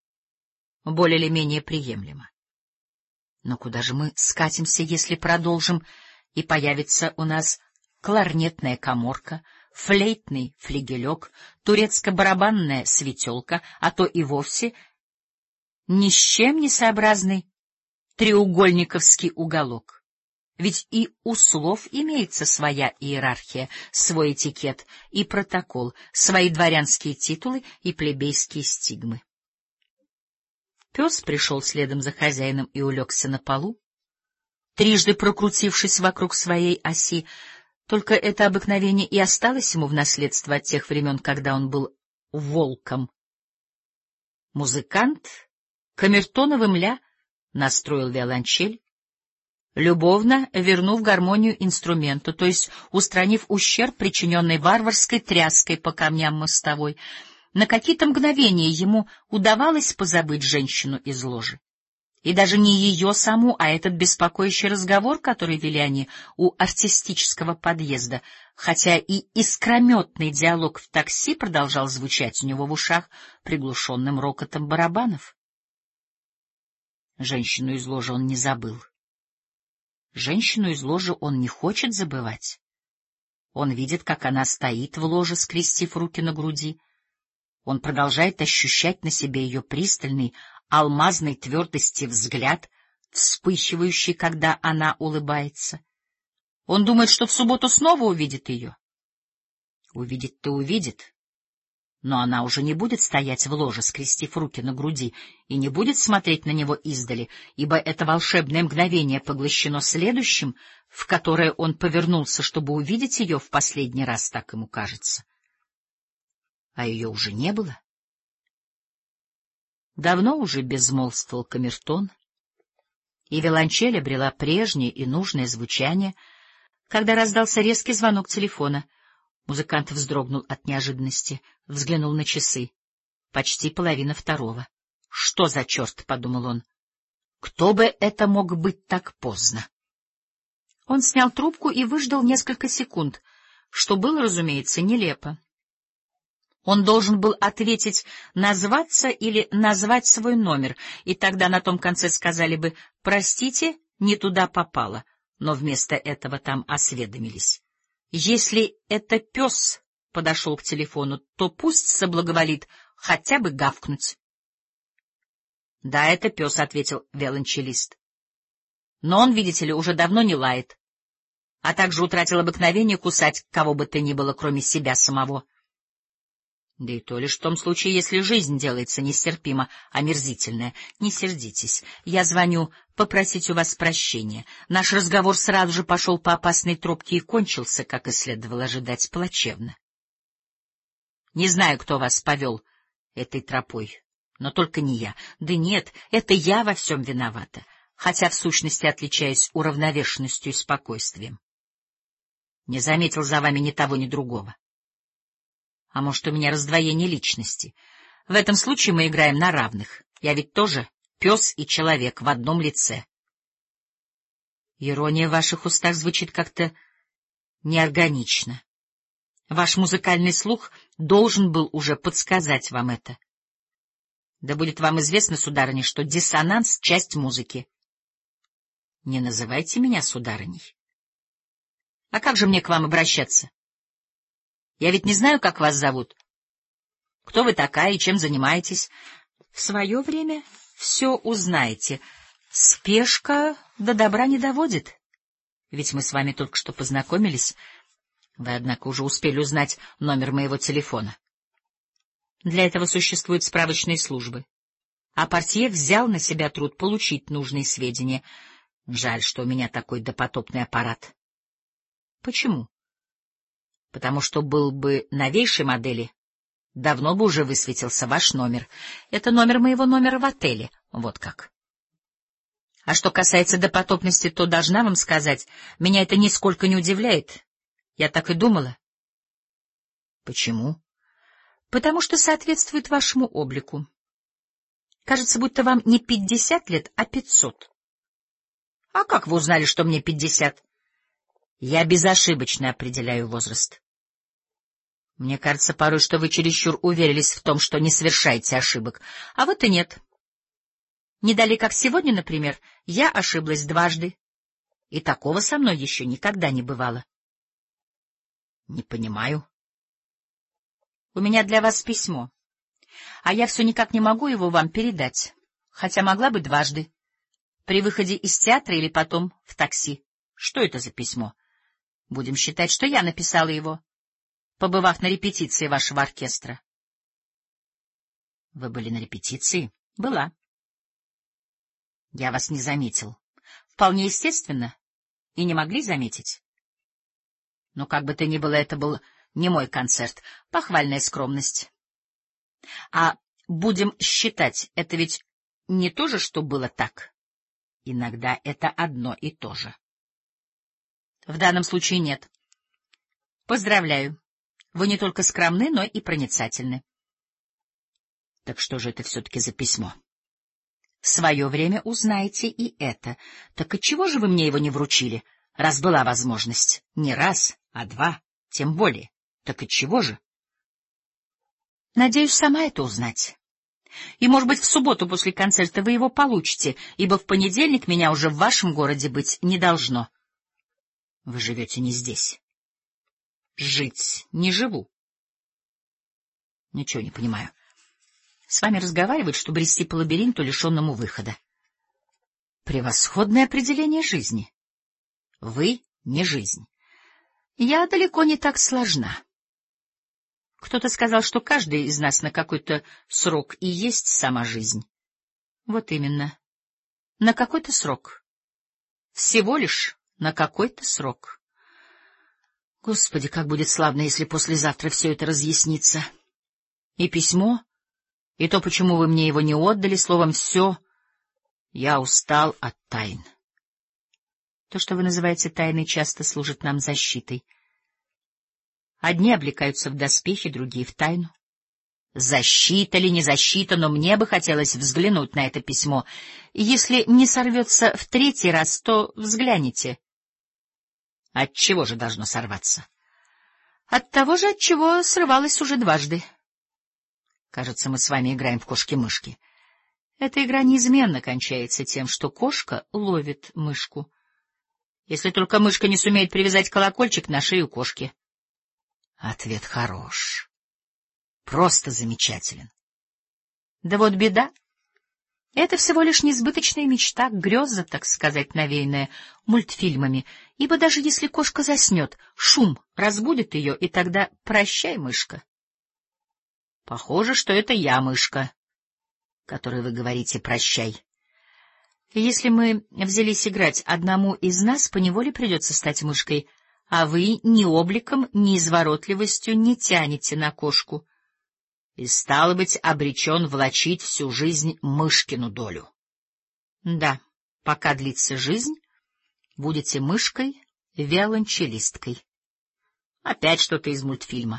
Более или менее приемлемо. Но куда же мы скатимся, если продолжим, и появится у нас кларнетная каморка, флейтный флигелек, турецко-барабанная светелка, а то и вовсе ни с чем не сообразный треугольниковский уголок? Ведь и у слов имеется своя иерархия, свой этикет и протокол, свои дворянские титулы и плебейские стигмы. Пес пришел следом за хозяином и улегся на полу, трижды прокрутившись вокруг своей оси. Только это обыкновение и осталось ему в наследство от тех времен, когда он был волком. Музыкант камертоновым ля настроил виолончель, любовно вернув гармонию инструменту, то есть устранив ущерб, причиненный варварской тряской по камням мостовой. На какие-то мгновения ему удавалось позабыть женщину из ложи. И даже не ее саму, а этот беспокоящий разговор, который вели они у артистического подъезда, хотя и искрометный диалог в такси продолжал звучать у него в ушах приглушенным рокотом барабанов. Женщину из ложи он не забыл. Женщину из ложи он не хочет забывать. Он видит, как она стоит в ложе, скрестив руки на груди. Он продолжает ощущать на себе ее пристальный, алмазной твердости взгляд, вспыхивающий, когда она улыбается. Он думает, что в субботу снова увидит ее. Увидит-то увидит, Но она уже не будет стоять в ложе, скрестив руки на груди, и не будет смотреть на него издали, ибо это волшебное мгновение поглощено следующим, в которое он повернулся, чтобы увидеть ее в последний раз, так ему кажется. А ее уже не было. Давно уже безмолвствовал камертон, и виолончель обрела прежнее и нужное звучание, когда раздался резкий звонок телефона. Музыкант вздрогнул от неожиданности, взглянул на часы. Почти 1:30. «Что за черт?» — подумал он. «Кто бы это мог быть так поздно?» Он снял трубку и выждал несколько секунд, что было, разумеется, нелепо. Он должен был ответить «назваться» или «назвать свой номер», и тогда на том конце сказали бы «простите, не туда попало», но вместо этого там осведомились. Если это пес подошел к телефону, то пусть соблаговолит хотя бы гавкнуть. — Да, это пес, — ответил виолончелист. — Но он, видите ли, уже давно не лает, а также утратил обыкновение кусать кого бы то ни было, кроме себя самого. Да и то лишь в том случае, если жизнь делается нестерпимо омерзительная. Не сердитесь. Я звоню попросить у вас прощения. Наш разговор сразу же пошел по опасной тропке и кончился, как и следовало ожидать, плачевно. Не знаю, кто вас повел этой тропой, но только не я. Да нет, это я во всем виновата, хотя в сущности отличаюсь уравновешенностью и спокойствием. Не заметил за вами ни того, ни другого. А может, у меня раздвоение личности? В этом случае мы играем на равных. Я ведь тоже пес и человек в одном лице. Ирония в ваших устах звучит как-то неорганично. Ваш музыкальный слух должен был уже подсказать вам это. Да будет вам известно, сударыня, что диссонанс — часть музыки. Не называйте меня сударыней. А как же мне к вам обращаться? Я ведь не знаю, как вас зовут. Кто вы такая и чем занимаетесь? В свое время все узнаете. Спешка до добра не доводит. Ведь мы с вами только что познакомились. Вы, однако, уже успели узнать номер моего телефона. Для этого существуют справочные службы. А портье взял на себя труд получить нужные сведения. Жаль, что у меня такой допотопный аппарат. Почему? Потому что был бы новейшей модели, давно бы уже высветился ваш номер. Это номер моего номера в отеле. Вот как. А что касается допотопности, то должна вам сказать, меня это нисколько не удивляет. Я так и думала. Почему? Потому что соответствует вашему облику. Кажется, будто вам не 50 лет, а 500. А как вы узнали, что мне 50? Я безошибочно определяю возраст. Мне кажется порой, что вы чересчур уверились в том, что не совершаете ошибок. А вот и нет. Не далее, как сегодня, например, я ошиблась дважды. И такого со мной еще никогда не бывало. Не понимаю. У меня для вас письмо. А я все никак не могу его вам передать. Хотя могла бы дважды. При выходе из театра или потом в такси. Что это за письмо? Будем считать, что я написала его, побывав на репетиции вашего оркестра. Вы были на репетиции? Была. Я вас не заметил. Вполне естественно. И не могли заметить. Но как бы то ни было, это был не мой концерт. Похвальная скромность. А будем считать, это ведь не то же, что было так. Иногда это одно и то же. В данном случае нет. Поздравляю. Вы не только скромны, но и проницательны. Так что же это все-таки за письмо? В свое время узнаете и это. Так отчего же вы мне его не вручили, раз была возможность? Не раз, а два, тем более. Так отчего же? Надеюсь, сама это узнать. И, может быть, в субботу после концерта вы его получите, ибо в понедельник меня уже в вашем городе быть не должно. Вы живете не здесь. Жить не живу. Ничего не понимаю. С вами разговаривать, чтобы брести по лабиринту, лишенному выхода. Превосходное определение жизни. Вы не жизнь. Я далеко не так сложна. Кто-то сказал, что каждый из нас на какой-то срок и есть сама жизнь. Вот именно. На какой-то срок. Всего лишь на какой-то срок. Господи, как будет славно, если послезавтра все это разъяснится. И письмо, и то, почему вы мне его не отдали, словом, все. Я устал от тайн. То, что вы называете тайной, часто служит нам защитой. Одни облекаются в доспехи, другие — в тайну. Защита ли, не защита, но мне бы хотелось взглянуть на это письмо. Если не сорвется в третий раз, то взгляните. От чего же должно сорваться? От того же, от чего срывалось уже дважды. Кажется, мы с вами играем в кошки-мышки. Эта игра неизменно кончается тем, что кошка ловит мышку. Если только мышка не сумеет привязать колокольчик на шею кошки. Ответ хорош. Просто замечателен. Да вот беда. Это всего лишь несбыточная мечта, греза, так сказать, навеянная мультфильмами, ибо даже если кошка заснет, шум разбудит ее, и тогда прощай, мышка. Похоже, что это я, мышка, которой вы говорите прощай. Если мы взялись играть, одному из нас поневоле придется стать мышкой, а вы ни обликом, ни изворотливостью не тянете на кошку. И, стало быть, обречен влачить всю жизнь мышкину долю. Да, пока длится жизнь, будете мышкой-виолончелисткой. Опять что-то из мультфильма.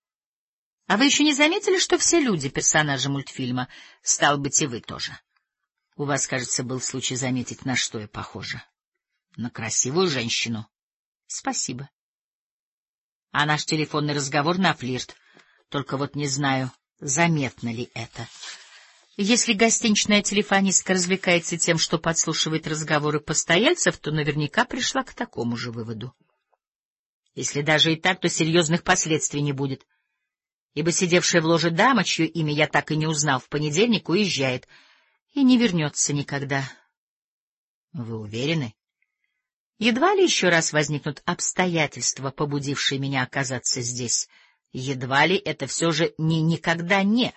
А вы еще не заметили, что все люди — персонажи мультфильма? Стало быть, и вы тоже. У вас, кажется, был случай заметить, на что я похожа. На красивую женщину. Спасибо. А наш телефонный разговор на флирт. Только вот не знаю, заметно ли это. Если гостиничная телефонистка развлекается тем, что подслушивает разговоры постояльцев, то наверняка пришла к такому же выводу. Если даже и так, то серьезных последствий не будет, ибо сидевшая в ложе дама, чье имя я так и не узнал, в понедельник уезжает и не вернется никогда. Вы уверены? Едва ли еще раз возникнут обстоятельства, побудившие меня оказаться здесь. Едва ли это все же не никогда не.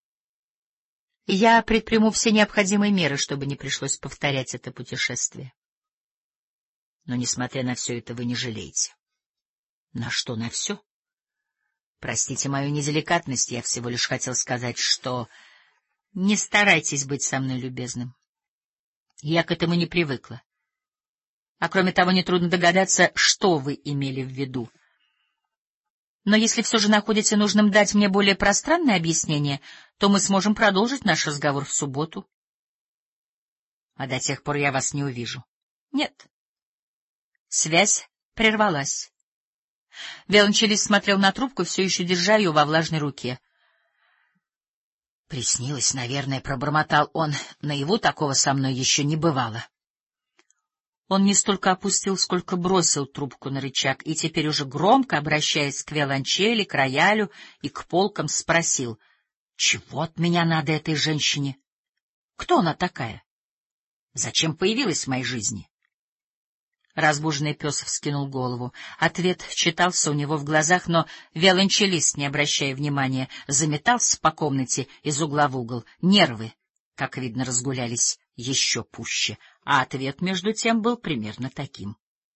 Я предприму все необходимые меры, чтобы не пришлось повторять это путешествие. Но, несмотря на все это, вы не жалеете. На что на все? Простите мою неделикатность, я всего лишь хотел сказать, что не старайтесь быть со мной любезным. Я к этому не привыкла. А кроме того, нетрудно догадаться, что вы имели в виду. Но если все же находите нужным дать мне более пространное объяснение, то мы сможем продолжить наш разговор в субботу. А до тех пор я вас не увижу. Нет. Связь прервалась. Виолончелист смотрел на трубку, все еще держа ее во влажной руке. Приснилось, наверное, пробормотал он. Наяву такого со мной еще не бывало. Он не столько опустил, сколько бросил трубку на рычаг, и теперь уже громко, обращаясь к виолончели, к роялю и к полкам, спросил: «Чего от меня надо этой женщине? Кто она такая? Зачем появилась в моей жизни?» Разбуженный пес вскинул голову. Ответ читался у него в глазах, но виолончелист, не обращая внимания, заметался по комнате из угла в угол. Нервы, как видно, разгулялись еще пуще, а ответ, между тем, был примерно таким.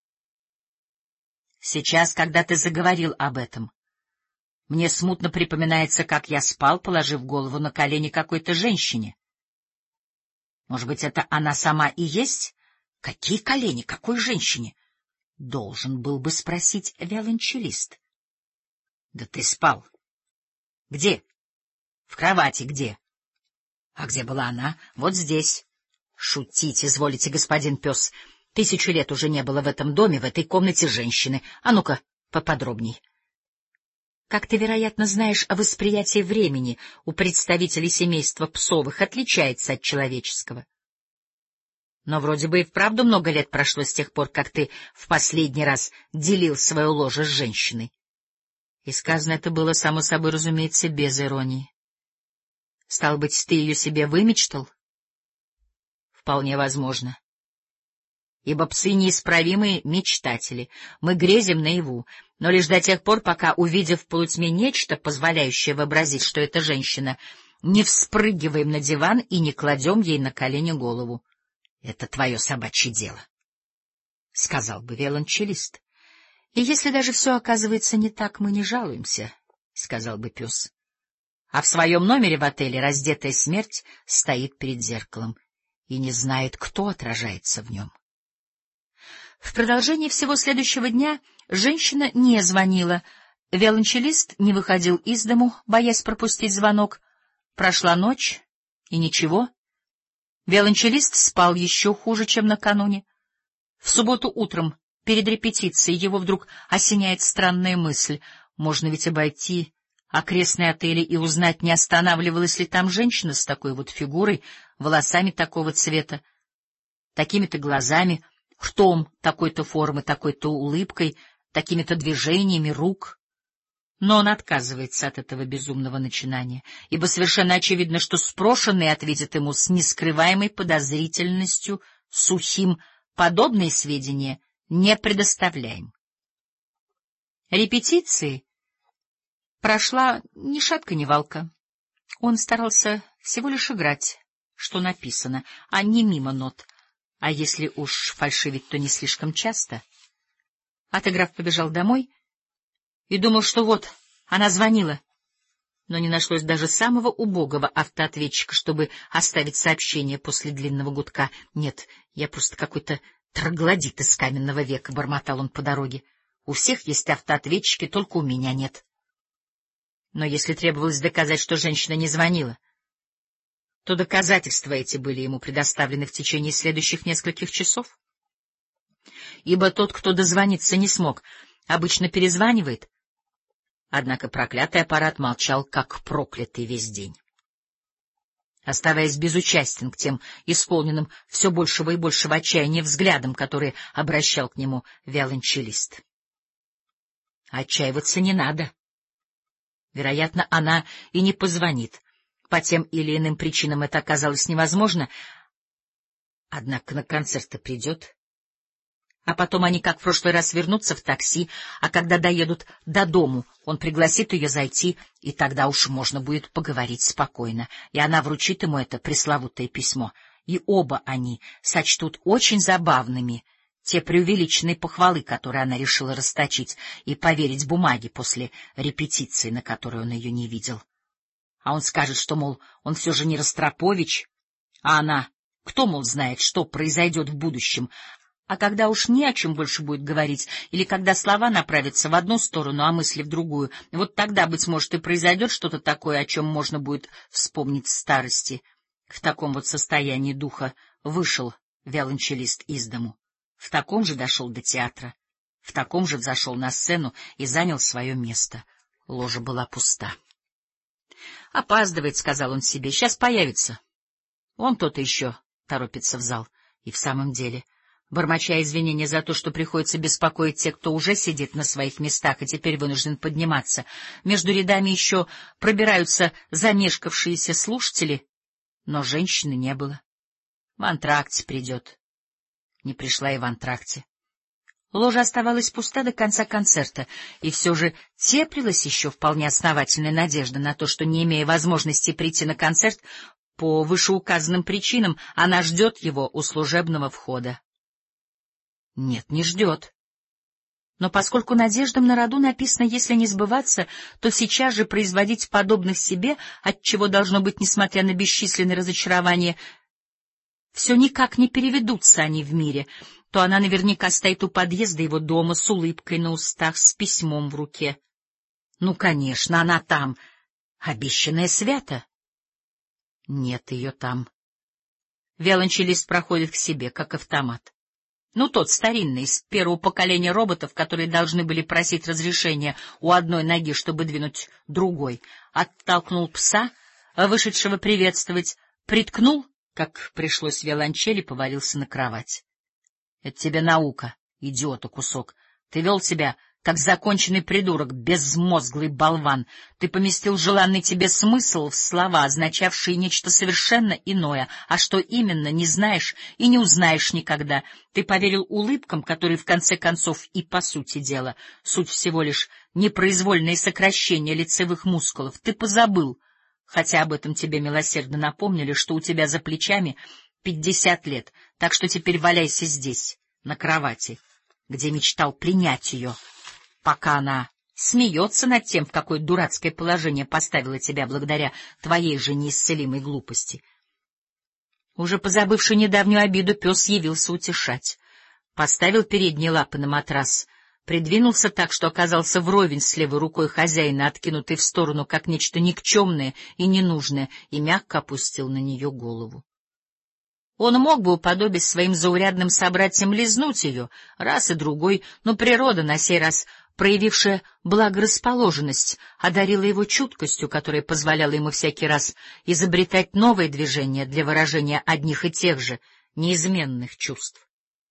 Сейчас, когда ты заговорил об этом, мне смутно припоминается, как я спал, положив голову на колени какой-то женщине. Может быть, это она сама и есть? Какие колени? Какой женщине? Должен был бы спросить виолончелист. Да ты спал. Где? В кровати где? А где была она? Вот здесь. Шутить изволите, господин пес. 1000 лет уже не было в этом доме, в этой комнате женщины. А ну-ка, поподробней. Как ты, вероятно, знаешь, восприятие времени у представителей семейства Псовых отличается от человеческого. Но вроде бы и вправду много лет прошло с тех пор, как ты в последний раз делил свое ложе с женщиной. И сказано это было, само собой разумеется, без иронии. Стало быть, ты ее себе вымечтал? Вполне возможно. ибо псы неисправимые мечтатели. Мы грезим наяву, но лишь до тех пор, пока, увидев в полутьме нечто, позволяющее вообразить, что это женщина, не вспрыгиваем на диван и не кладем ей на колени голову. — Это твое собачье дело, — сказал бы виолончелист. — И если даже все оказывается не так, мы не жалуемся, — сказал бы пес. А в своем номере в отеле раздетая смерть стоит перед зеркалом и не знает, кто отражается в нем. В продолжении всего следующего дня женщина не звонила, виолончелист не выходил из дому, боясь пропустить звонок. Прошла ночь, и ничего. Виолончелист спал еще хуже, чем накануне. В субботу утром, перед репетицией, его вдруг осеняет странная мысль. Можно ведь обойти окрестные отели и узнать, не останавливалась ли там женщина с такой вот фигурой, волосами такого цвета, такими-то глазами, ртом такой-то формы, такой-то улыбкой, такими-то движениями рук. Но он отказывается от этого безумного начинания, ибо совершенно очевидно, что спрошенный ответит ему с нескрываемой подозрительностью, сухим: подобные сведения не предоставляем. Репетиции прошла ни шатка, ни валка. Он старался всего лишь играть, что написано, а не мимо нот, а если уж фальшивить, то не слишком часто. Отыграв, побежал домой и думал, что вот, она звонила, но не нашлось даже самого убогого автоответчика, чтобы оставить сообщение после длинного гудка. «Нет, я просто какой-то троглодит из каменного века», — бормотал он по дороге. «У всех есть автоответчики, только у меня нет». Но если требовалось доказать, что женщина не звонила, то доказательства эти были ему предоставлены в течение следующих нескольких часов. Ибо тот, кто дозвониться не смог, обычно перезванивает. Однако проклятый аппарат молчал, как проклятый, весь день, оставаясь безучастен к тем исполненным все большего и большего отчаяния взглядам, которые обращал к нему виолончелист. Отчаиваться не надо. Вероятно, она и не позвонит. По тем или иным причинам это оказалось невозможно. Однако на концерт-то придет. А потом они, как в прошлый раз, вернутся в такси, а когда доедут до дому, он пригласит ее зайти, и тогда уж можно будет поговорить спокойно. И она вручит ему это пресловутое письмо. И оба они сочтут очень забавными те преувеличенные похвалы, которые она решила расточить, и поверить бумаге после репетиции, на которой он ее не видел. А он скажет, что, мол, он все же не Ростропович, а она, кто, мол, знает, что произойдет в будущем. А когда уж не о чем больше будет говорить, или когда слова направятся в одну сторону, а мысли в другую, вот тогда, быть может, и произойдет что-то такое, о чем можно будет вспомнить в старости. В таком вот состоянии духа вышел виолончелист из дому. В таком же дошел до театра, в таком же взошел на сцену и занял свое место. Ложа была пуста. «Опаздывает», — сказал он себе, — «сейчас появится». Он то-то еще торопится в зал. И в самом деле, бормоча извинения за то, что приходится беспокоить тех, кто уже сидит на своих местах и теперь вынужден подниматься, между рядами еще пробираются замешкавшиеся слушатели, но женщины не было. В антракте придет. Не пришла и в антракте. Ложа оставалась пуста до конца концерта, и все же теплилась еще вполне основательная надежда на то, что, не имея возможности прийти на концерт по вышеуказанным причинам, она ждет его у служебного входа. Нет, не ждет. Но поскольку надеждам на роду написано, если не сбываться, то сейчас же производить подобных себе, отчего должно быть, несмотря на бесчисленные разочарования, все никак не переведутся они в мире, то она наверняка стоит у подъезда его дома с улыбкой на устах, с письмом в руке. Ну, конечно, она там, обещанная свято. Нет ее там. Виолончелист проходит к себе, как автомат. Ну, тот старинный, из первого поколения роботов, которые должны были просить разрешения у одной ноги, чтобы двинуть другой. Оттолкнул пса, вышедшего приветствовать, приткнул, как пришлось виолончели, повалился на кровать. — Это тебе наука, идиота кусок. Ты вел себя, как законченный придурок, безмозглый болван. Ты поместил желанный тебе смысл в слова, означавшие нечто совершенно иное, а что именно, не знаешь и не узнаешь никогда. Ты поверил улыбкам, которые в конце концов и по сути дела суть всего лишь непроизвольное сокращение лицевых мускулов. Ты позабыл, хотя об этом тебе милосердно напомнили, что у тебя за плечами 50 лет, так что теперь валяйся здесь, на кровати, где мечтал принять ее, пока она смеется над тем, в какое дурацкое положение поставила тебя благодаря твоей же неисцелимой глупости. Уже позабывший недавнюю обиду, пес явился утешать. Поставил передние лапы на матрас, придвинулся так, что оказался вровень с левой рукой хозяина, откинутой в сторону, как нечто никчемное и ненужное, и мягко опустил на нее голову. Он мог бы уподобить своим заурядным собратьям лизнуть ее раз и другой, но природа, на сей раз проявившая благорасположенность, одарила его чуткостью, которая позволяла ему всякий раз изобретать новые движения для выражения одних и тех же неизменных чувств.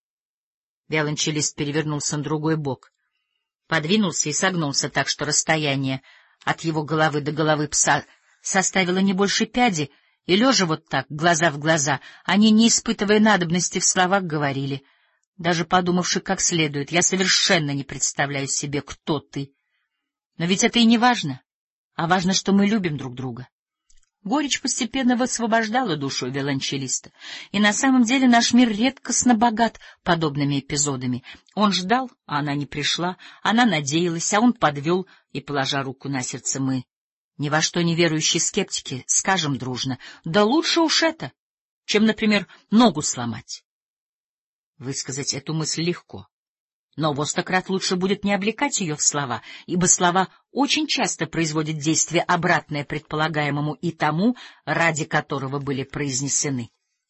Виолончелист перевернулся на другой бок, подвинулся и согнулся так, что расстояние от его головы до головы пса составило не больше пяди, и, лежа вот так, глаза в глаза, они, не испытывая надобности в словах, говорили, даже подумавши как следует: «Я совершенно не представляю себе, кто ты. Но ведь это и не важно, а важно, что мы любим друг друга». Горечь постепенно высвобождала душу виолончелиста, и на самом деле наш мир редкостно богат подобными эпизодами. Он ждал, а она не пришла, она надеялась, а он подвел, и, положа руку на сердце, мы, ни во что не верующие скептики, скажем дружно: да лучше уж это, чем, например, ногу сломать. Высказать эту мысль легко, но во 100 крат лучше будет не облекать ее в слова, ибо слова очень часто производят действие, обратное предполагаемому и тому, ради которого были произнесены.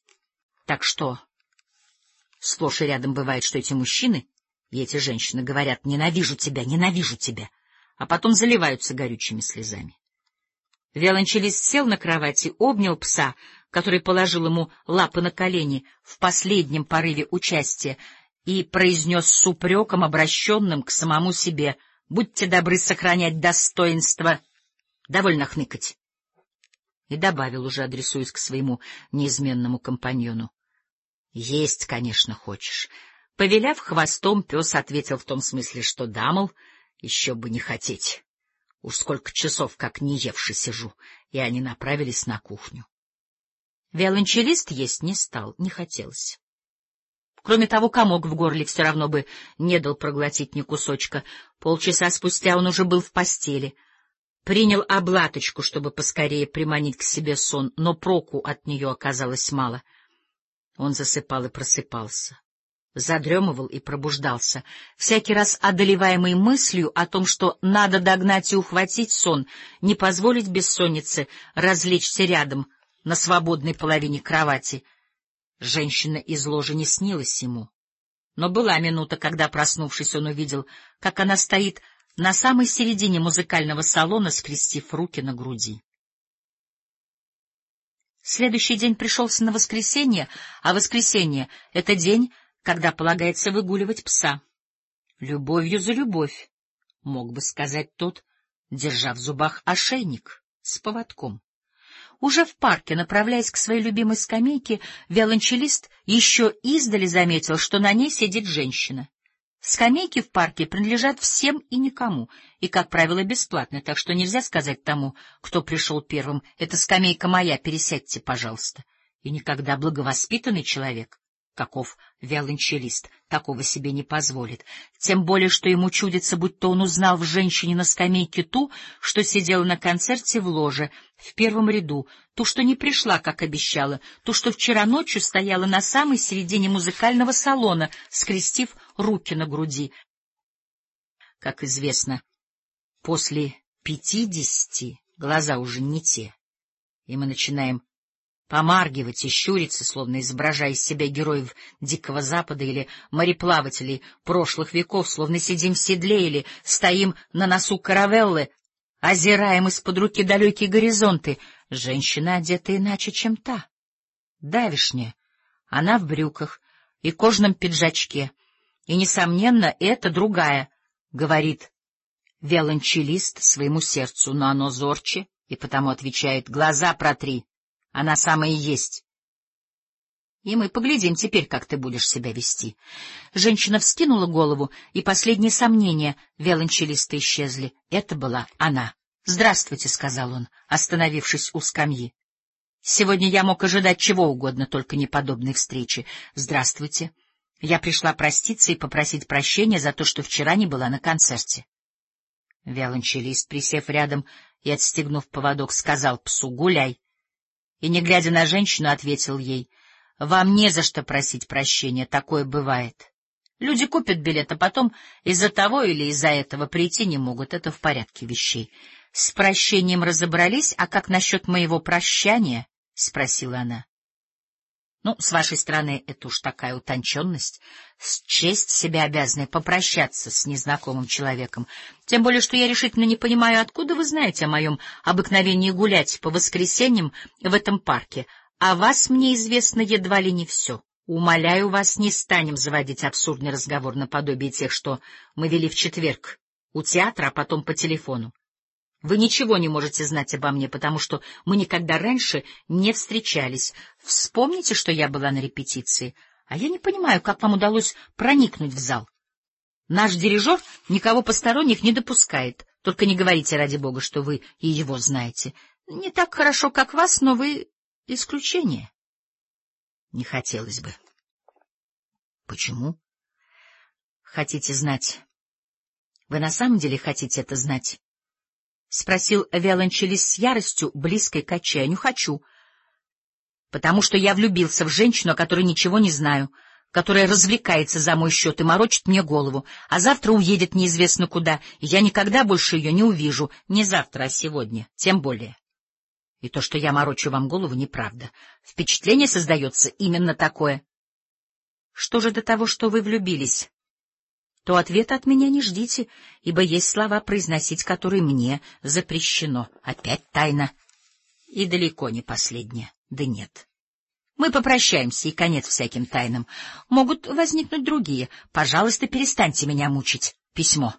Так что сплошь и рядом бывает, что эти мужчины и эти женщины говорят: ненавижу тебя, а потом заливаются горючими слезами. Виолончелист сел на кровати, обнял пса, который положил ему лапы на колени в последнем порыве участия, и произнес с упреком, обращенным к самому себе: «Будьте добры сохранять достоинство, довольно хныкать». И добавил, уже адресуясь к своему неизменному компаньону: «Есть, конечно, хочешь». Повиляв хвостом, пес ответил в том смысле, что да, мол, еще бы не хотеть. Уж сколько часов как не евши сижу, и они направились на кухню. Виолончелист есть не стал, не хотелось. Кроме того, комок в горле все равно бы не дал проглотить ни кусочка. Полчаса спустя он уже был в постели. Принял облаточку, чтобы поскорее приманить к себе сон, но проку от нее оказалось мало. Он засыпал и просыпался, задремывал и пробуждался, всякий раз одолеваемый мыслью о том, что надо догнать и ухватить сон, не позволить бессоннице развлечься рядом на свободной половине кровати. Женщина из ложи не снилась ему, но была минута, когда, проснувшись, он увидел, как она стоит на самой середине музыкального салона, скрестив руки на груди. Следующий день пришелся на воскресенье, а воскресенье — это день, когда полагается выгуливать пса. Любовью за любовь, мог бы сказать тот, держа в зубах ошейник с поводком. Уже в парке, направляясь к своей любимой скамейке, виолончелист еще издали заметил, что на ней сидит женщина. Скамейки в парке принадлежат всем и никому, и, как правило, бесплатны, так что нельзя сказать тому, кто пришел первым: «Эта скамейка моя, пересядьте, пожалуйста». И никогда благовоспитанный человек, каков виолончелист, такого себе не позволит. Тем более, что ему чудится, будто он узнал в женщине на скамейке ту, что сидела на концерте в ложе, в первом ряду, ту, что не пришла, как обещала, ту, что вчера ночью стояла на самой середине музыкального салона, скрестив руки на груди. Как известно, после 50 глаза уже не те, и мы начинаем помаргивать и щуриться, словно изображая из себя героев Дикого Запада или мореплавателей прошлых веков, словно сидим в седле или стоим на носу каравеллы, озираем из-под руки далекие горизонты. Женщина одета иначе, чем та. Давешняя. Она в брюках и кожаном пиджачке. И, несомненно, это другая, говорит виолончелист своему сердцу, но оно зорче, и потому отвечает: глаза протри, она самая и есть. И мы поглядим теперь, как ты будешь себя вести. Женщина вскинула голову, и последние сомнения виолончелиста исчезли. Это была она. — Здравствуйте, — сказал он, остановившись у скамьи. Сегодня я мог ожидать чего угодно, только не подобной встречи. — Здравствуйте. Я пришла проститься и попросить прощения за то, что вчера не была на концерте. Виолончелист, присев рядом и отстегнув поводок, сказал псу: — Гуляй. И, не глядя на женщину, ответил ей: — Вам не за что просить прощения, такое бывает. Люди купят билет, а потом из-за того или из-за этого прийти не могут, это в порядке вещей. — С прощением разобрались, а как насчет моего прощания? — спросила она. — Ну, с вашей стороны, это уж такая утонченность, счесть себя обязанной попрощаться с незнакомым человеком. Тем более, что я решительно не понимаю, откуда вы знаете о моем обыкновении гулять по воскресеньям в этом парке. О вас мне известно едва ли не все. Умоляю вас, не станем заводить абсурдный разговор наподобие тех, что мы вели в четверг у театра, а потом по телефону. Вы ничего не можете знать обо мне, потому что мы никогда раньше не встречались. Вспомните, что я была на репетиции, а я не понимаю, как вам удалось проникнуть в зал. Наш дирижер никого посторонних не допускает. Только не говорите, ради бога, что вы и его знаете. Не так хорошо, как вас, но вы исключение. Не хотелось бы. Почему? Хотите знать? Вы на самом деле хотите это знать? — спросил виолончелист с яростью, близкой к отчаянию. — Хочу. Потому что я влюбился в женщину, о которой ничего не знаю, которая развлекается за мой счет и морочит мне голову, а завтра уедет неизвестно куда, и я никогда больше ее не увижу. Не завтра, а сегодня, тем более. И то, что я морочу вам голову, неправда. Впечатление создается именно такое. Что же до того, что вы влюбились? То ответа от меня не ждите, ибо есть слова, произносить которые мне запрещено. Опять тайна. И далеко не последняя. Да нет. Мы попрощаемся, и конец всяким тайнам. Могут возникнуть другие. Пожалуйста, перестаньте меня мучить. Письмо.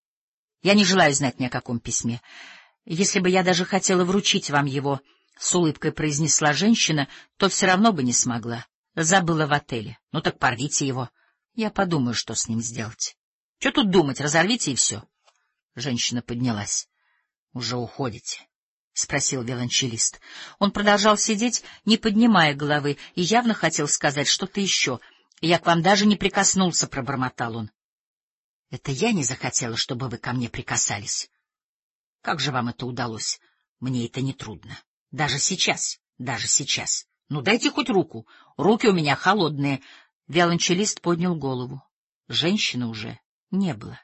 Я не желаю знать ни о каком письме. Если бы я даже хотела вручить вам его, — с улыбкой произнесла женщина, — то все равно бы не смогла. Забыла в отеле. Ну так порвите его. Я подумаю, что с ним сделать. Что тут думать, разорвите и все. Женщина поднялась. — Уже уходите? — спросил виолончелист. Он продолжал сидеть, не поднимая головы, и явно хотел сказать что-то еще. — Я к вам даже не прикоснулся, — пробормотал он. — Это я не захотела, чтобы вы ко мне прикасались. Как же вам это удалось? Мне это не трудно. Даже сейчас, даже сейчас. Ну, дайте хоть руку. Руки у меня холодные. Виолончелист поднял голову. Женщины уже не было.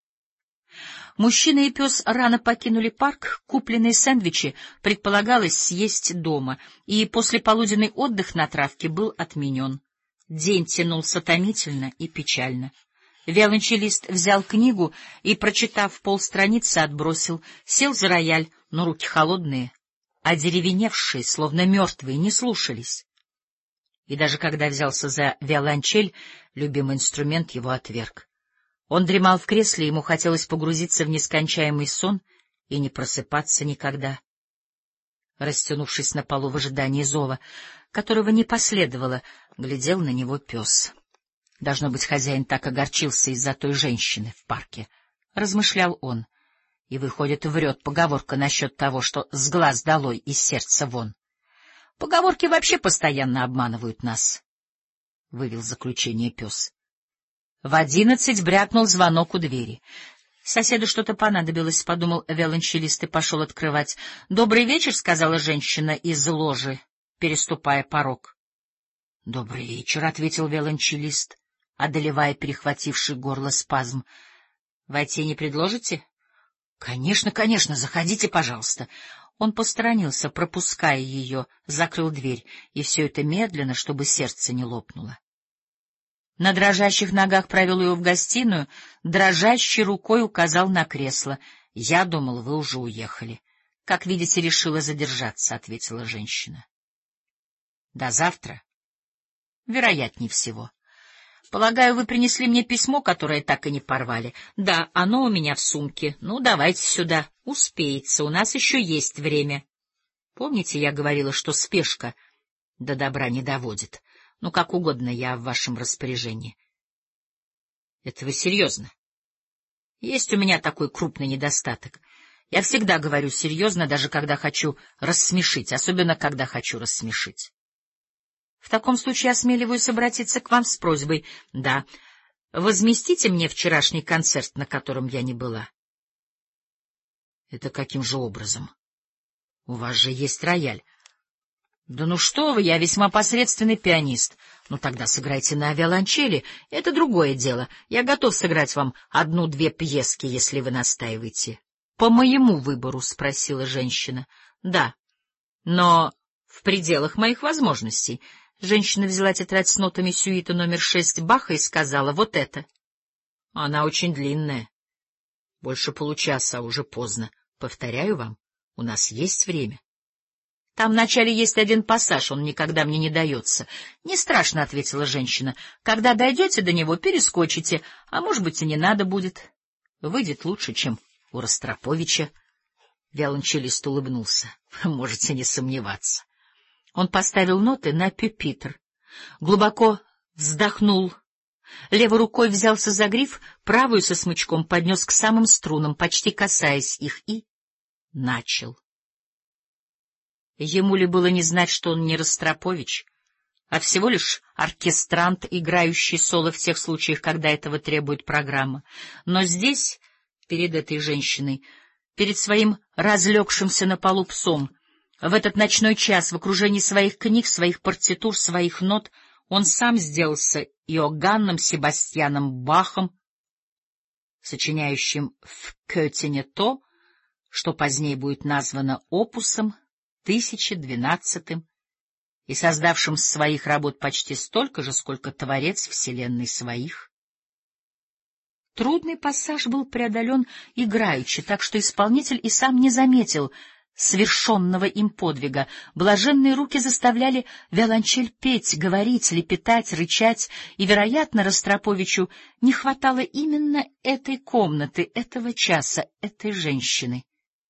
Мужчина и пес рано покинули парк, купленные сэндвичи предполагалось съесть дома, и послеполуденный отдых на травке был отменен. День тянулся томительно и печально. Виолончелист взял книгу и, прочитав полстраницы, отбросил, сел за рояль, но руки холодные, одеревеневшие, словно мертвые, не слушались. И даже когда взялся за виолончель, любимый инструмент его отверг. Он дремал в кресле, ему хотелось погрузиться в нескончаемый сон и не просыпаться никогда. Растянувшись на полу в ожидании зова, которого не последовало, глядел на него пес. Должно быть, хозяин так огорчился из-за той женщины в парке, — размышлял он. И, выходит, врет поговорка насчет того, что с глаз долой, из сердца вон. Поговорки вообще постоянно обманывают нас, — вывел заключение пес. В 11 брякнул звонок у двери. Соседу что-то понадобилось, — подумал виолончелист и пошел открывать. — Добрый вечер, — сказала женщина из ложи, переступая порог. — Добрый вечер, — ответил виолончелист, одолевая перехвативший горло спазм. — Войти не предложите? — Конечно, конечно, заходите, пожалуйста. Он посторонился, пропуская ее, закрыл дверь, и все это медленно, чтобы сердце не лопнуло. На дрожащих ногах провел ее в гостиную, дрожащей рукой указал на кресло. — Я думал, вы уже уехали. — Как видите, решила задержаться, — ответила женщина. — До завтра? — Вероятнее всего. Полагаю, вы принесли мне письмо, которое так и не порвали. Да, оно у меня в сумке. Ну, давайте сюда. Успеется, у нас еще есть время. Помните, я говорила, что спешка до добра не доводит? Ну, как угодно, я в вашем распоряжении. Это вы серьезно? Есть у меня такой крупный недостаток. Я всегда говорю серьезно, даже когда хочу рассмешить, особенно когда хочу рассмешить. В таком случае осмеливаюсь обратиться к вам с просьбой. Да, возместите мне вчерашний концерт, на котором я не была. Это каким же образом? У вас же есть рояль. Да ну что вы, я весьма посредственный пианист. Ну тогда сыграйте на виолончели. Это другое дело. Я готов сыграть вам одну-две пьески, если вы настаиваете. По моему выбору, спросила женщина. Да, но в пределах моих возможностей. Женщина взяла тетрадь с нотами сюита номер 6 Баха и сказала: вот это. Она очень длинная. Больше получаса, а уже поздно. Повторяю вам, у нас есть время. Там вначале есть один пассаж, он никогда мне не дается. — Не страшно, — ответила женщина. — Когда дойдете до него, перескочите, а может быть и не надо будет. Выйдет лучше, чем у Ростроповича. Виолончелист улыбнулся. — Можете не сомневаться. Он поставил ноты на пюпитр, глубоко вздохнул, левой рукой взялся за гриф, правую со смычком поднес к самым струнам, почти касаясь их, и начал. Ему ли было не знать, что он не Ростропович, а всего лишь оркестрант, играющий соло в тех случаях, когда этого требует программа. Но здесь, перед этой женщиной, перед своим разлегшимся на полу псом, в этот ночной час, в окружении своих книг, своих партитур, своих нот, он сам сделался Иоганном Себастьяном Бахом, сочиняющим в Кётине то, что позднее будет названо опусом 1012 и создавшим своих работ почти столько же, сколько творец вселенной своих. Трудный пассаж был преодолен играючи, так что исполнитель и сам не заметил свершенного им подвига. Блаженные руки заставляли виолончель петь, говорить, лепетать, рычать, и, вероятно, Ростроповичу не хватало именно этой комнаты, этого часа, этой женщины.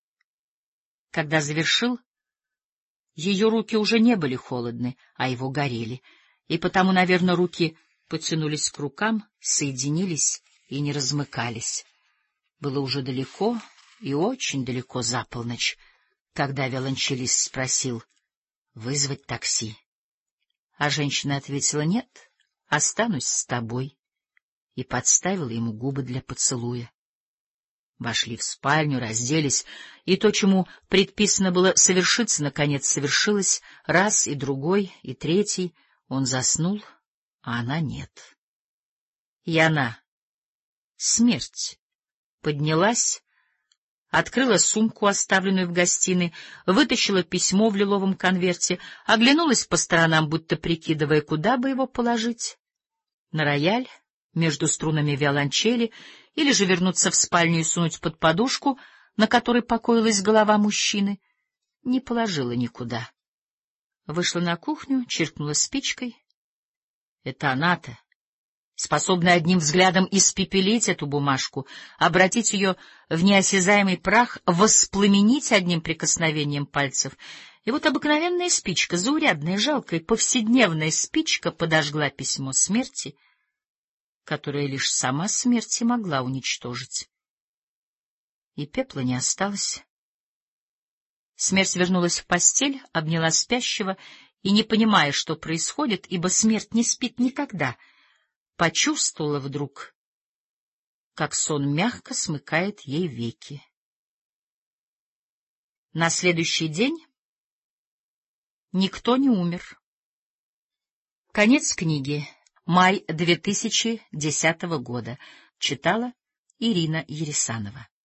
Когда завершил, ее руки уже не были холодны, а его горели, и потому, наверное, руки потянулись к рукам, соединились и не размыкались. Было уже далеко и очень далеко за полночь, когда виолончелист спросил: вызвать такси? А женщина ответила: нет, останусь с тобой, и подставила ему губы для поцелуя. Вошли в спальню, разделись, и то, чему предписано было совершиться, наконец совершилось. Раз, и другой, и третий. Он заснул, а она нет. И она, смерть, поднялась, открыла сумку, оставленную в гостиной, вытащила письмо в лиловом конверте, оглянулась по сторонам, будто прикидывая, куда бы его положить. На рояль, между струнами виолончели, или же вернуться в спальню и сунуть под подушку, на которой покоилась голова мужчины. Не положила никуда. Вышла на кухню, чиркнула спичкой. Это она-то, способная одним взглядом испепелить эту бумажку, обратить ее в неосязаемый прах, воспламенить одним прикосновением пальцев. И вот обыкновенная спичка, заурядная, жалкая, повседневная спичка подожгла письмо смерти, которое лишь сама смерть и могла уничтожить. И пепла не осталось. Смерть вернулась в постель, обняла спящего и, не понимая, что происходит, ибо смерть не спит никогда, почувствовала вдруг, как сон мягко смыкает ей веки. На следующий день никто не умер. Конец книги. Май 2010 года. Читала Ирина Ересанова.